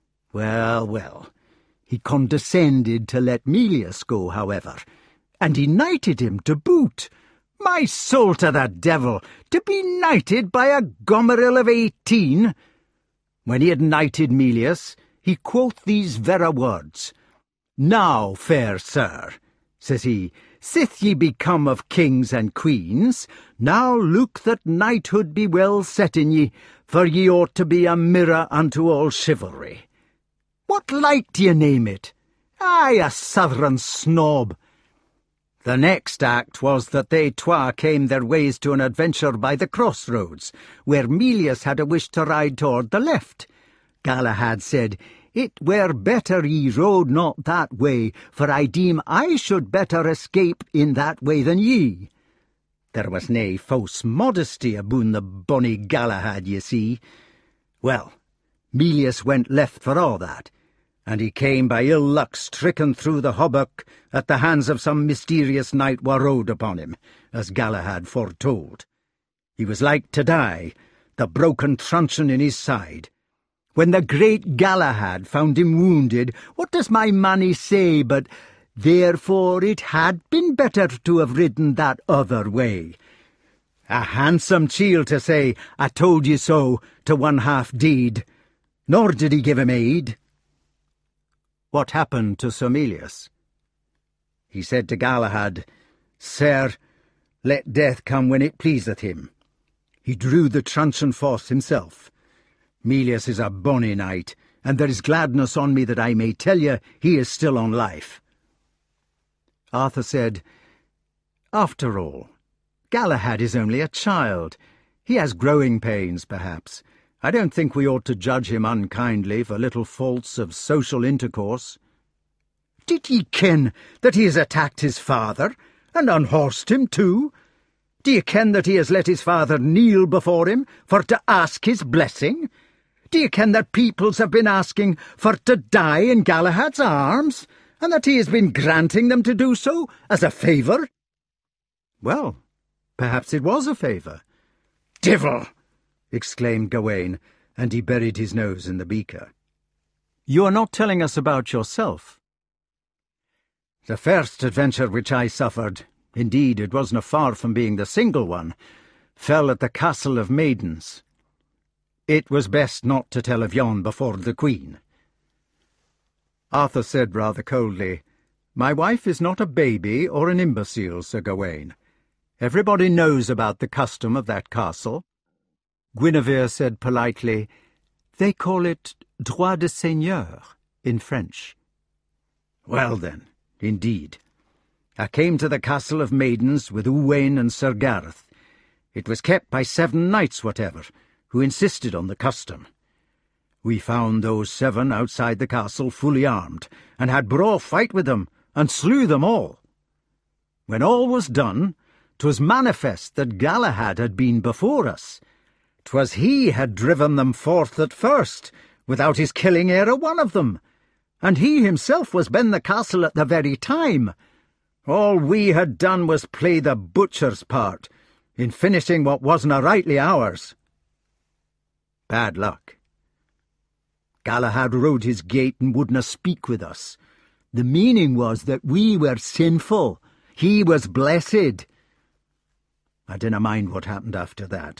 Speaker 1: Well, he condescended to let Melias go, however, and he knighted him to boot. My soul to the devil, to be knighted by a gomeril of 18! When he had knighted Melias, he quoth these verra words. 'Now, fair sir,' says he, 'sith ye be come of kings and queens, now look that knighthood be well set in ye, for ye ought to be a mirror unto all chivalry.' What like do ye name it? Aye, a southron snob. The next act was that they twa came their ways to an adventure by the crossroads, where Melias had a wish to ride toward the left. Galahad said, 'It were better ye rode not that way, for I deem I should better escape in that way than ye.' There was nae fause modesty aboon the bonny Galahad, ye see. Well, Melias went left for all that, and he came by ill luck stricken through the hauberk at the hands of some mysterious knight wha rode upon him, as Galahad foretold. He was like to die, the broken truncheon in his side. When the great Galahad found him wounded, what does my manny say but, 'Therefore it had been better to have ridden that other way'? A handsome chiel to say, 'I told ye so,' to one half deed. Nor did he give him aid."
Speaker 2: "What happened to Sir Melias?"
Speaker 1: "He said to Galahad, 'Sir, let death come when it pleaseth him.' He drew the truncheon forth himself. Melias is a bonny knight, and there is gladness on me that I may tell ye he is still on life."
Speaker 2: Arthur said, "After all, Galahad is only a child. He has growing pains, perhaps. I don't think we ought to judge him unkindly for little faults of social intercourse."
Speaker 1: "Did ye ken that he has attacked his father, and unhorsed him too? Do ye ken that he has let his father kneel before him for to ask his blessing? Do ye ken that peoples have been asking for to die in Galahad's arms, and that he has been granting them to do so as a favour?"
Speaker 2: "Well, perhaps it was a favour."
Speaker 1: "Divil!" exclaimed Gawain, and he buried his nose in the beaker.
Speaker 2: "You are not telling us about yourself."
Speaker 1: "The first adventure which I suffered, indeed it wasn't far from being the single one, fell at the Castle of Maidens. It was best not to tell of yon before the Queen."
Speaker 2: Arthur said rather coldly, "My wife is not a baby or an imbecile, Sir Gawain. Everybody knows about the custom of that castle." Guinevere said politely, "They call it droit de seigneur in French."
Speaker 1: "Well then, indeed. I came to the Castle of Maidens with Owain and Sir Gareth. It was kept by 7 knights whatever, who insisted on the custom. We found those 7 outside the castle fully armed, and had braw fight with them, and slew them all. When all was done, 'twas manifest that Galahad had been before us. 'Twas he had driven them forth at first, without his killing e'er a one of them, and he himself was ben the castle at the very time. All we had done was play the butcher's part, in finishing what wasna rightly ours. Bad luck. Galahad rode his gate and wouldna speak with us. The meaning was that we were sinful. He was blessed. I dinna mind what happened after that."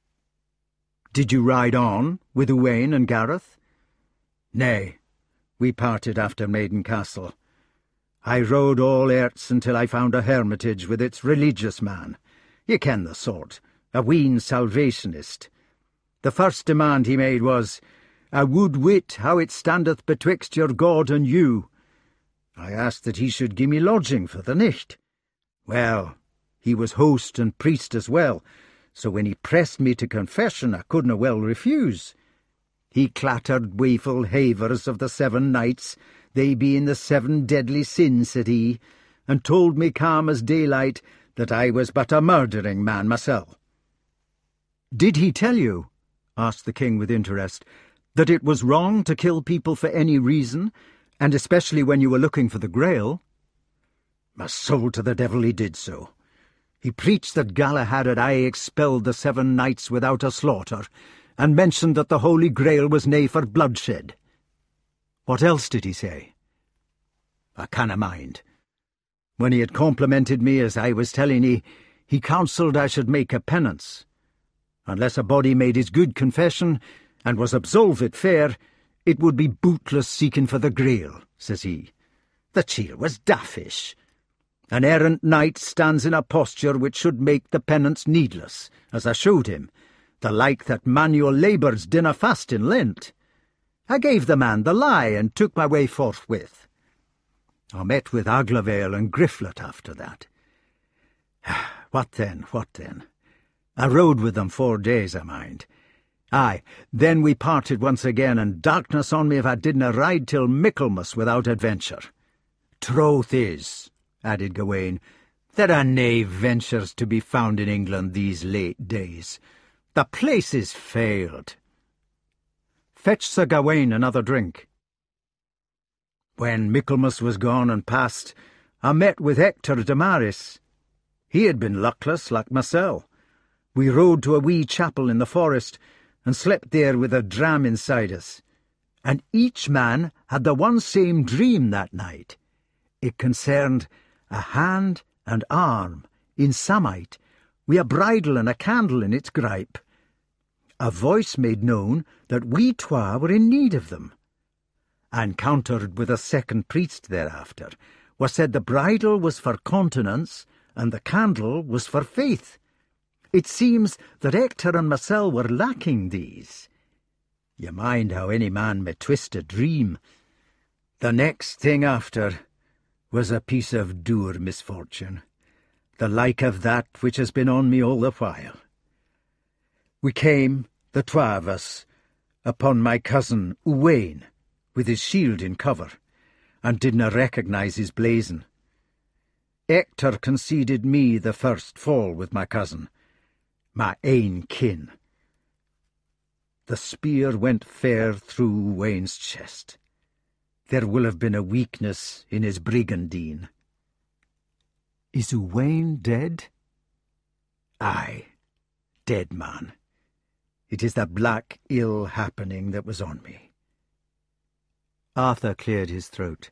Speaker 2: "Did you ride on with Owain and Gareth?"
Speaker 1: "Nay, we parted after Maiden Castle. I rode all airts until I found a hermitage with its religious man. Ye ken the sort, a ween Salvationist. The first demand he made was, 'I would wit how it standeth betwixt your God and you.' I asked that he should give me lodging for the nicht. Well, he was host and priest as well, so when he pressed me to confession I couldna well refuse. He clattered waeful havers of the 7 knights, they being the 7 deadly sins, said he, and told me calm as daylight that I was but a murdering man mysel."
Speaker 2: "Did he tell you," asked the king with interest, "that it was wrong to kill people for any reason, and especially when you were looking for the Grail?"
Speaker 1: "My soul to the devil, he did so. He preached that Galahad had aye expelled the 7 knights without a slaughter, and mentioned that the Holy Grail was nae for bloodshed."
Speaker 2: "What else did he say?"
Speaker 1: "I canna mind. When he had complimented me, as I was telling ye, he counselled I should make a penance. Unless a body made his good confession, and was absolved fair, it would be bootless seeking for the Grail, says he. The chiel was daffish. An errant knight stands in a posture which should make the penance needless, as I showed him, the like that manual labours dinna fast in Lent. I gave the man the lie, and took my way forthwith. I met with Aglavale and Griflet after that. What then, what then? I rode with them 4 days, I mind. Aye, then we parted once again, and darkness on me if I didna ride till Michaelmas without adventure. Troth is, added Gawain, there are nae ventures to be found in England these late days. The place is failed.
Speaker 2: Fetch Sir Gawain another drink.
Speaker 1: When Michaelmas was gone and past, I met with Hector de Maris. He had been luckless, like mysel. We rode to a wee chapel in the forest, and slept there with a dram inside us. And each man had the one same dream that night. It concerned a hand and arm in samite, wi' a bridle and a candle in its gripe. A voice made known that we twa were in need of them. I encountered with a second priest thereafter, wha said the bridle was for continence, and the candle was for faith. It seems that Hector and mysel were lacking these. Ye mind how any man may twist a dream. The next thing after was a piece of dour misfortune, the like of that which has been on me all the while. We came, the twa of us, upon my cousin Owain, with his shield in cover, and didna recognise his blazon. Hector conceded me the first fall with my cousin, my ain kin. The spear went fair through Owain's chest. There will have been a weakness in his brigandine.
Speaker 2: Is Owain dead?
Speaker 1: Aye, dead man. It is the black ill happening that was on me."
Speaker 2: Arthur cleared his throat.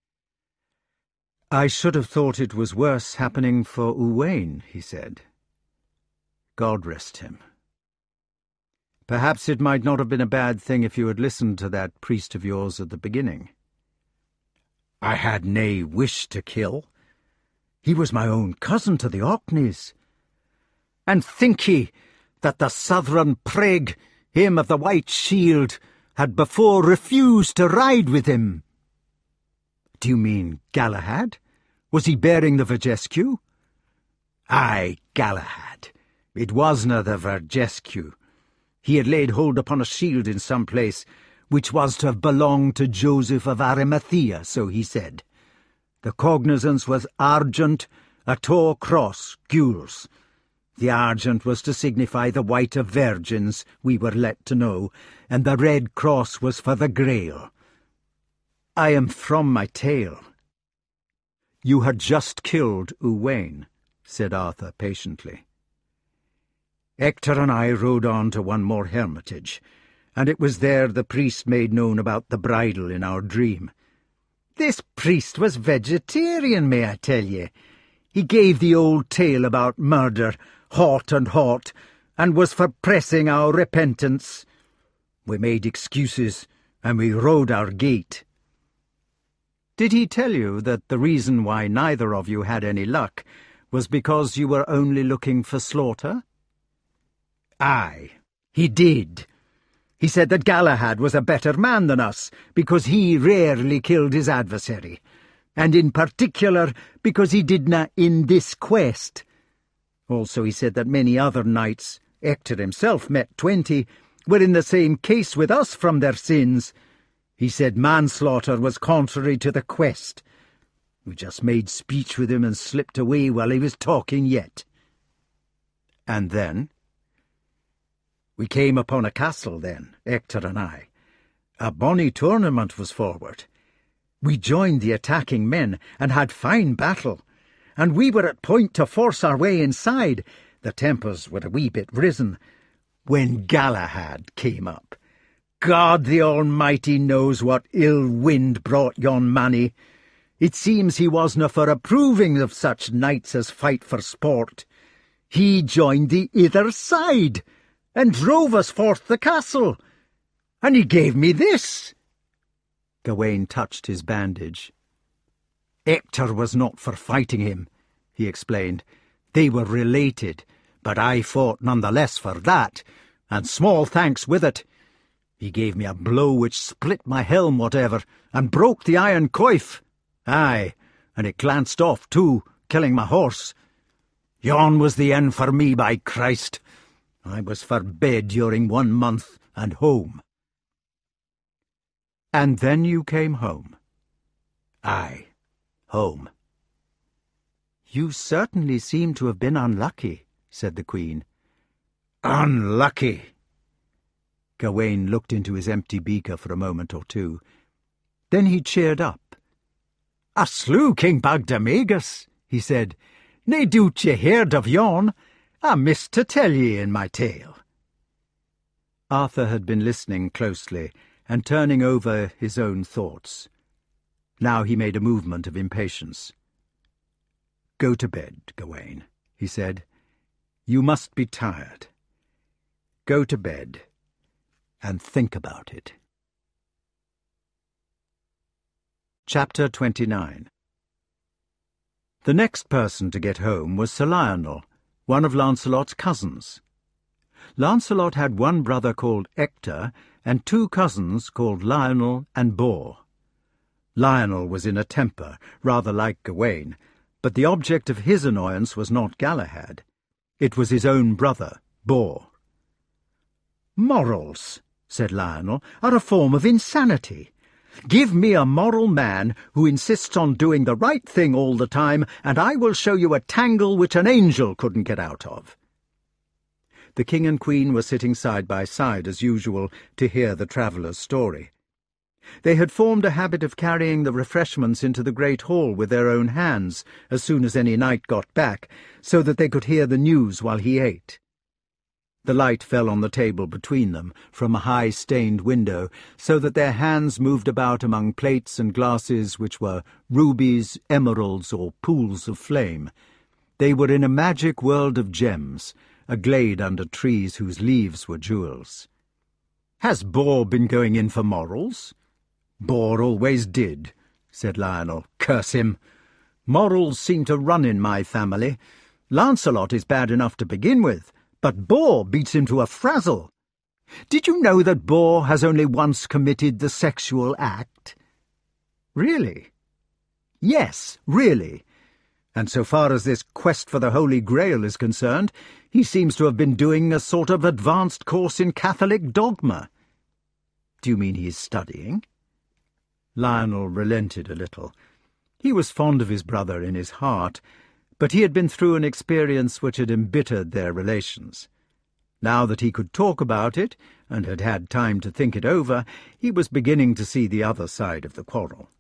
Speaker 2: "I should have thought it was worse happening for Uwaine," he said. "God rest him. Perhaps it might not have been a bad thing if you had listened to that priest of yours at the beginning."
Speaker 1: "I had nae wish to kill. He was my own cousin to the Orkneys. And think ye that the Southron prig, him of the white shield, had before refused to ride with him?"
Speaker 2: "Do you mean Galahad? Was he bearing the Vergescue?"
Speaker 1: "Aye, Galahad. It wasna the Vergescue. He had laid hold upon a shield in some place, which was to have belonged to Joseph of Arimathea, so he said. The cognizance was argent, a toe cross, gules. The argent was to signify the white of virgins, we were let to know, and the red cross was for the Grail. I am from my tale."
Speaker 2: "You had just killed Uwaine," said Arthur patiently.
Speaker 1: "Ector and I rode on to one more hermitage, and it was there the priest made known about the bridal in our dream. This priest was vegetarian, may I tell ye. He gave the old tale about murder, hot and hot, and was for pressing our repentance. We made excuses, and we rode our gait."
Speaker 2: "Did he tell you that the reason why neither of you had any luck was because you were only looking for slaughter?"
Speaker 1: "Aye, he did. He said that Galahad was a better man than us, because he rarely killed his adversary, and in particular because he didna in this quest. Also he said that many other knights, Ector himself met 20, were in the same case with us from their sins. He said manslaughter was contrary to the quest. We just made speech with him and slipped away while he was talking yet."
Speaker 2: "And then?"
Speaker 1: "We came upon a castle then, Ector and I. A bonny tournament was forward. We joined the attacking men and had fine battle, and we were at point to force our way inside. The tempers were a wee bit risen, when Galahad came up. God the Almighty knows what ill wind brought yon manny. It seems he wasna for approving of such knights as fight for sport. He joined the ither side, and drove us forth the castle, and he gave me this."
Speaker 2: Gawain touched his bandage.
Speaker 1: "Ector was not for fighting him," he explained. "They were related, but I fought none the less for that, and small thanks with it. He gave me a blow which split my helm whatever, and broke the iron coif. Aye, and it glanced off too, killing my horse. Yon was the end for me, by Christ. I was for bed during 1 month, and home."
Speaker 2: "And then you came home?"
Speaker 1: "Aye, home."
Speaker 2: "You certainly seem to have been unlucky," said the Queen.
Speaker 1: "Unlucky?"
Speaker 2: Gawain looked into his empty beaker for a moment or two. Then he cheered up.
Speaker 1: "I slew King Bagdemagus," he said. "Nae doot ye heard of yon. I missed to tell ye in my tale."
Speaker 2: Arthur had been listening closely and turning over his own thoughts. Now he made a movement of impatience. "Go to bed, Gawain," he said. "You must be tired. Go to bed and think about it." Chapter 29. The next person to get home was Sir Lionel, one of Lancelot's cousins. Lancelot had one brother called Ector and 2 cousins called Lionel and Bors. Lionel was in a temper, rather like Gawain, but the object of his annoyance was not Galahad. It was his own brother, Bors.
Speaker 1: "Morals," said Lionel, "are a form of insanity. Give me a moral man who insists on doing the right thing all the time, and I will show you a tangle which an angel couldn't get out of."
Speaker 2: The King and Queen were sitting side by side, as usual, to hear the traveller's story. They had formed a habit of carrying the refreshments into the great hall with their own hands as soon as any knight got back, so that they could hear the news while he ate. The light fell on the table between them from a high stained window, so that their hands moved about among plates and glasses which were rubies, emeralds, or pools of flame. They were in a magic world of gems, a glade under trees whose leaves were jewels. "Has Bor been going in for morals?" "Bor always did," said Lionel. "Curse him! Morals seem to run in my family. Lancelot is bad enough to begin with, but Bor beats him to a frazzle. Did you know that Bor has only once committed the sexual act?" "Really?" "Yes, really. And so far as this quest for the Holy Grail is concerned, he seems to have been doing a sort of advanced course in Catholic dogma." "Do you mean he is studying?" Lionel relented a little. He was fond of his brother in his heart, but he had been through an experience which had embittered their relations. Now that he could talk about it, and had had time to think it over, he was beginning to see the other side of the quarrel.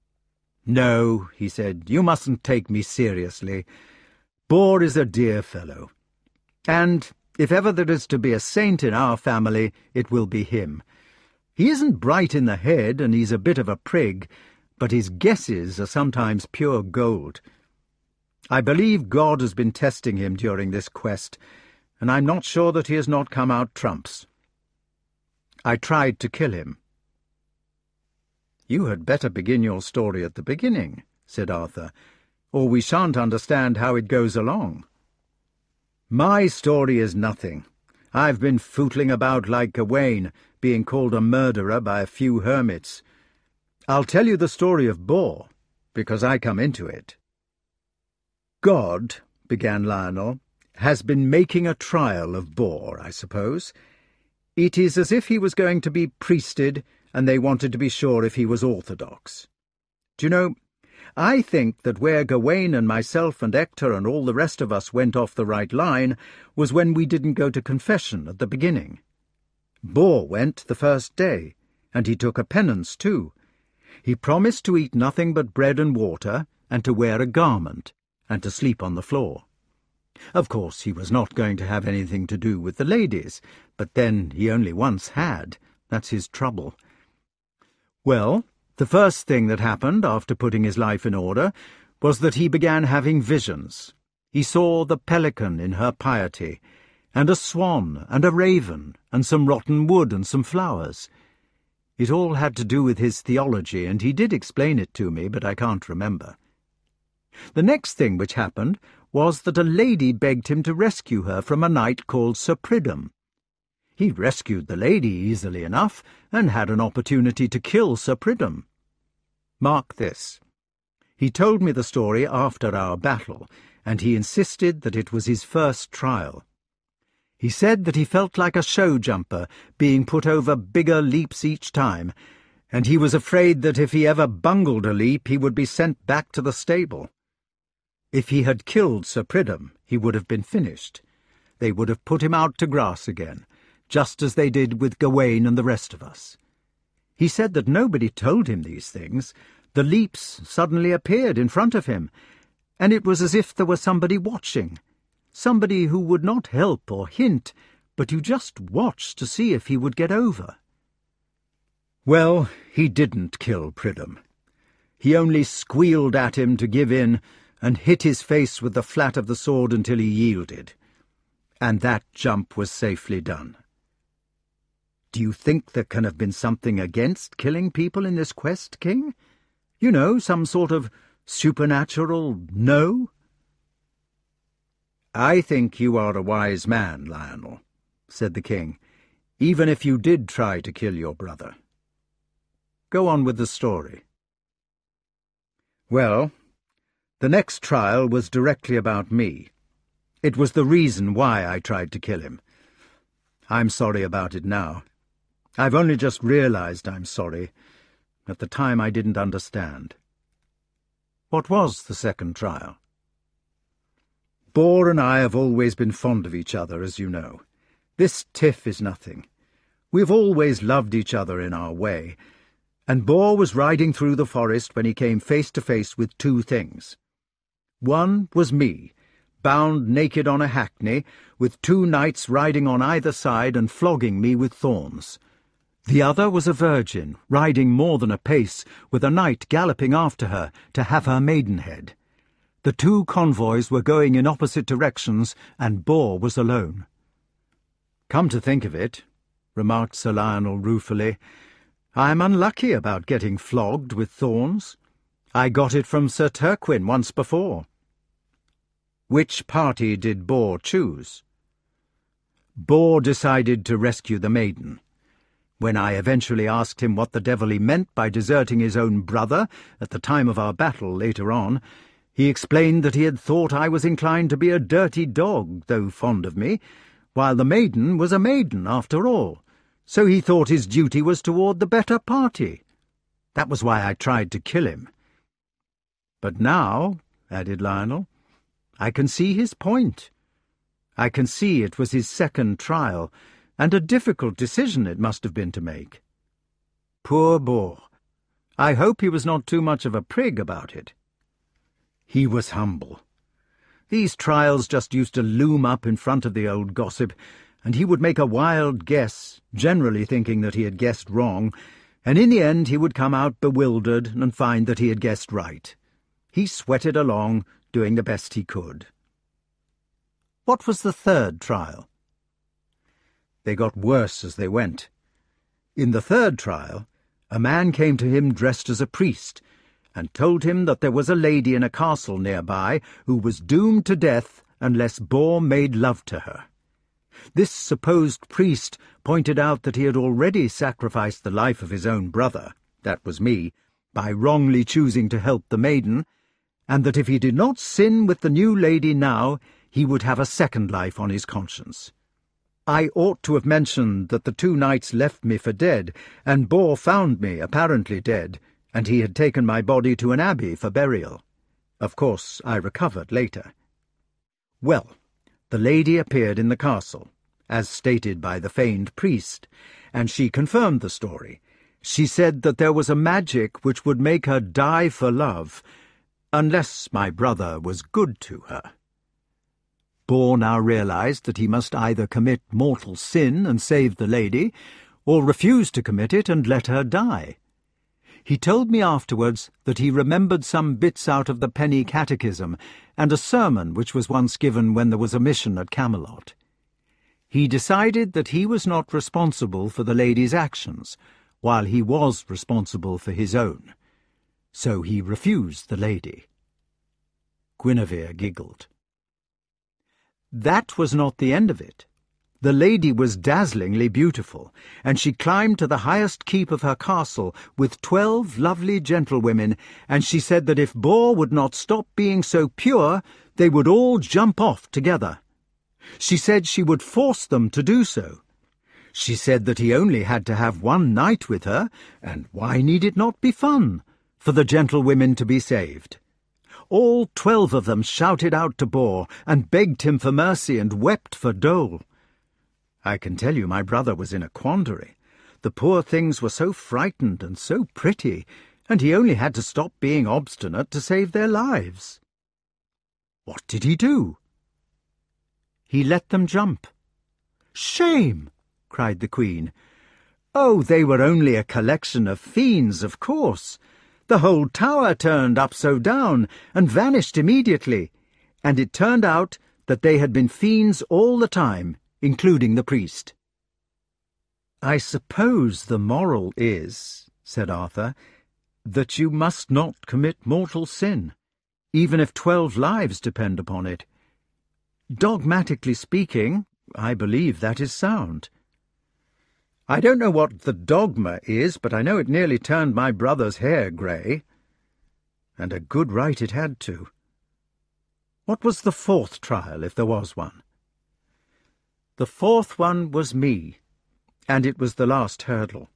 Speaker 2: "No," he said, "you mustn't take me seriously. Bor is a dear fellow. And if ever there is to be a saint in our family, it will be him. He isn't bright in the head, and he's a bit of a prig, but his guesses are sometimes pure gold. I believe God has been testing him during this quest, and I'm not sure that he has not come out trumps. I tried to kill him." "You had better begin your story at the beginning," said Arthur, "or we shan't understand how it goes along." "My story is nothing. I've been footling about like Gawain, being called a murderer by a few hermits. I'll tell you the story of Bor, because I come into it." "God," began Lionel, "has been making a trial of Bor, I suppose. It is as if he was going to be priested, and they wanted to be sure if he was orthodox. Do you know, I think that where Gawain and myself and Ector and all the rest of us went off the right line was when we didn't go to confession at the beginning. Bor went the first day, and he took a penance too. He promised to eat nothing but bread and water, and to wear a garment, and to sleep on the floor. Of course, he was not going to have anything to do with the ladies, but then he only once had. That's his trouble. Well, the first thing that happened after putting his life in order was that he began having visions. He saw the pelican in her piety, and a swan, and a raven, and some rotten wood and some flowers. It all had to do with his theology, and he did explain it to me, but I can't remember. The next thing which happened was that a lady begged him to rescue her from a knight called Sir Pridham. He rescued the lady easily enough, and had an opportunity to kill Sir Pridham. Mark this. He told me the story after our battle, and he insisted that it was his first trial. He said that he felt like a show jumper, being put over bigger leaps each time, and he was afraid that if he ever bungled a leap he would be sent back to the stable. If he had killed Sir Pridham, he would have been finished. They would have put him out to grass again, just as they did with Gawain and the rest of us. He said that nobody told him these things. The leaps suddenly appeared in front of him, and it was as if there was somebody watching. Somebody who would not help or hint, but you just watched to see if he would get over. Well, he didn't kill Pridham. He only squealed at him to give in, and hit his face with the flat of the sword until he yielded. And that jump was safely done. Do you think there can have been something against killing people in this quest, King? You know, some sort of supernatural no? I think you are a wise man, Lionel, said the king, even if you did try to kill your brother. Go on with the story. Well, the next trial was directly about me. It was the reason why I tried to kill him. I'm sorry about it now. I've only just realized I'm sorry. At the time I didn't understand. What was the second trial? Bor and I have always been fond of each other, as you know. This tiff is nothing. We've always loved each other in our way, and Bor was riding through the forest when he came face to face with two things. One was me,
Speaker 1: bound naked on a hackney, with 2 knights riding on either side and flogging me with thorns. The other was a virgin, riding more than a pace, with a knight galloping after her to have her maidenhead. The 2 convoys were going in opposite directions, and Bor was alone. "Come to think of it," remarked Sir Lionel ruefully, "I am unlucky about getting flogged with thorns. I got it from Sir Turquin once before." "Which party did Bor choose?" "Bor decided to rescue the maiden. When I eventually asked him what the devil he meant by deserting his own brother at the time of our battle later on, he explained that he had thought I was inclined to be a dirty dog, though fond of me, while the maiden was a maiden after all, so he thought his duty was toward the better party. That was why I tried to kill him. But now," added Lionel, "I can see his point. I can see it was his second trial, and a difficult decision it must have been to make. Poor Bor. I hope he was not too much of a prig about it." "He was humble. These trials just used to loom up in front of the old gossip, and he would make a wild guess, generally thinking that he had guessed wrong, and in the end he would come out bewildered and find that he had guessed right. He sweated along, doing the best he could." "What was the third trial?" "They got worse as they went. In the third trial, a man came to him dressed as a priest, and told him that there was a lady in a castle nearby who was doomed to death unless Bor made love to her. This supposed priest pointed out that he had already sacrificed the life of his own brother, that was me, by wrongly choosing to help the maiden, and that if he did not sin with the new lady now, he would have a second life on his conscience. I ought to have mentioned that the 2 knights left me for dead, and Bor found me apparently dead, and he had taken my body to an abbey for burial. Of course, I recovered later. Well, the lady appeared in the castle, as stated by the feigned priest, and she confirmed the story. She said that there was a magic which would make her die for love, unless my brother was good to her. Bor now realized that he must either commit mortal sin and save the lady, or refuse to commit it and let her die. He told me afterwards that he remembered some bits out of the Penny Catechism and a sermon which was once given when there was a mission at Camelot. He decided that he was not responsible for the lady's actions, while he was responsible for his own. So he refused the lady. Guinevere giggled. That was not the end of it. The lady was dazzlingly beautiful, and she climbed to the highest keep of her castle with 12 lovely gentlewomen, and she said that if Bor would not stop being so pure, they would all jump off together. She said she would force them to do so. She said that he only had to have 1 night with her, and why need it not be fun, for the gentlewomen to be saved? All 12 of them shouted out to Bor, and begged him for mercy, and wept for dole. I can tell you my brother was in a quandary. The poor things were so frightened and so pretty, and he only had to stop being obstinate to save their lives. What did he do? He let them jump. Shame! Cried the Queen. Oh, they were only a collection of fiends, of course. The whole tower turned upside down and vanished immediately, and it turned out that they had been fiends all the time, including the priest. I suppose the moral is, said Arthur, that you must not commit mortal sin, even if 12 lives depend upon it. Dogmatically speaking, I believe that is sound. I don't know what the dogma is, but I know it nearly turned my brother's hair grey. And a good right it had to. What was the 4th trial, if there was one? The 4th one was me, and it was the last hurdle.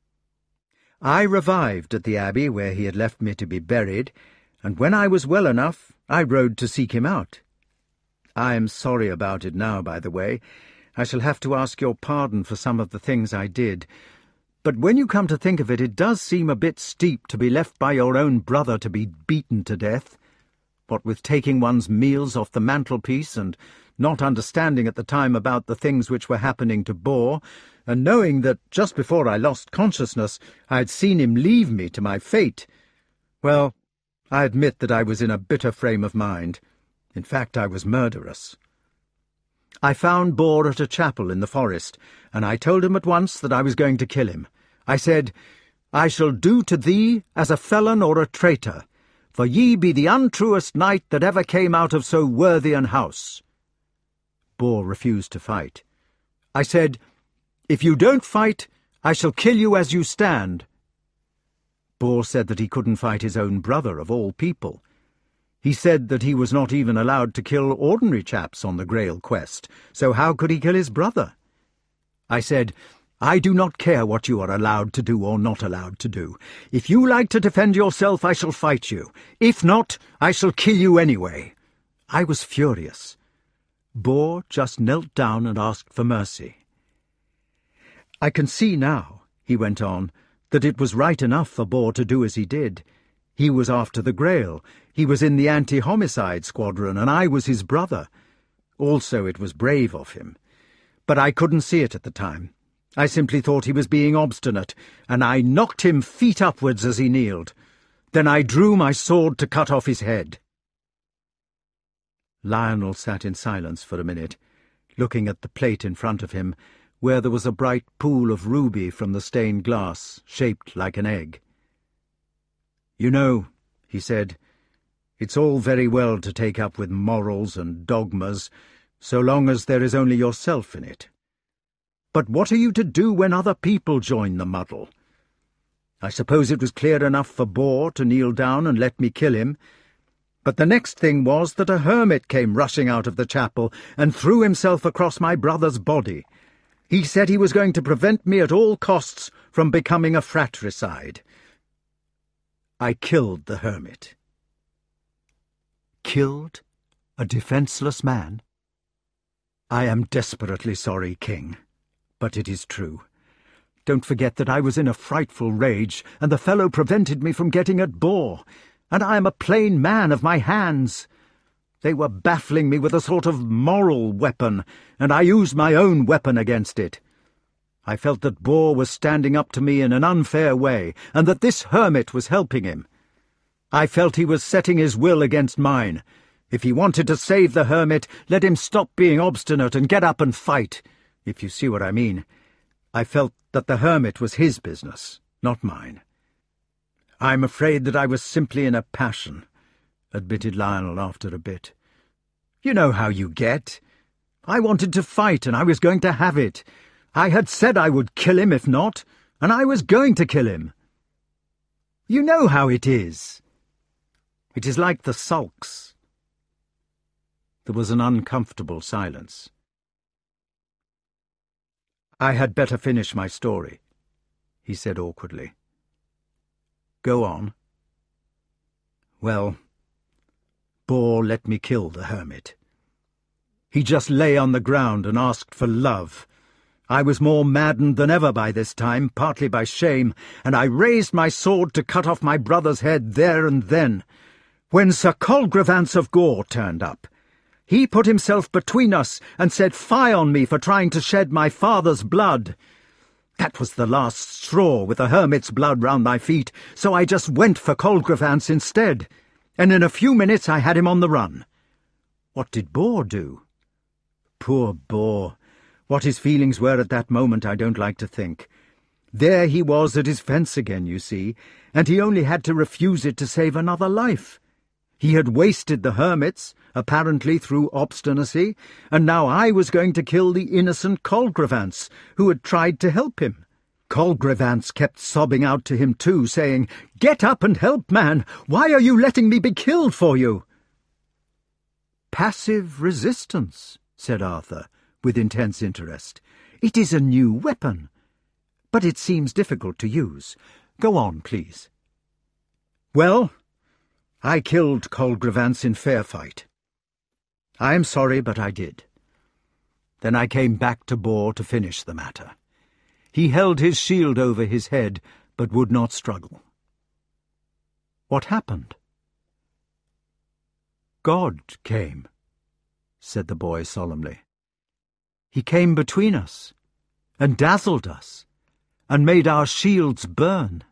Speaker 1: I revived at the abbey where he had left me to be buried, and when I was well enough, I rode to seek him out. I am sorry about it now, by the way. I shall have to ask your pardon for some of the things I did. But when you come to think of it, it does seem a bit steep to be left by your own brother to be beaten to death.
Speaker 2: what with taking one's meals off the mantelpiece and not understanding at the time about the things which were happening to Bor, and knowing that just before I lost consciousness I had seen him leave me to my fate, well, I admit that I was in a bitter frame of mind. In fact, I was murderous. I found Bor at a chapel in the forest, and I told him at once that I was going to kill him. I said, "I shall do to thee as a felon or a traitor, for ye be the untruest knight that ever came out of so worthy an house." Bor refused to fight. I said, "If you don't fight, I shall kill you as you stand." Bor said that he couldn't fight his own brother, of all people. He said that he was not even allowed to kill ordinary chaps on the Grail quest, so how could he kill his brother? I said, "I do not care what you are allowed to do or not allowed to do. If you like to defend yourself, I shall fight you. If not, I shall kill you anyway." I was furious. Bor just knelt down and asked for mercy. "I can see now," he went on, "that it was right enough for Bor to do as he did. He was after the Grail. He was in the anti-homicide squadron, and I was his brother. Also, it was brave of him. But I couldn't see it at the time. I simply thought he was being obstinate, and I knocked him feet upwards as he kneeled. Then I drew my sword to cut off his head." Lionel sat in silence for a minute, looking at the plate in front of him, where there was a bright pool of ruby from the stained glass, shaped like an egg. "You know," he said, "it's all very well to take up with morals and dogmas, so long as there is only yourself in it. But what are you to do when other people join the muddle? I suppose it was clear enough for Bor to kneel down and let me kill him, but the next thing was that a hermit came rushing out of the chapel and threw himself across my brother's body. He said he was going to prevent me at all costs from becoming a fratricide. I killed the hermit." "Killed a defenceless man?" "I am desperately sorry, King, but it is true. Don't forget that I was in a frightful rage, and the fellow prevented me from getting at Bor, and I am a plain man of my hands. They were baffling me with a sort of moral weapon, and I used my own weapon against it. I felt that Bor was standing up to me in an unfair way, and that this hermit was helping him. I felt he was setting his will against mine. If he wanted to save the hermit, let him stop being obstinate and get up and fight, if you see what I mean. I felt that the hermit was his business, not mine." "I'm afraid that I was simply in a passion," admitted Lionel after a bit. "You know how you get. I wanted to fight, and I was going to have it. I had said I would kill him if not, and I was going to kill him. You know how it is. It is like the sulks." There was an uncomfortable silence. "I had better finish my story," he said awkwardly. "Go on." "Well, Bor let me kill the hermit. He just lay on the ground and asked for love. I was more maddened than ever by this time, partly by shame, and I raised my sword to cut off my brother's head there and then, when Sir Colgrevance of Gore turned up. He put himself between us and set fire on me for trying to shed my father's blood. That was the last straw, with the hermit's blood round my feet, so I just went for Colgrevance instead, and in a few minutes I had him on the run." "What did Bor do?" "Poor Bor. What his feelings were at that moment I don't like to think. There he was at his fence again, you see, and he only had to refuse it to save another life. He had wasted the hermits, apparently through obstinacy, and now I was going to kill the innocent Colgrevance, who had tried to help him. Colgrevance kept sobbing out to him too, saying, 'Get up and help, man! Why are you letting me be killed for you?' "Passive resistance," said Arthur, with intense interest. "It is a new weapon, but it seems difficult to use. Go on, please." "Well, I killed Colgrevance in fair fight. I am sorry, but I did. Then I came back to Bor to finish the matter. He held his shield over his head, but would not struggle." "What happened?"
Speaker 1: God came," said the boy solemnly. "He came between us, and dazzled us, and made our shields burn."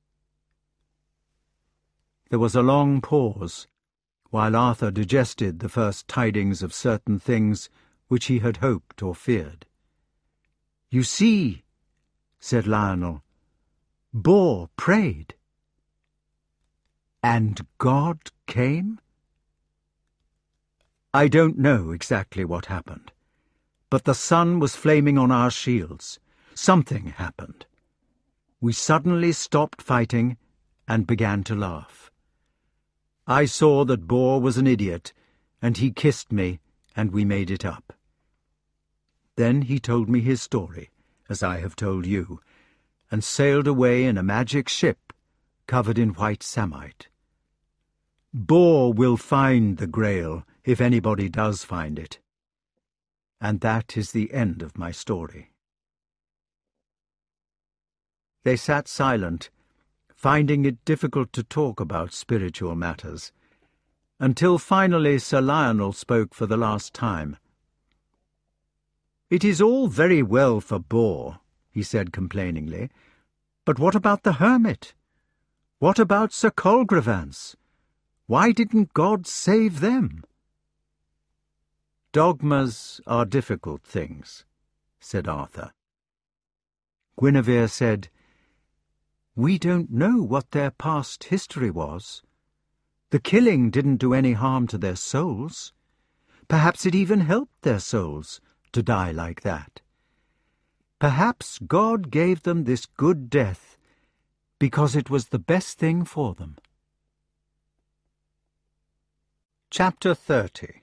Speaker 1: There was a long pause, while Arthur digested the first tidings of certain things which he had hoped or feared. "You see," said Lionel, "Bor prayed." "And God came?" "I don't know exactly what happened, but the sun was flaming on our shields. Something happened. We suddenly stopped fighting and began to laugh. I saw that Bor was an idiot, and he kissed me, and we made it up. Then he told me his story, as I have told you, and sailed away in a magic ship covered in white samite. Bor will find the Grail, if anybody does find it. And that is the end of my story." They sat silent, finding it difficult to talk about spiritual matters, until finally Sir Lionel spoke for the last time. "It is all very well for Bor," he said complainingly, "but what about the hermit? What about Sir Colgrevance? Why didn't God save them?" "Dogmas are difficult things," said Arthur. Guinevere said, "We don't know what their past history was. The killing didn't do any harm to their souls. Perhaps it even helped their souls to die like that. Perhaps God gave them this good death because it was the best thing for them." Chapter 30.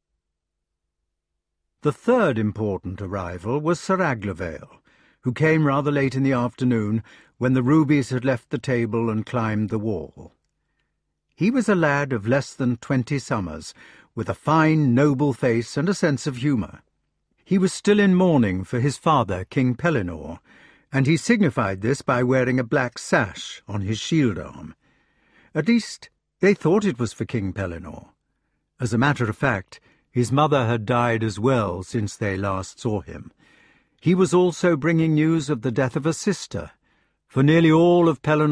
Speaker 1: The third important arrival was Sir Aglovale, who came rather late in the afternoon, when the rubies had left the table and climbed the wall. He was a lad of less than 20 summers, with a fine, noble face and a sense of humour. He was still in mourning for his father, King Pellinore, and he signified this by wearing a black sash on his shield-arm. At least, they thought it was for King Pellinore. As a matter of fact, his mother had died as well since they last saw him. He was also bringing news of the death of a sister, for nearly all of Pellinore